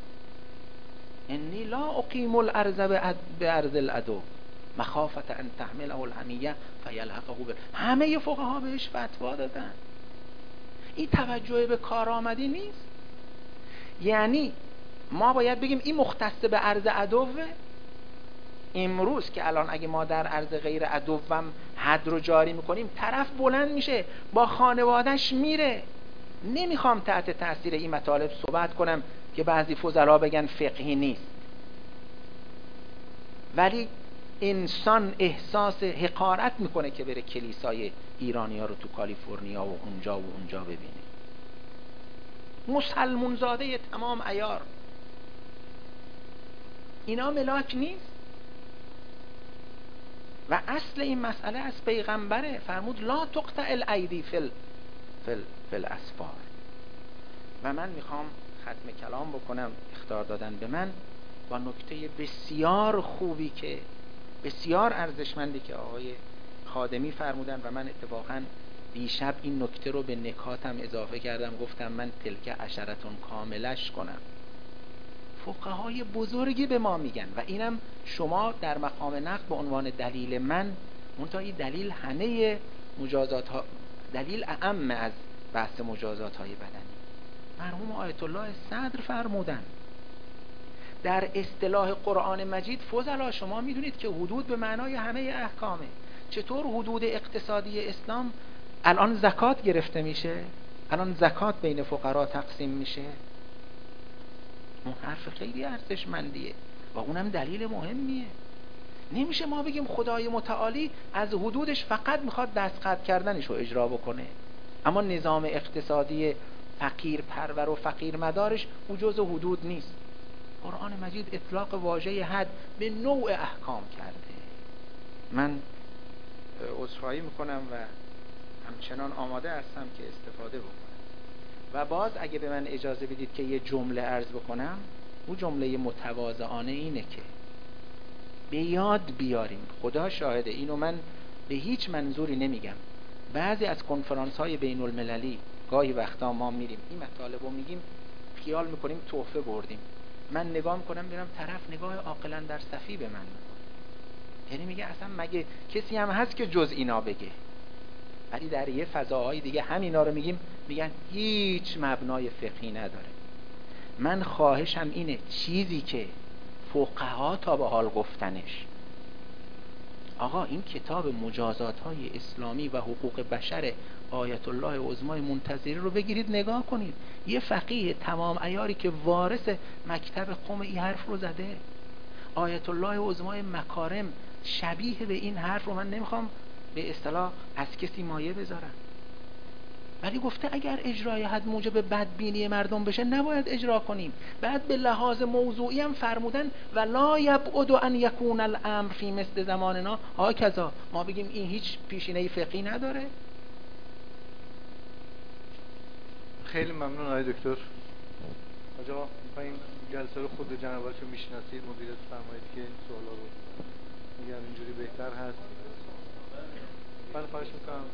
انی لا اقیم الارض به ارض العدو مخافت ان تحمله الحمیه فیلحقه به. همه فقها بهش فتوا دادن. این توجه به کارآمدی نیست. یعنی ما باید بگیم این مختص به ارض عدوه. امروز که الان اگه ما در ارض غیر عدوم حد رو جاری میکنیم، طرف بلند میشه با خانوادش میره. نمیخوام تحت تاثیر این مطالب صحبت کنم که بعضی فضلا بگن فقهی نیست، ولی انسان احساس حقارت میکنه که بره کلیسای ایرانی ها رو تو کالیفرنیا و اونجا و اونجا ببینه. مسلمون زاده تمام عیار، اینا ملاک نیست. و اصل این مسئله از پیغمبره، فرمود لا تقطع الایدی فل فل فل اسفار. و من میخوام ختم کلام بکنم، اخطار دادن به من، با نکته بسیار خوبی که بسیار ارزشمندی که آقای خادمی فرمودن و من اتفاقا دیشب این نکته رو به نکاتم اضافه کردم، گفتم من تلک عشرتون کاملش کنم. فقهای بزرگی به ما میگن و اینم شما در مقام نقد به عنوان دلیل من، منتها این دلیل همه مجازات ها، دلیل اعم از بحث مجازات های بدنی. مرحوم آیت الله صدر فرمودن در اصطلاح قرآن مجید فضلا شما میدونید که حدود به معنای همه احکامه. چطور حدود اقتصادی اسلام الان زکات گرفته میشه، الان زکات بین فقرا تقسیم میشه؟ اون حرف خیلی ارزشمندیه و اونم دلیل مهمیه. نمیشه ما بگیم خدای متعالی از حدودش فقط میخواد دستقطع کردنش رو اجرا بکنه، اما نظام اقتصادی فقیر پرور و فقیر مدارش او جزء حدود نیست. قرآن مجید اطلاق واژه حد به نوع احکام کرده. من عذرخواهی میکنم و همچنان آماده هستم که استفاده بکنم. و باز اگه به من اجازه بدید که یه جمله عرض بکنم، اون جمله متواضعانه اینه که به یاد بیاریم، خدا شاهده اینو من به هیچ منظوری نمیگم، بعضی از کنفرانس های بین المللی گاهی وقتا ما میریم این مطالب رو میگیم، خیال میکنیم تحفه بردیم. من نگاه میکنم میرم طرف نگاه عاقلا در صفی به من میکنه، یعنی میگه اصلا مگه کسی هم هست که جز اینا بگه؟ ولی در یه فضاهای دیگه همینا رو میگیم، میگن هیچ مبنای فقهی نداره. من خواهشم اینه چیزی که فقها تا به حال گفتنش، آقا این کتاب مجازات های اسلامی و حقوق بشر آیت الله عظمای منتظری رو بگیرید نگاه کنید. یه فقیه تمام عیاری که وارث مکتب قم این حرف رو زده. آیت الله عظمای مکارم شبیه به این حرف رو من نمیخوام به اصطلاح از کسی مایه بذارم، ولی گفته اگر اجرای حد موجب بدبینی مردم بشه نباید اجرا کنیم. بعد به لحاظ موضوعی هم فرمودن ولا یبعد ان یکون الامر فی مثل زماننا هاکذا. ما بگیم این هیچ پیشینه فقهی نداره؟ خیلی ممنون آقای دکتر. آقا می‌خوایم جلسه رو خود جنابش رو میشناسید، مدیریت فرمایید که این سوالا رو میگم اینجوری بهتر هست. من خواهش میکنم.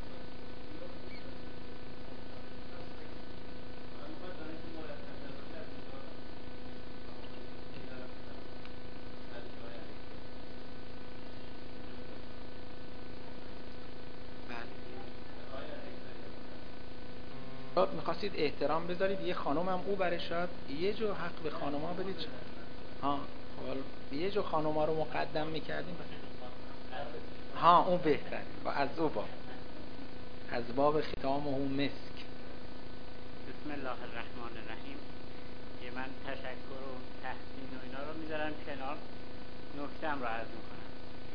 میخواستید احترام بذارید، یه خانم هم او برای شاید یه جو حق به خانم ها بدید. ها یه جو خانم ها رو مقدم میکردیم. ها اون بهتر از او با از باب ختام و مسک. بسم الله الرحمن الرحیم. یه من تشکر و تحسین و اینا رو میذارم کنار، نکتم رو عرض میکنم.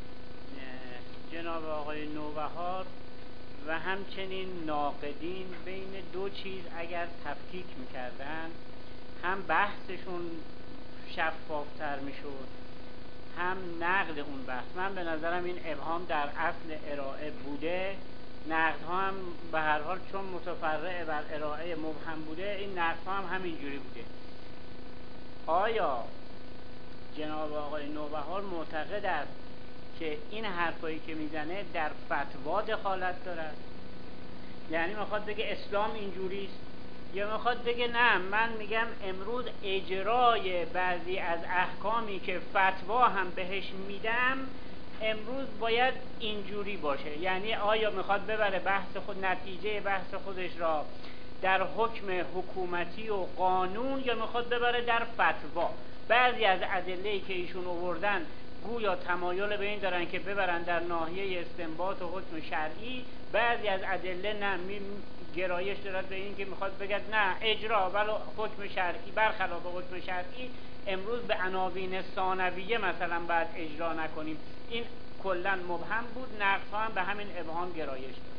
جناب آقای نوبهار و همچنین ناقدین بین دو چیز اگر تفکیک میکردن، هم بحثشون شفافتر میشد، هم نقد اون بحث. من به نظرم این ابهام در اصل ارائه بوده، نقدها هم به هر حال چون متفرع بر ارائه مبهم بوده، این نقدها هم همینجوری بوده. آیا جناب آقای نوبهار معتقد است که این حرفایی که میزنه در فتوا دخالت دارد؟ یعنی میخواد بگه اسلام اینجوریست، یا میخواد بگه نه من میگم امروز اجرای بعضی از احکامی که فتوا هم بهش میدم امروز باید اینجوری باشه؟ یعنی آیا میخواد ببره بحث خود نتیجه بحث خودش را در حکم حکومتی و قانون، یا میخواد ببره در فتوا؟ بعضی از ادله‌ای که ایشون آوردن گویا تمایل به این دارن که ببرن در ناحیه استنباط و حکم شرعی، بعضی از ادله نه، گرایش دارد به این که میخواد بگه نه اجرا ولو حکم شرعی برخلاف حکم شرعی امروز به عناوین ثانویه مثلا بعد اجرا نکنیم. این کلا مبهم بود، نقدها هم به همین ابهام گرایش داشت.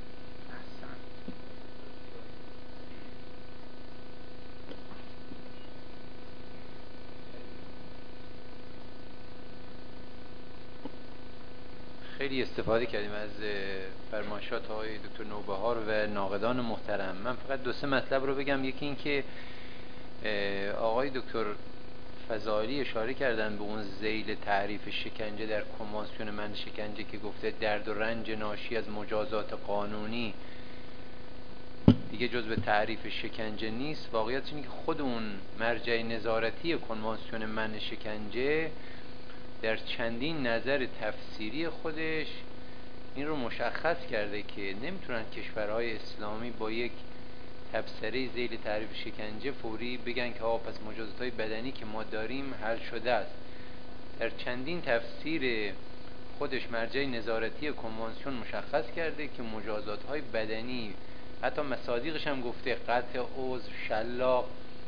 خیلی استفاده کردیم از فرمایشات آقای دکتر نوبهار و ناقدان محترم. من فقط دو سه مطلب رو بگم. یکی این که آقای دکتر فضائلی اشاره کردن به اون ذیل تعریف شکنجه در کنوانسیون من شکنجه که گفته درد و رنج ناشی از مجازات قانونی دیگه جز به تعریف شکنجه نیست. واقعیت اینه که خود اون مرجع نظارتی کنوانسیون من شکنجه در چندین نظر تفسیری خودش این رو مشخص کرده که نمیتونن کشورهای اسلامی با یک تبصره ذیل تعریف شکنجه فوری بگن که ها پس مجازات‌های بدنی که ما داریم حل شده است. در چندین تفسیر خودش مرجع نظارتی کنوانسیون مشخص کرده که مجازات‌های بدنی، حتی مصادیقش هم گفته قطع عضو، شلاق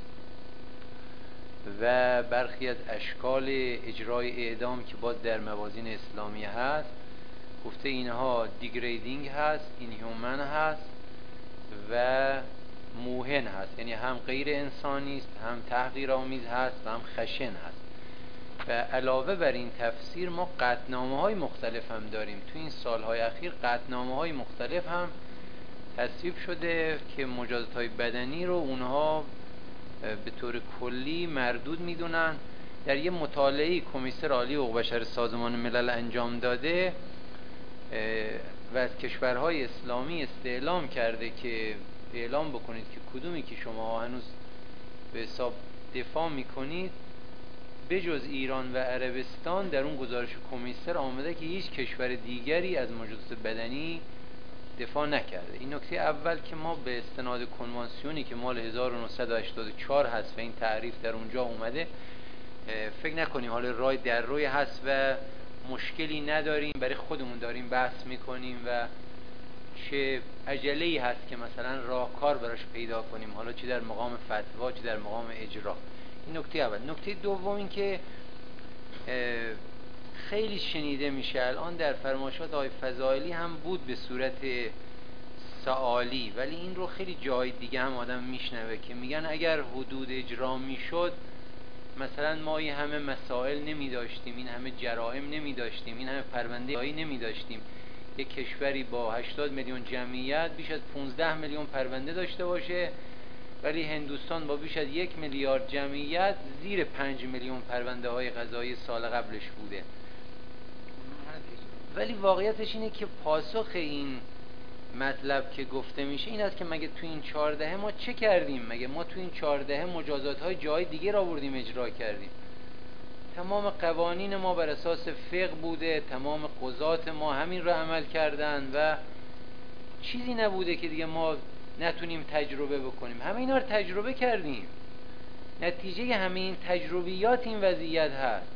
و برخی از اشکال اجرای اعدام که باز در موازین اسلامی هست، گفته اینها دیگریدینگ هست، اینهیومن هست و موهن هست، یعنی هم غیر انسانی است، هم تحقیرآمیز هست و هم خشن هست. و علاوه بر این تفسیر ما قطعنامه های مختلف هم داریم. تو این سالهای اخیر قطعنامه های مختلف هم تصویب شده که مجازات های بدنی رو اونها به طور کلی مردود میدونن. در یه مطالعه کمیسر عالی حقوق بشر سازمان ملل انجام داده و از کشورهای اسلامی استعلام کرده که اعلام بکنید که کدومی که شما هنوز به حساب دفاع میکنید بجز ایران و عربستان در اون گزارش کمیسر آمده که هیچ کشور دیگری از مجازات بدنی دفاع نکرده. این نکته اول که ما به استناد کنوانسیونی که مال هزار و نهصد و هشتاد و چهار هست و این تعریف در اونجا اومده فکر نکنیم حالا رای در روی هست و مشکلی نداریم، برای خودمون داریم بحث میکنیم و چه عجله‌ای هست که مثلا راهکار براش پیدا کنیم، حالا چه در مقام فتوا چه در مقام اجرا. این نکته اول. نکته دوم این که خیلی شنیده میشه الان در فرمایشات آقای فضائلی هم بود به صورت سوالی، ولی این رو خیلی جای دیگه هم آدم میشنوه که میگن اگر حدود اجرا میشد مثلا ما این همه مسائل نمی داشتیم، این همه جرائم نمی داشتیم، این همه پرونده هایی نمی داشتیم. یک کشوری با هشتاد میلیون جمعیت بیش از پانزده میلیون پرونده داشته باشه، ولی هندوستان با بیش از یک میلیارد جمعیت زیر پنج میلیون پرونده های قضایی سال قبلش بوده. ولی واقعیتش اینه که پاسخ این مطلب که گفته میشه این است که مگه تو این چهاردهه ما چه کردیم؟ مگه ما تو این چهاردهه مجازات های جای دیگه را بردیم اجرا کردیم؟ تمام قوانین ما بر اساس فقه بوده، تمام قضات ما همین را عمل کردن و چیزی نبوده که دیگه ما نتونیم تجربه بکنیم. همه اینا رو تجربه کردیم. نتیجه همه این تجربیات این وضعیت هست.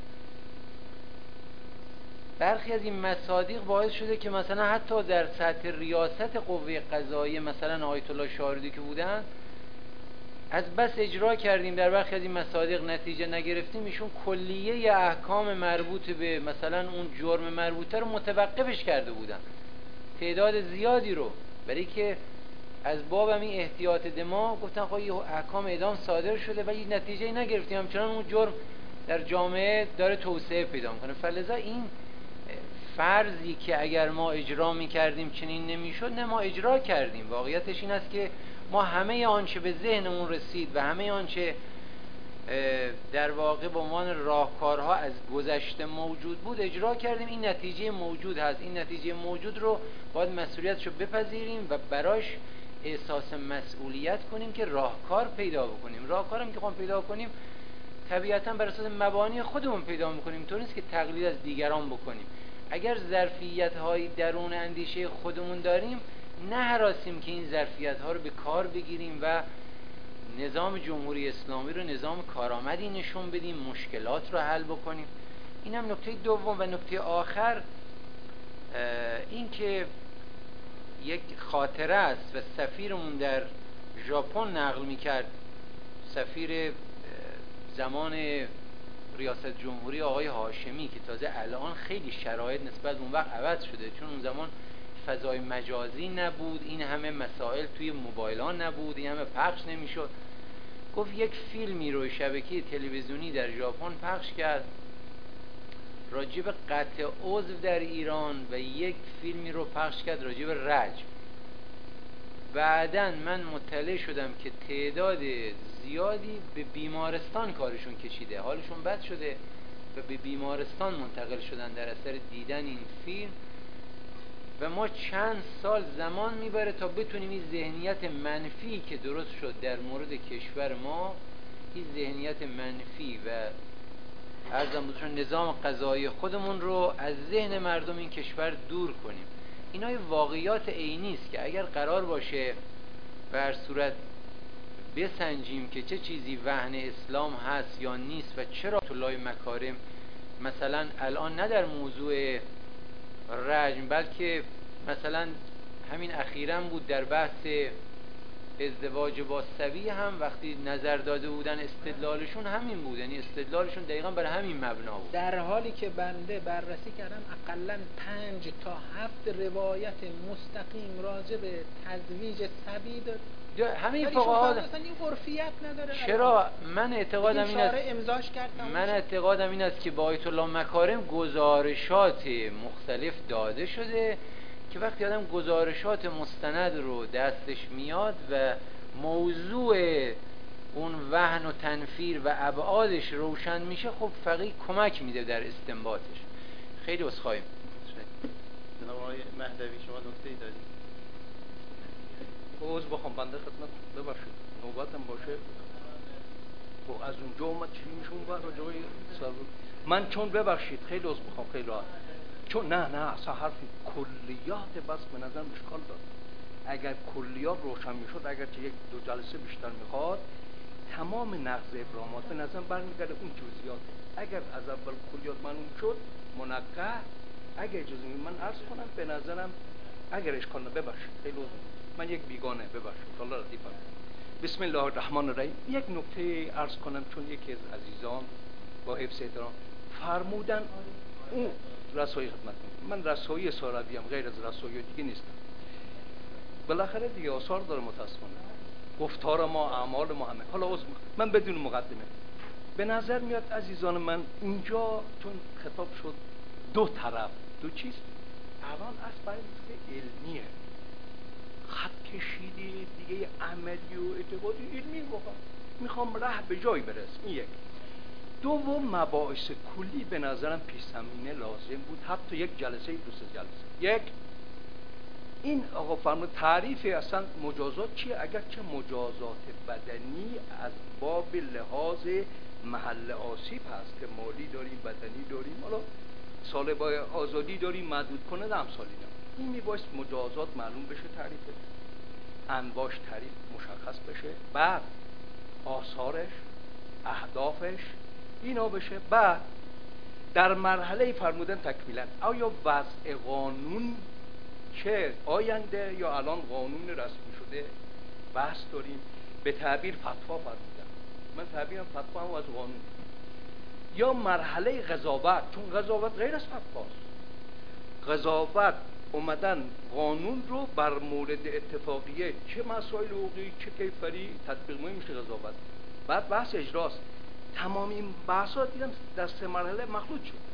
برخی از این مصادیق باعث شده که مثلا حتی در سطح ریاست قوه قضاییه مثلا آیت الله شاردی که بودن از بس اجرا کردیم در برخی از این مصادیق نتیجه نگرفتیم، ایشون کلیه احکام مربوط به مثلا اون جرم مربوطه رو متوقفش کرده بودن، تعداد زیادی رو، برای که از باب همین احتیاط دماغ گفتن خب یه احکام اعدام صادر شده ولی نتیجه نگرفتیم، همچنان اون جرم در جامعه داره توسعه پیدا میکنه. فلذا این فرضی که اگر ما اجرا میکردیم چنین نمیشد، نه ما اجرا کردیم. واقعیتش این است که ما همه آنچه به ذهنمون رسید و همه آنچه در واقع به عنوان راهکارها از گذشته موجود بود اجرا کردیم. این نتیجه موجود هست. این نتیجه موجود رو باید مسئولیتشو بپذیریم و براش احساس مسئولیت کنیم که راهکار پیدا بکنیم. راهکار هم که خواهم پیدا کنیم طبیعتا بر اساس مبانی خودمون پیدا میکنیم، طور نیست که تقلید از دیگران بکنیم. اگر ظرفیت های درون اندیشه خودمون داریم نه هراسیم که این ظرفیت ها رو به کار بگیریم و نظام جمهوری اسلامی رو نظام کارآمدی نشون بدیم، مشکلات رو حل بکنیم. این هم نکته دوم. و نکته آخر این که یک خاطره است و سفیرمون در ژاپن نقل میکرد، سفیر زمان ریاست جمهوری آقای هاشمی که تازه الان خیلی شرایط نسبت به اون وقت عوض شده، چون اون زمان فضای مجازی نبود، این همه مسائل توی موبایلان نبود، این همه پخش نمیشد. گفت یک فیلمی رو شبکه تلویزیونی در ژاپن پخش کرد راجع به قطع عضو در ایران و یک فیلمی رو پخش کرد راجع به رجم. بعدن من مطلع شدم که تعداد زیادی به بیمارستان کارشون کشیده، حالشون بد شده و به بیمارستان منتقل شدن در اثر دیدن این فیلم. و ما چند سال زمان میبره تا بتونیم این ذهنیت منفی که درست شد در مورد کشور ما، این ذهنیت منفی و عرضم بودشون نظام قضایی خودمون رو از ذهن مردم این کشور دور کنیم. اینا واقعیات عینی است که اگر قرار باشه به هر صورت بسنجیم که چه چیزی وهن اسلام هست یا نیست و چرا طلای مکارم مثلا الان نه در موضوع رجم بلکه مثلا همین اخیراً بود در بحث ازدواج با سوی هم وقتی نظر داده بودن استدلالشون همین بود، یعنی استدلالشون دقیقاً برای همین مبنا بود، در حالی که بنده بررسی کردم اقلاً پنج تا هفت روایت مستقیم راجع به تزویج سوی داد. همین فقها مثلا این عرفیت نداره. چرا من اعتقادم این است امضاش کرد من اعتقادم این است که با آیت الله مکارم گزارشات مختلف داده شده که وقتی آدم گزارشات مستند رو دستش میاد و موضوع اون وهن و تنفیر و ابعادش روشن میشه، خب فقیه کمک میده در استنباطش. خیلی عذرخواهیم. جناب آقای مهدوی شما نکته‌ای دارید؟ عوض بخوام بنده خدمت ببخشید نوبتم باشه و از اونجا اومد چی میشه اون بر جای سر من چون ببخشید خیلی عوض بخوام خیلی راحت چون نه نه اصلا حرفی کلیات بس به نظر اشکال داد. اگر کلیات روشن میشد اگر چه یک دو جلسه بیشتر میخواد تمام نقض ابراهامات به نظر برمیگرده اون جزئیات. اگر از اول کلیات معلوم شد منقه اگر اجازه میدید من عرض کنم به نظرم اگر اشکال نه ببخشید خیلی عذر من یک بیگانه ببخشید الله لطیف کنه. بسم الله الرحمن الرحیم. یک نکته عرض کنم چون یکی از عزیزان با حفظ احترام فرمودن اون رسوایی خدمت کنم. من رسوایی ساروی ام غیر از رسوایی دیگه نیستم. بالاخره دیگه آثار داره متاسفانه گفتار ما اعمال ما همه. حالا عذر من بدون مقدمه به نظر میاد عزیزان من اینجا چون خطاب شد دو طرف دو چیز الان از برای علمیه خط کشیده دیگه عملی و اعتقادی علمی واقعا میخوام ره به جای برس. این یک. دوم مباحث کلی به نظرم پیش زمینه لازم بود حتی یک جلسه دو سه جلسه. یک این آقا فرمود تعریف اصلا مجازات چیه؟ اگر چه مجازات بدنی از باب لحاظ محل آسیب هست که مالی داریم بدنی داریم حالا سالبای آزادی داریم محدود کنه امثالی نه این میبایست مجازات معلوم بشه تعریف انواعش تعریف مشخص بشه بعد آثارش اهدافش اینا بشه بعد در مرحله فرمودن تکمیلا آیا وضع قانون چه آینده یا الان قانون رسمی شده بحث داریم به تعبیر فتوا فرمودن من تعبیرم فتوا هم از قانون یا مرحله قضاوت چون قضاوت غیر از فتواست قضاوت اومدن قانون رو بر مورد اتفاقیه چه مسائل حقوقی چه کیفری تطبیق میشه قضاوت بعد بحث اجراست تمام این بحثات دیدم در سه مرحله مخلوط شد.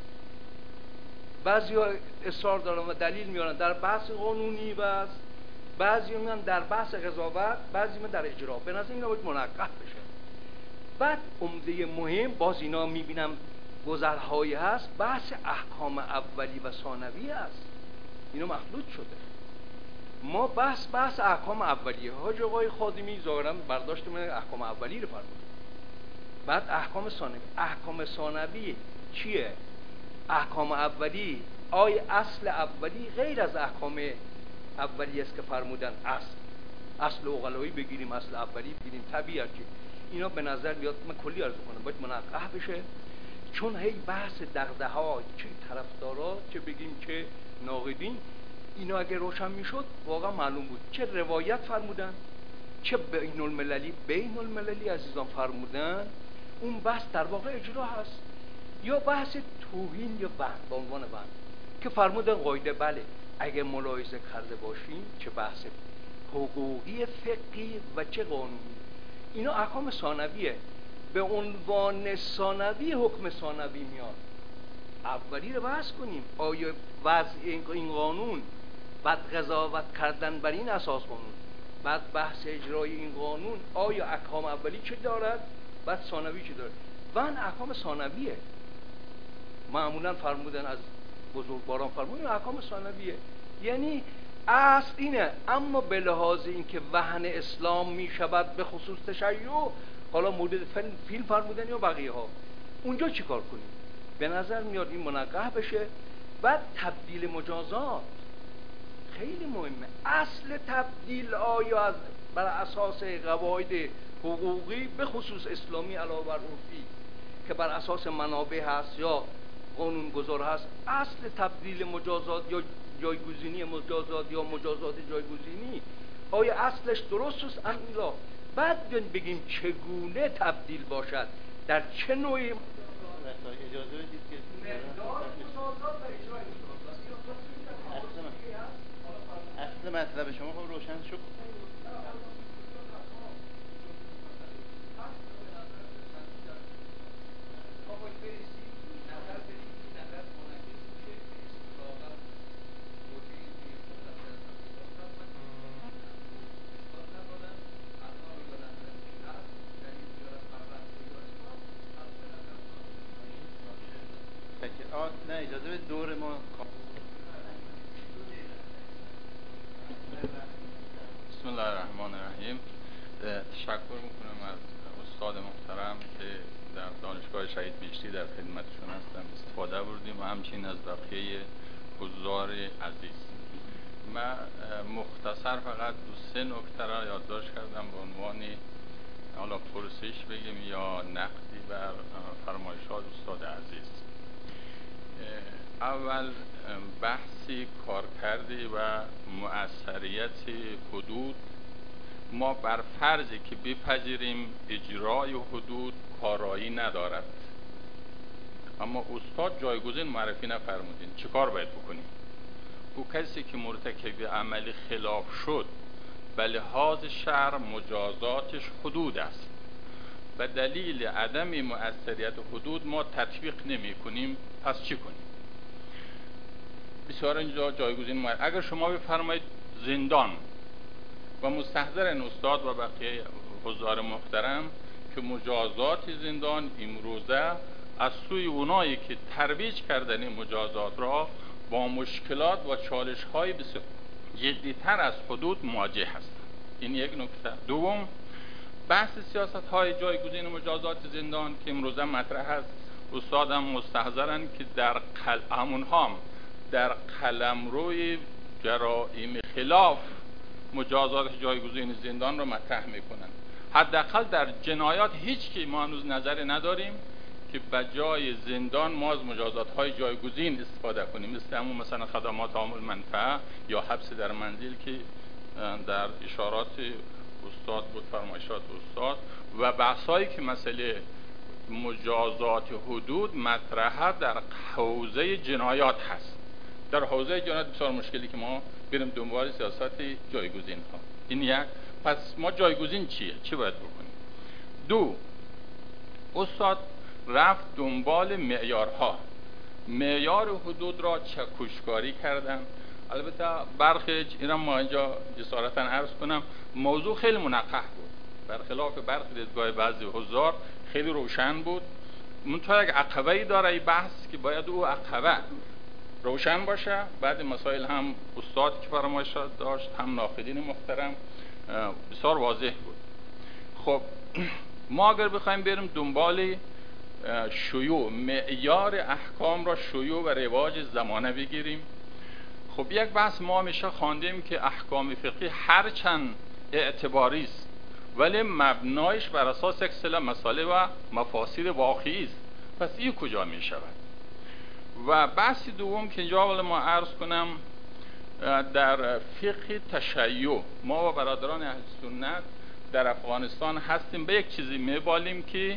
بعضی ها اصرار دارن و دلیل میارن در بحث قانونی بس بعضی میان در بحث قضاوت بعضی میان در اجرا به نظر اینا باید منقح بشه. بعد عمده مهم باز اینا میبینم گذرهایی هست بحث احکام اولی و ثانوی هست اینا مخلوط شده. ما بحث بحث احکام اولیه حاج آقای خادمی ظاهرا برداشت من احکام اولی رو فرمود بعد احکام ثانوی احکام ثانوی چیه؟ احکام اولی آی اصل اولی غیر از احکام اولی است که فرمودن اصل اصل اوغلایی بگیریم اصل اولی بگیریم طبیعت که اینا به نظر میاد من کلی عرض کنم باید منقح بشه چون هی بحث دغدغه ها چه طرفدارا چه بگیم چه ناقدین اینا اگه روشن میشد واقعا معلوم بود چه روایت فرمودن چه بین المللی بین المللی عزیزان فرمودن اون بحث در واقع اجرا هست یا بحث توهین یا بند به عنوان بند که فرمودن قاعده بله اگه ملاحظه کرده باشیم چه بحث حقوقی فقهی و چه قانونی اینا احکام ثانویه به عنوان ثانوی حکم ثانوی میاد اولی رو بحث کنیم آیا وضع این قانون بعد قضاوت کردن بر این اساس قانون بعد بحث اجرای این قانون آیا احکام اولی چه دارد بعد ثانوی چه دارد و این احکام ثانویه معمولا فرمودن از بزرگواران فرمودن احکام ثانویه یعنی اصل اینه اما به لحاظ اینکه وهن اسلام می شود به خصوص تشیع حالا مورد فیلم فرمودن یا بقیه ها اونجا چی کار کنیم به نظر میاد این منقح بشه. بعد تبدیل مجازات خیلی مهمه اصل تبدیل آیا از بر اساس قواعد حقوقی به خصوص اسلامی علاوه بر عرفی که بر اساس منابع هست یا قانون گذار هست اصل تبدیل مجازات یا جایگزینی مجازات یا مجازات جایگزینی آیا اصلش درست است ام لا بعد بگیم چگونه تبدیل باشد در چه نوعی اجازه بدید که اصل مطلب شما خب روشن شد. نه اجازه به دور ما بسم الله الرحمن الرحیم. تشکر میکنم از استاد محترم که در دانشگاه شهید بیشتی در خدمتشون هستم استفاده بردیم و همچنین از بقیه حضار عزیز. من مختصر فقط دو سه نکته را یادداشت کردم به عنوان حالا پرسش بگیم یا نقدی بر فرمایشات استاد عزیز. اول بحثی کارکردی و مؤثریت حدود، ما بر فرضی که بپذیریم اجرای حدود کارایی ندارد، اما استاد جایگزین معرفی نفرمودین چه کار باید بکنیم؟ او کسی که مرتکب عملی خلاف شد به لحاظ شرع مجازاتش حدود است، به دلیل عدم مؤثریت حدود ما تطبیق نمی کنیم، پس چی کنیم؟ بسیار اینجا جایگزین معرفی. اگر شما بفرمایید زندان و مستحضر این استاد و بقیه حضار محترم که مجازات زندان امروزه از سوی اونایی که ترویج کردن این مجازات را با مشکلات و چالش های بسیار جدیتر از حدود مواجه هستند. این یک نکته. دوم، بحث سیاست های جایگزین مجازات زندان که امروزه مطرح است، استادم مستحضرن که در قل... همونها هم در قلمروی جرائم خلاف مجازات جایگزین زندان رو مطرح میکنن. حداقل در جنایات هیچ کی ما هنوز نظری نداریم که به جای زندان ما از مجازات های جایگزین استفاده کنیم، مثل همون مثلا خدمات عامل منفعه یا حبس در منزل که در اشارات استاد بود، فرمایشات استاد، و بحثایی که مسئله مجازات حدود مطرحه در حوزه جنایات هست. در حوزه جنایات بسیار مشکلی که ما بریم دنبال سیاست جایگزین ها. این یک. پس ما جایگزین چیه؟ چی باید بکنیم؟ دو، استاد رفت دنبال معیارها. معیار حدود را چکشکاری کردن. البته برخی اینا ما اینجا جسارتا عرض کنم موضوع خیلی منقح بود، برخلاف برخی دیدگاه بعضی حضار خیلی روشن بود. منتها یک عقبه‌ای داره این بحث که باید او عقبه روشن باشه. بعد مسائل هم استاد که فرمایشات داشت هم ناقدین محترم بسیار واضح بود. خب ما اگر بخوایم بریم دنبال شیوع، معیار احکام را شیوع و رواج زمانه بگیریم، خب یک بحث ما همیشه خواندیم که احکام فقهی هرچند اعتباری است ولی مبنایش بر اساس یک سلسله مسائل و مفاسد واقعی است. پس این کجا می شود؟ و بحث دوم که اینجا اول ما عرض کنم، در فقه تشیع ما و برادران اهل سنت در افغانستان هستیم به یک چیزی میبالیم که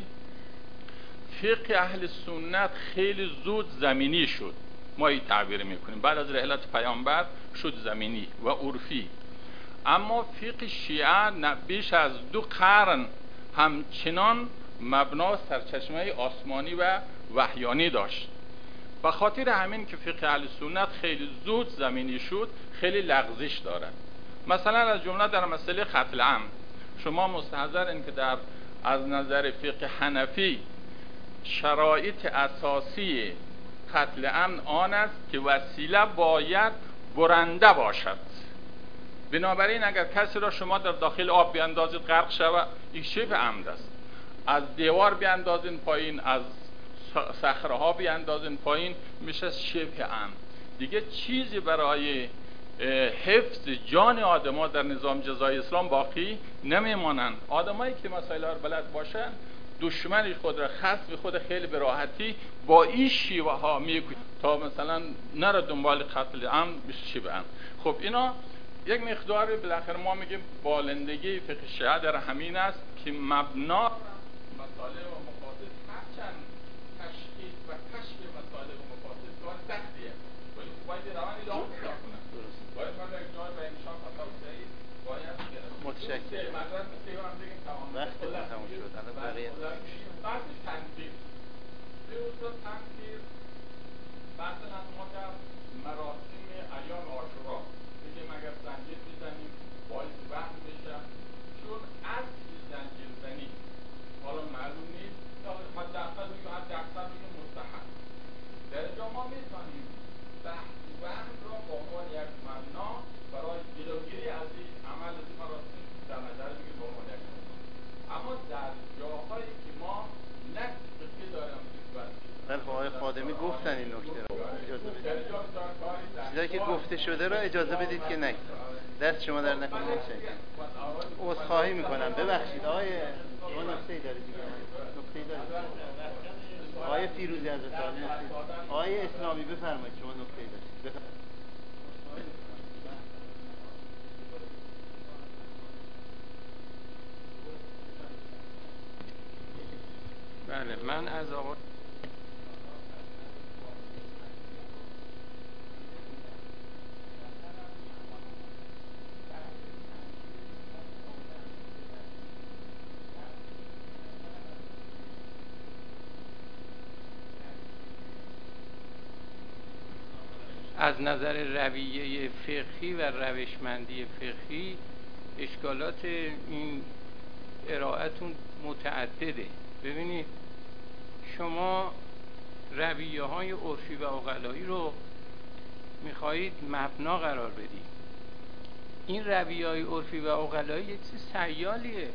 فقه اهل سنت خیلی زود زمینی شد. ما این تعبیر میکنیم بعد از رحلت پیامبر شد زمینی و عرفی، اما فقه شیعه بیش از دو قرن همچنان مبنا سرچشمه آسمانی و وحیانی داشت. به خاطر همین که فقه اهل سنت خیلی زود زمینی شد خیلی لغزش دارد. مثلا از جمله در مسئله قتل عام شما مستحضرین که در از نظر فقه حنفی شرایط اساسی قتل عمد آن است که وسیله باید برنده باشد. بنابراین اگر کسی را شما در داخل آب بیاندازید غرق شود، این شبه عمد است. از دیوار بیاندازین پایین، از صخره‌ها بیاندازین پایین، میشه شبه عمد. دیگه چیزی برای حفظ جان آدم‌ها در نظام جزای اسلام باقی نمیمانند. آدمایی که مسائل را بلد باشن دشمنش خود را خصم خود خیلی به راحتی با این شیوه ها میکنه تا مثلا نره دنبال قتل عمد بشه شبه عمد. خب اینا یک مقداری بالاخره ما میگیم بالندگی فقه شیعه در همین است که مبنا مسائل و مفاسد هرچند تشخیص و کشف مسائل و مفاسد کار سختیه ولی باید روانی دام پیدا کنن. باید من یک جای به انشان فتاوی باید متشکرم. وقت تمام شد. الان بقیه بحث تنظیر به تنظیر بحث ما در مراسم ایام عاشورا بگیم اگر زنجیر بزنیم باعث وهم بشه، چون اصل زنجیر زنی حالا معلوم نیست تا حداقل بگیم حداقل بگیم مستحب. در اینجا ما میتونیم بحث وهم را با عنوان یک مبنا برای جلوگیری از این عمل از این مراسم در نظر بگیر به عنوان یک نکته. اما در جاهایی که ما نقص فقهی داریم ولی آقای خادمی گفتن این نکته رو اجازه بدید، چیزایی که گفته شده رو اجازه بدید که نگید. دست شما در نکنه. عذرخواهی میکنم، ببخشید. آقای شما نکته‌ای دارید دیگه؟ نکته‌ای دارید؟ آقای فیروزی حضرت عالی نکته. آقای اسلامی بفرمایید، شما نکته‌ای دارید؟ بفرمایید. بله، من از آقا از نظر رویه فقهی و روشمندی فقهی اشکالات این ارائهتون متعدده. ببینید شما رویه های عرفی و عقلایی رو میخواهید مبنا قرار بدید. این رویه های عرفی و عقلایی یک چیز سیالیه،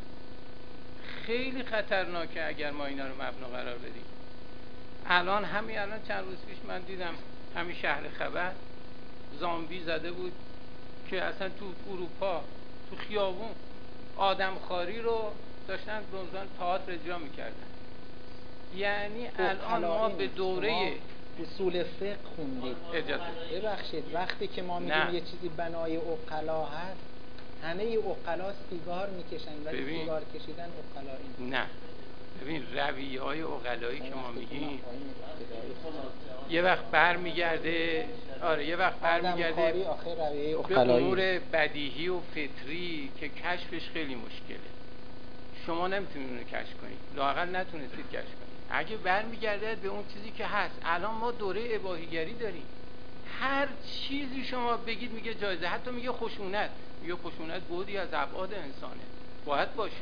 خیلی خطرناکه اگر ما اینا رو مبنا قرار بدیم. الان همین الان چند روز پیش من دیدم همین شهر خبر زامبی زده بود که اصلا تو اروپا تو خیابون آدمخواری رو داشتن به عنوان تئاتر اجرا میکردن. یعنی الان ما به دوره اصول فقه خوندید. اجازه ببخشید، وقتی که ما میگیم یه چیزی بنای عقلا هست، همه عقلا سیگار میکشن ولی ببین. سیگار کشیدن عقلا این نه. ببین رویه های عقلایی که ما میگیم یه وقت بر میگرده آره یه وقت بر میگرده به امور بدیهی و فطری که کشفش خیلی مشکله. شما نمیتونید اونو کشف کنید، لااقل نتونستید کشف کنید. اگه بر میگرده به اون چیزی که هست، الان ما دوره اباحیگری داریم، هر چیزی شما بگید میگه جایزه، حتی میگه خشونت، میگه خشونت بودی از ابعاد انسانه، باید باشه.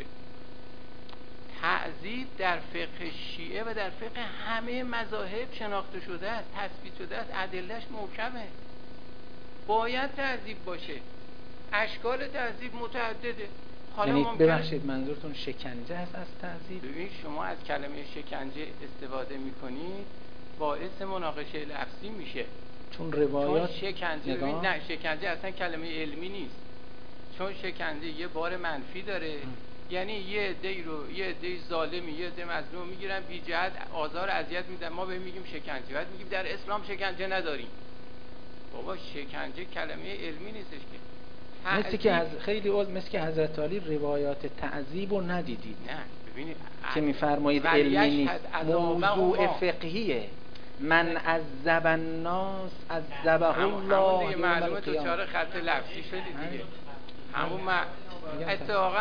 تعذیب در فقه شیعه و در فقه همه مذاهب شناخته شده است، تثبیت شده است، ادلهش محکمه، باید تعذیب باشه. اشکال تعذیب متعدده. یعنی ببخشید منظورتون شکنجه است از تعذیب؟ ببین شما از کلمه شکنجه استفاده میکنید باعث مناقشه لفظی میشه، چون روایات چون شکنجه نگاه... نه شکنجه اصلا کلمه علمی نیست، چون شکنجه یه بار منفی داره. یعنی یه عده رو یه عده ظالمی یه عده مظلوم میگیرن بی جهت آزار اذیت میدن، ما بهش میگیم شکنجه، بعد میگیم در اسلام شکنجه نداریم. بابا شکنجه کلمه علمی نیستش که. مثل که از خیلی اوز مثل که حضرت علی روایات تعذیب رو ندیدید. نه ببینید که میفرمایید علمی نیست، موضوع فقهیه. من عذب الناس عذبه الله یوم معلومه تو چاره خط لفظی شدی دیگه. همون ما اتفاقا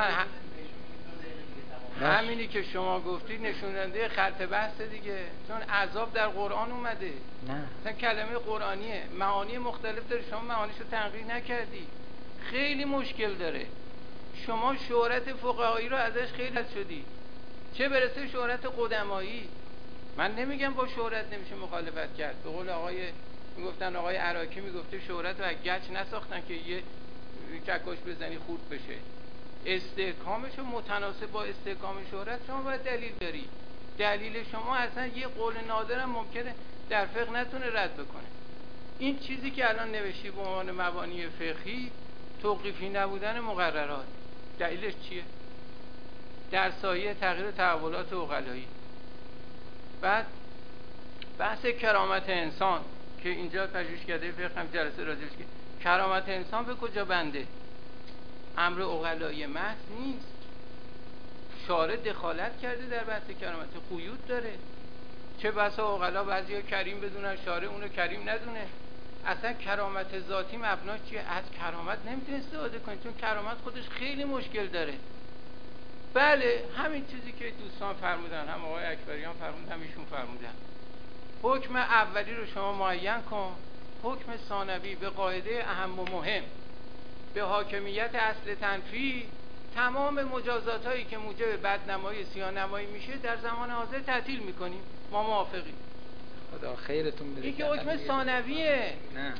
همینی که شما گفتید نشوننده خط بحث دیگه، چون عذاب در قرآن اومده. نه مثلا کلمه قرآنیه، معانی مختلف داره، شما معانیشو تنقیح نکردی، خیلی مشکل داره. شما شهرت فقهایی رو ازش خیلی رد شدی، چه برسه شهرت قدمایی. من نمیگم با شهرت نمیشه مخالفت کرد، به قول آقای میگفتن آقای عراقی میگفته شهرت رو از گچ نساختن که یه چکش بزنی خورد بشه. استحکامش متناسب با استحکام شهرت شما باید دلیل داری. دلیل شما اصلا یه قول نادرم ممکنه در فقه نتونه رد بکنه. این چیزی که الان نوشتی به عنوان مبانی فقهی توقیفی نبودن مقررات، دلیلش چیه؟ در سایه تغییر تحولات عقلایی. بعد بحث کرامت انسان که اینجا پژوهشکده فقه هم جلسه راجعش که کرامت انسان به کجا بنده؟ امر عقلایی محض نیست. شارع دخالت کرده در بحث کرامت، قیود داره. چه بسا عقلا بعضیا کریم بدونن، شارع اونو کریم ندونه. اصلا کرامت ذاتی مبناش چیه؟ از کرامت نمیتونه استفاده کنید، چون کرامت خودش خیلی مشکل داره. بله همین چیزی که دوستان فرمودن، هم آقای اکبریان فرمودن هم ایشون فرمودن، حکم اولی رو شما معین کن، حکم ثانوی به قاعده اهم و مهم به حاکمیت اصل تنفی، تمام مجازات هایی که موجب بدنمایی سیاه‌نمایی میشه در زمان حاضر تعطیل میکنیم. ما موافقیم. خدا خیرتون بده. این که حکم ثانویه. نه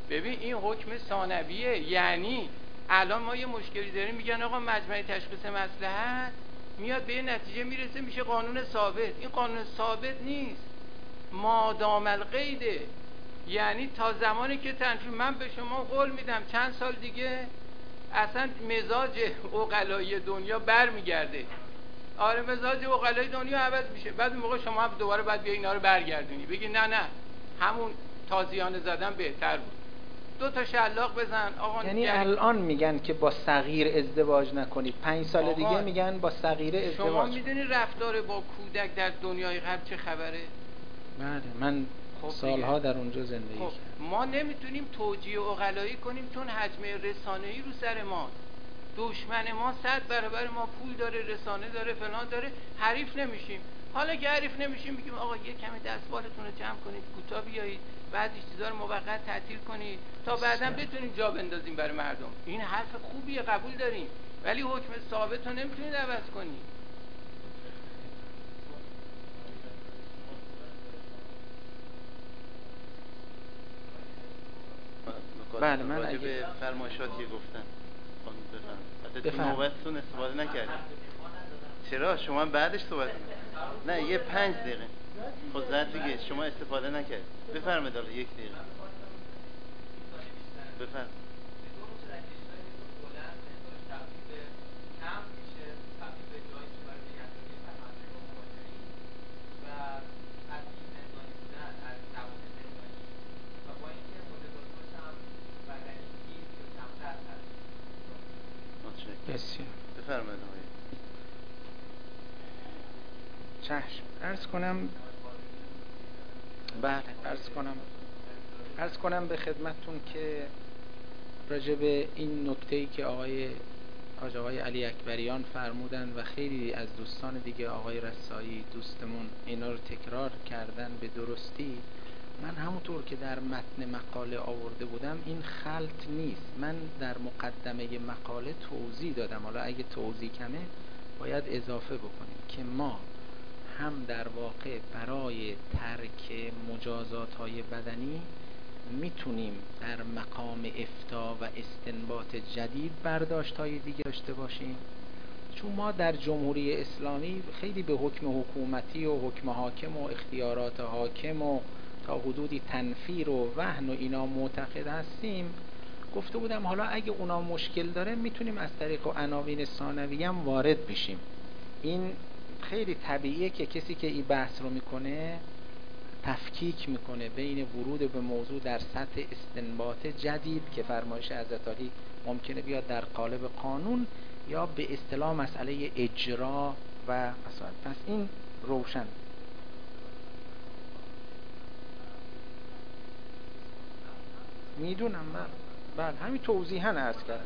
ببین این حکم ثانویه، یعنی الان ما یه مشکلی داریم، میگن آقا مجمع تشخیص مصلحت میاد به یه نتیجه میرسه میشه قانون ثابت. این قانون ثابت نیست، مادام القیده، یعنی تا زمانی که تنفیذ. من به شما قول میدم چند سال دیگه اصلا مزاج عقلای دنیا بر میگرده. آره مزاج عقلای دنیا عوض میشه، بعد موقع شما هم دوباره باید بیا اینا رو برگردونی بگی نه نه همون تازیانه زدن بهتر بود. دو تا شلاق بزن آقا. یعنی جل... الان میگن که با صغیر ازدواج نکنید، پنج سال آقا دیگه میگن با صغیره ازدواج. شما میدونی رفتار با کودک در دنیای غرب چه خبره؟ بله من خب سالها در اونجا زندگی خب کردم. ما نمیتونیم توجیه عقلایی کنیم چون حجم رسانه‌ای رو سر ما. دشمن ما صد برابر ما پول داره، رسانه داره، فلان داره، حریف نمیشیم. حالا که حریف نمیشیم میگیم آقا یه کمی دستبالتون رو جمع کنید، کوتاه بیایید، بعدش چیزا رو موقت تعطیل کنید تا بعداً بتونیم جا بندازیم برای مردم. این حرف خوبیه، قبول داریم، ولی حکم ثابت رو نمیتونید عوض کنید. بله من راجع به فرمایشاتی گفتن البته تو نوبتتون استفاده نکردید. چرا شما بعدش صحبت کنید؟ نه یه پنج دقیقه خود زد دیگه، شما استفاده نکردید. بفرمایید حالا یک دقیقه بفرمایید. بسیار بفرمایید. چشم. عرض کنم بله عرض کنم عرض کنم به خدمتتون که راجع به این نکته‌ای که آقای حاج آقای علی اکبریان فرمودن و خیلی از دوستان دیگه، آقای رسایی دوستمون اینا رو تکرار کردن به درستی، من همونطور که در متن مقاله آورده بودم این خلط نیست. من در مقدمه مقاله توضیح دادم، حالا اگه توضیح کمه باید اضافه بکنیم که ما هم در واقع برای ترک مجازات های بدنی میتونیم در مقام افتاء و استنباط جدید برداشت های دیگه داشته باشیم، چون ما در جمهوری اسلامی خیلی به حکم حکومتی و حکم حاکم و اختیارات حاکم و تا حدودی تنفیر و وهن و اینا معتقد هستیم. گفته بودم حالا اگه اونا مشکل داره میتونیم از طریق عناوین ثانویه هم وارد بشیم. این خیلی طبیعیه که کسی که این بحث رو میکنه تفکیک میکنه بین ورود به موضوع در سطح استنباط جدید که فرمایش حضرت علی ممکنه بیاد در قالب قانون یا به اصطلاح مسئله اجرا و مسائل. پس این روشن. میدونم من بله همین توضیحاً عرض کردم.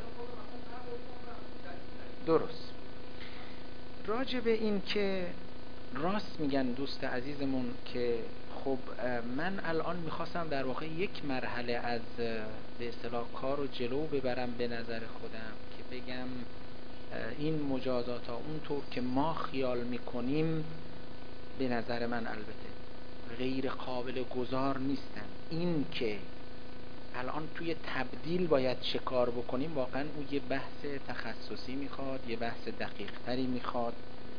درست. راجع به این که راست میگن دوست عزیزمون که خب من الان میخواستم در واقع یک مرحله از به اصطلاح کار رو جلو ببرم به نظر خودم که بگم این مجازات ها اونطور که ما خیال میکنیم به نظر من البته غیر قابل گذار نیستن. این که الان توی تبدیل باید چه کار بکنیم واقعا اون یه بحث تخصصی میخواد، یه بحث دقیق تری میخواد.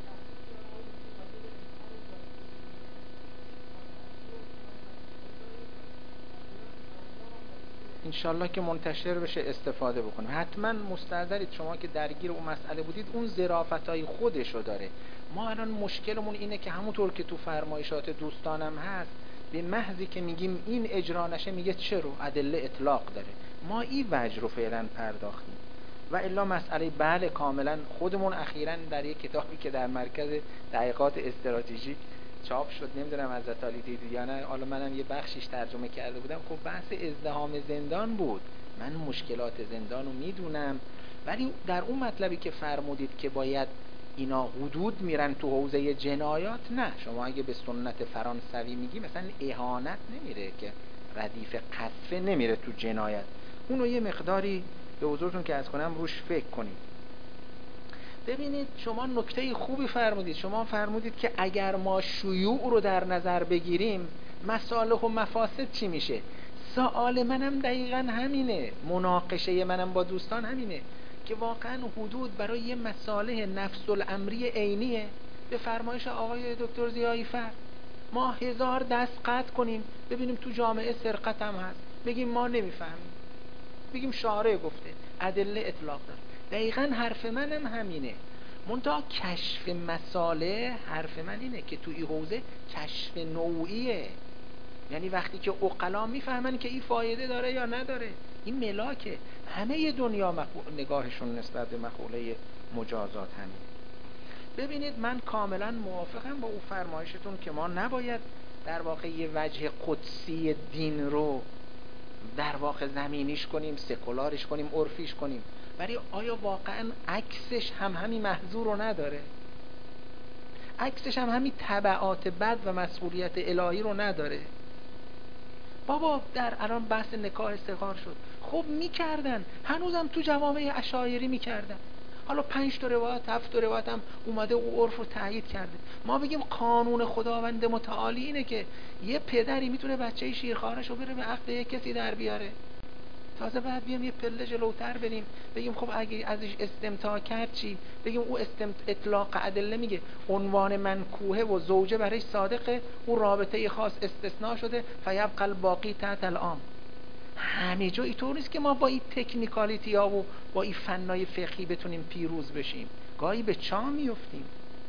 انشالله که منتشر بشه استفاده بکنیم. حتما مستحضرید شما که درگیر اون مسئله بودید اون ظرافتای خودشو داره. ما الان مشکلمون اینه که همونطور که تو فرمایشات دوستانم هست به محضی که میگیم این اجرا نشه میگه چرا ادله اطلاق داره. ما این وجه رو فعلا پرداختیم و الا مسئله بله کاملا. خودمون اخیراً در یک کتابی که در مرکز تحقیقات استراتژیک چاپ شد، نمیدونم حضرت علی دیدی یا نه، حالا منم یه بخشیش ترجمه کرده بودم. خب بحث ازدحام زندان بود. من مشکلات زندان رو میدونم، ولی در اون مطلبی که فرمودید که باید اینا حدود میرن تو حوزه جنایات، نه. شما اگه به سنت فرانسوی میگی مثلا اهانت نمیره که ردیف قذف نمیره تو جنایت. اونو یه مقداری به حضورتون که از کنم روش فکر کنید. ببینید شما نکته خوبی فرمودید. شما فرمودید که اگر ما شیوع رو در نظر بگیریم مصالح و مفاسد چی میشه؟ سوال منم دقیقا همینه، مناقشه منم با دوستان همینه که واقعا حدود برای یه مصالح نفس الامری عینیه. به فرمایش آقای دکتر ضیایی فر ما هزار دست قطع کنیم ببینیم تو جامعه سرقت هم هست، بگیم ما نمیفهمیم، بگیم شارع گفته، ادله اطلاق داره. دقیقا حرف منم همینه. منتها کشف مساله حرف من اینه که تو این حوزه کشف نوعیه، یعنی وقتی که عقلا میفهمن که این فایده داره یا نداره، این ملاکه. همه دنیا مخو... نگاهشون نسبت به مقوله مجازات همین. ببینید من کاملا موافقم با او فرمایشتون که ما نباید در واقع یه وجه قدسی دین رو در واقع زمینیش کنیم، سکولارش کنیم، عرفیش کنیم، ولی آیا واقعا عکسش هم همین محظور رو نداره؟ عکسش هم همین تبعات بد و مسئولیت الهی رو نداره؟ بابا در الان بحث نکاح استقرار شد، خب میکردن، هنوزم تو جوامع اشاعری میکردن، حالا پنج تا روایت هفت تا روایت هم اومده او عرف رو تایید کرده. ما بگیم قانون خداوند متعالی اینه که یه پدری میتونه بچه شیرخوارش رو بره به عقد یک کسی در بیاره، تازه بعد بیام یه پله جلوتر بریم بگیم خب اگه ازش استمتاع کرد چی؟ بگیم او استمت... اطلاق ادله میگه عنوان منکوحه و زوجه برای صادقه، او رابطه خاص استثناء شده فیبقى الباقی تحت العام. همه جا اینطور نیست که ما با این تکنیکالیتی ها و با این فنای فقهی بتونیم پیروز بشیم، گاهی به چاه میفتیم.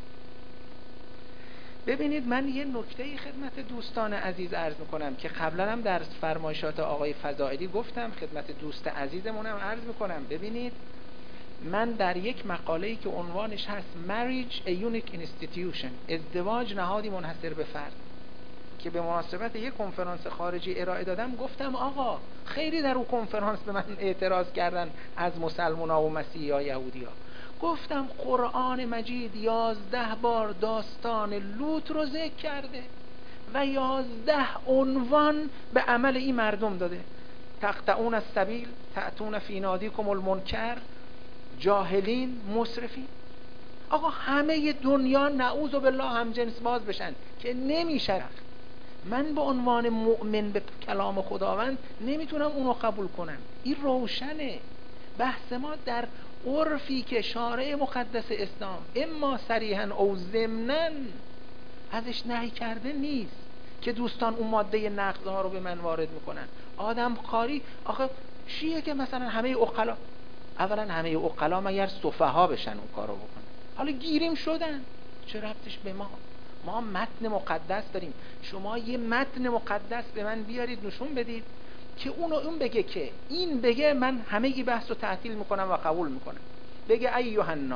ببینید من یه نکته خدمت دوستان عزیز عرض میکنم که قبلا هم در فرمایشات آقای فضائلی گفتم، خدمت دوست عزیزمونم عرض میکنم. ببینید من در یک مقاله‌ای که عنوانش هست Marriage a Unique Institution، ازدواج نهادی منحصر به فرد، که به مناسبت یک کنفرانس خارجی ارائه دادم، گفتم آقا خیلی در اون کنفرانس به من اعتراض کردن از مسلمان‌ها و مسیحی‌ها یهودی‌ها. گفتم قرآن مجید یازده بار داستان لوط رو ذکر کرده و یازده عنوان به عمل این مردم داده. تقطعون السبیل، تأتون فی نادیکم المنکر، جاهلین، مسرفین. آقا همه دنیا نعوذ بالله هم جنس باز بشن که نمیشه. من به عنوان مؤمن به کلام خداوند نمیتونم اونو قبول کنم. این روشنه. بحث ما در عرفی که شارع مقدس اسلام اما صریحا او ضمناً ازش نهی کرده نیست که دوستان اون ماده نقض ها رو به من وارد میکنن. آدم خاری آخه چیه که مثلا همه عقلا، اولا همه عقلا مگر سفها بشن اون کارو بکنن؟ حالا گیریم شدن، چه ربطش به ما؟ ما متن مقدس داریم. شما یه متن مقدس به من بیارید نشون بدید که اونو اون بگه که این بگه من همه ای بحث رو تعطیل میکنم و قبول میکنم. بگه ایها الناس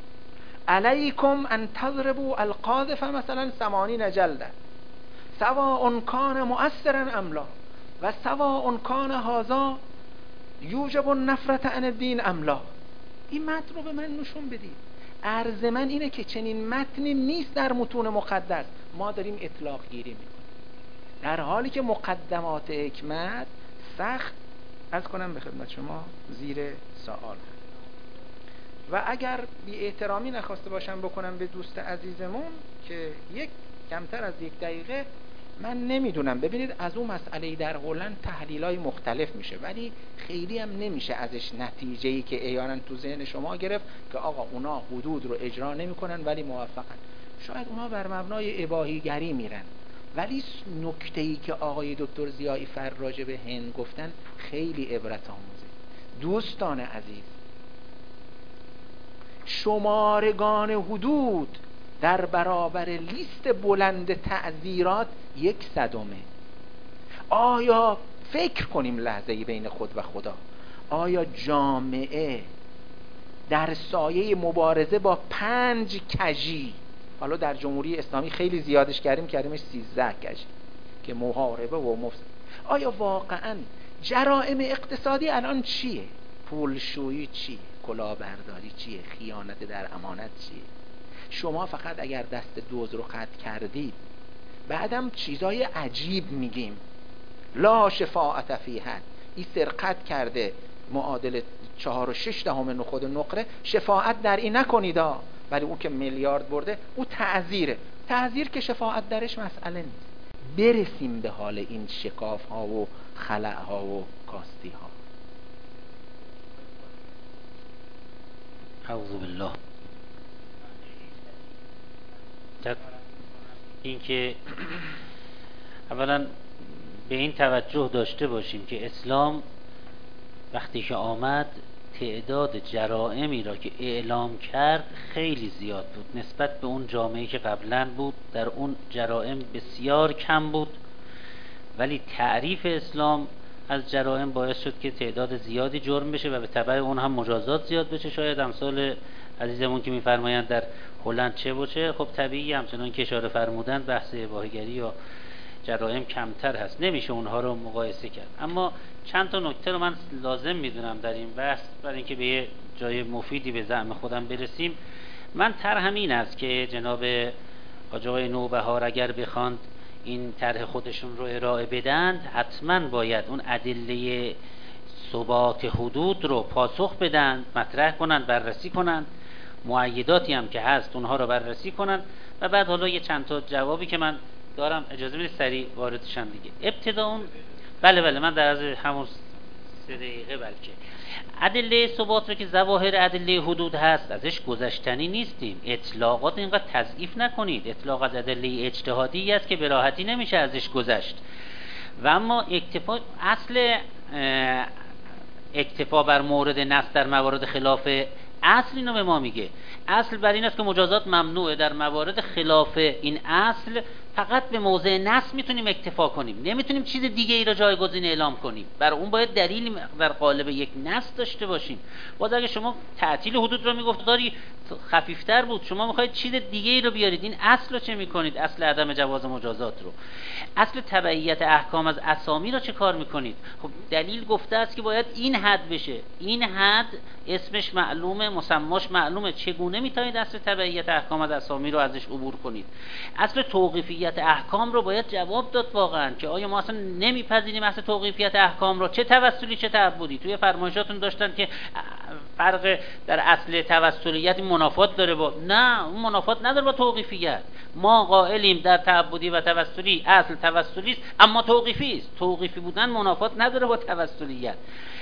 علیکم ان تضربوا القاذف مثلا ثمانین جلده سواء کان مؤثرا ام لا و سواء کان هذا یوجب النفرة عن الدین ام لا. این متن رو به من نشون بدید. عرض من اینه که چنین متنی نیست در متون مقدس، ما داریم اطلاق گیری میکنیم، در حالی که مقدمات حکمت سخت از کنم به خدمت شما زیر سوال. و اگر بی احترامی نخواسته باشم بکنم به دوست عزیزمون که یک کمتر از یک دقیقه، من نمیدونم. ببینید از اون مسئله در هلند تحلیلای مختلف میشه، ولی خیلی هم نمیشه ازش نتیجه‌ای که احیانا تو ذهن شما گرفت که آقا اونا حدود رو اجرا نمیکنن ولی موفقن. شاید اونا بر مبنای اباحیگری میرن، ولی نکته‌ای که آقای دکتر ضیایی فر راجع به هند گفتن خیلی عبرت آموزه. دوستان عزیز، شمارگان حدود در برابر لیست بلند تعزیرات یک صدمه. آیا فکر کنیم لحظه‌ای بین خود و خدا، آیا جامعه در سایه مبارزه با پنج کژی، حالا در جمهوری اسلامی خیلی زیادش کردیم کردیمش سیزده کژی که محاربه و مفسد، آیا واقعا جرائم اقتصادی الان چیه؟ پولشویی چیه؟ کلاهبرداری چیه؟ خیانت در امانت چیه؟ شما فقط اگر دست دزد رو قطع کردید بعدم چیزای عجیب میگیم، لا شفاعت فی حد، این سرقت کرده معادل چهار و شش دهم نخود نقره، شفاعت در این نکنید ولی او که میلیارد برده او تعزیره. تعزیر که شفاعت درش مسئله نیست. برسیم به حال این شکاف ها و خلأ ها و کاستی ها. اعوذ بالله. اینکه اولا به این توجه داشته باشیم که اسلام وقتی که آمد تعداد جرائمی را که اعلام کرد خیلی زیاد بود نسبت به اون جامعه‌ای که قبلا بود. در اون جرائم بسیار کم بود، ولی تعریف اسلام از جرائم باعث شد که تعداد زیادی جرم بشه و به تبع اون هم مجازات زیاد بشه. شاید امثال عزیزمون که میفرمایند در هلند چه باشه، خب طبیعی همچنان که اشاره فرمودند بحث اباحه‌گری یا جرائم کمتر هست، نمیشه اونها رو مقایسه کرد. اما چند تا نکته رو من لازم میدونم در این بحث برای اینکه به یه جای مفیدی به زعم خودم برسیم. من طرحم این است که جناب حاج آقای نوبهار اگر بخواند این طرح خودشون رو ارائه بدند، حتما باید اون ادله ثبات حدود رو پاسخ بدن، مطرح کنن، بررسی کنن، مؤیداتی هم که هست اونها رو بررسی کنن و بعد حالا یه چند تا جوابی که من دارم اجازه بدید سریع وارد شم دیگه. ابتدا اون بله بله من در از همون سه دقیقه بلکه ادله ثبات رو که ظواهر ادله حدود هست ازش گذشتنی نیستیم. اطلاقات اینقدر تضعیف نکنید. اطلاق از ادله اجتهادی است که به راحتی نمیشه ازش گذشت. و اما اکتفا اصل اکتفا بر مورد نص در موارد خلاف اصل اینو به ما میگه. اصل بر این است که مجازات ممنوعه. در موارد خلاف این اصل فقط به موضع نص میتونیم اکتفا کنیم، نمیتونیم چیز دیگه ای را جایگزین اعلام کنیم. برای اون باید دلیل در قالب یک نص داشته باشیم. باز اگه شما تعطیل حدود رو میگفت داری خفیفتر بود، شما میخواید چیز دیگه ای رو بیارید، این اصل رو چه میکنید؟ اصل عدم جواز مجازات رو. اصل تبعیت احکام از اسامی رو چه کار میکنید؟ خب دلیل گفته است که باید این حد بشه، این حد اسمش معلومه، مسماش معلومه، چگونه میتونید اصل تبعیت احکام از اسامی رو ازش عبور کنید؟ اصل توقیفیت احکام رو باید جواب داد واقعا که آیا ما اصلا نمیپذیریم اصل توقیفیت احکام رو، چه توسلی چه تعبدی. توی فرمایشاتون داشتن که فرق در اصل توسلیت منافات داره با، نه اون منافات نداره با توقیفیت. ما قائلیم در تعبدی و توسلی اصل توسلی است اما توقیفی است. توقیفی بودن منافات نداره با توسلیت.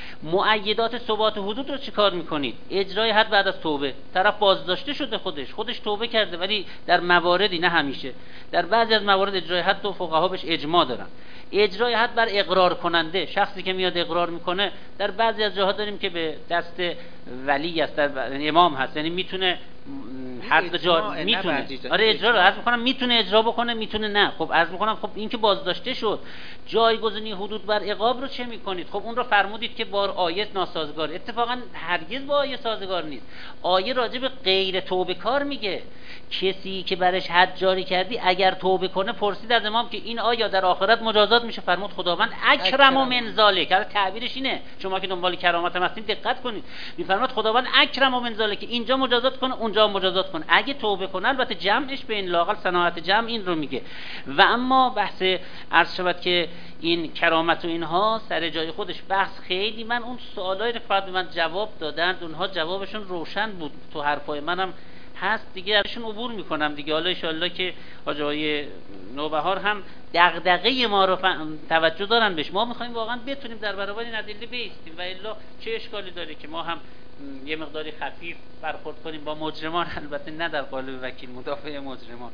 مؤیدات ثبات حدود رو چیکار میکنید؟ اجرای حد بعد از توبه. طرف بازداشته شده، خودش خودش توبه کرده، ولی در مواردی، نه همیشه، در بعضی از موارد اجرای حد و فقها بهش اجماع دارن. اجرای حد بر اقرار کننده، شخصی که میاد اقرار میکنه، در بعضی از جاها داریم که به دست ولی است، در امام هست، یعنی میتونه حد جار میتونه آره اجرا رو عرض میکنم، میتونه اجرا بکنه، میتونه نه. خب عرض میکنم خب این که بازداشته شد، جایگزینی حدود بر عقاب رو چه میکنید؟ خب اون رو فرمودید که بار آیه ناسازگار. اتفاقا هرگز با آیه سازگار نیست. آیه راجع به غیر توبه کار میگه. کسی که برش حد جاری کردی اگر توبه کنه، پرسید از امام که این آیا در آخرت مجازات میشه؟ فرمود خداوند اکرم و من ذالک. البته تعبیرش اینه، شما که دنبال کرامت هم هستین دقت کنید، میفرماد خداوند اکرم و من ذالک، اینجا مجازات کنه اونجا مجازات کنه. اگه توبه کنه البته جمعش به این لاقل صناعت جمع این رو میگه. و اما بحث عرض شود که این کرامت و اینها سر جای خودش بحث خیلی، من اون سوالایی رو فقط به من جواب دادن، اونها جوابشون روشن بود، تو حرفای منم هست دیگه، ازشون عبور میکنم دیگه. حالا ان شاءالله که حاج آقای نوبهار هم دغدغه ما رو توجه دارن بهش. ما میخوایم واقعا بتونیم در برابر این ادله بایستیم و الا چه اشکالی داره که ما هم یه مقداری خفیف برخورد کنیم با مجرمان، البته نه در قالب وکیل مدافع مجرمان.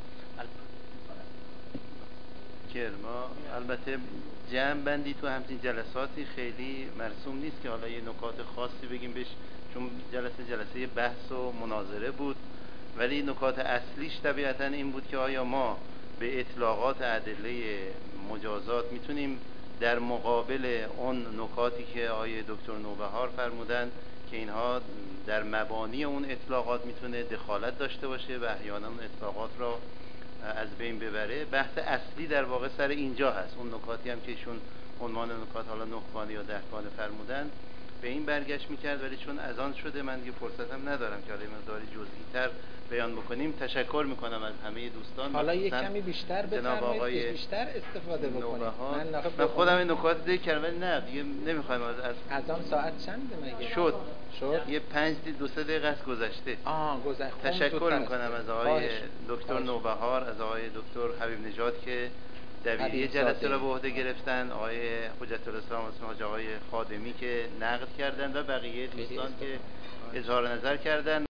ما البته جمع بندی تو همچین جلساتی خیلی مرسوم نیست که حالا یه نکات خاصی بگیم بهش، چون جلسه جلسه بحث و مناظره بود، ولی نکات اصلیش طبیعتا این بود که آیا ما به اطلاقات ادله مجازات میتونیم در مقابل اون نکاتی که آیه دکتر نوبهار فرمودن که اینها در مبانی اون اطلاقات میتونه دخالت داشته باشه و احیانا اون اطلاقات را از بین ببره. بحث اصلی در واقع سر اینجا هست. اون نکاتی هم که ایشون عنوان نکات حالا نخبانه یا دهگانه فرمودن به این برگشت میکرد، ولی چون از آن شده من دیگه فرصتم ندارم که حالا مقداری جزئی تر بیان بکنیم. تشکر میکنم از همه دوستان. حالا یک کمی بیشتر بفرمایید، بیشتر استفاده بکنید. من, من خودم این نکات ذکر کردم ولی نه دیگه نمیخوایم. از از آن ساعت چنده مگه؟ شد شد یه پنج دو سه دقیقه است گذشته. آها گذشته. تشکر میکنم از آقای دکتر نوبهار، از آقای دکتر حبیب نژاد که دبیری حبیب جلسه زاده. را به عهده گرفتن، آقای حجت الاسلام حاج آقای خادمی که نقد کردن و بقیه دوستان که اظهار نظر کردن.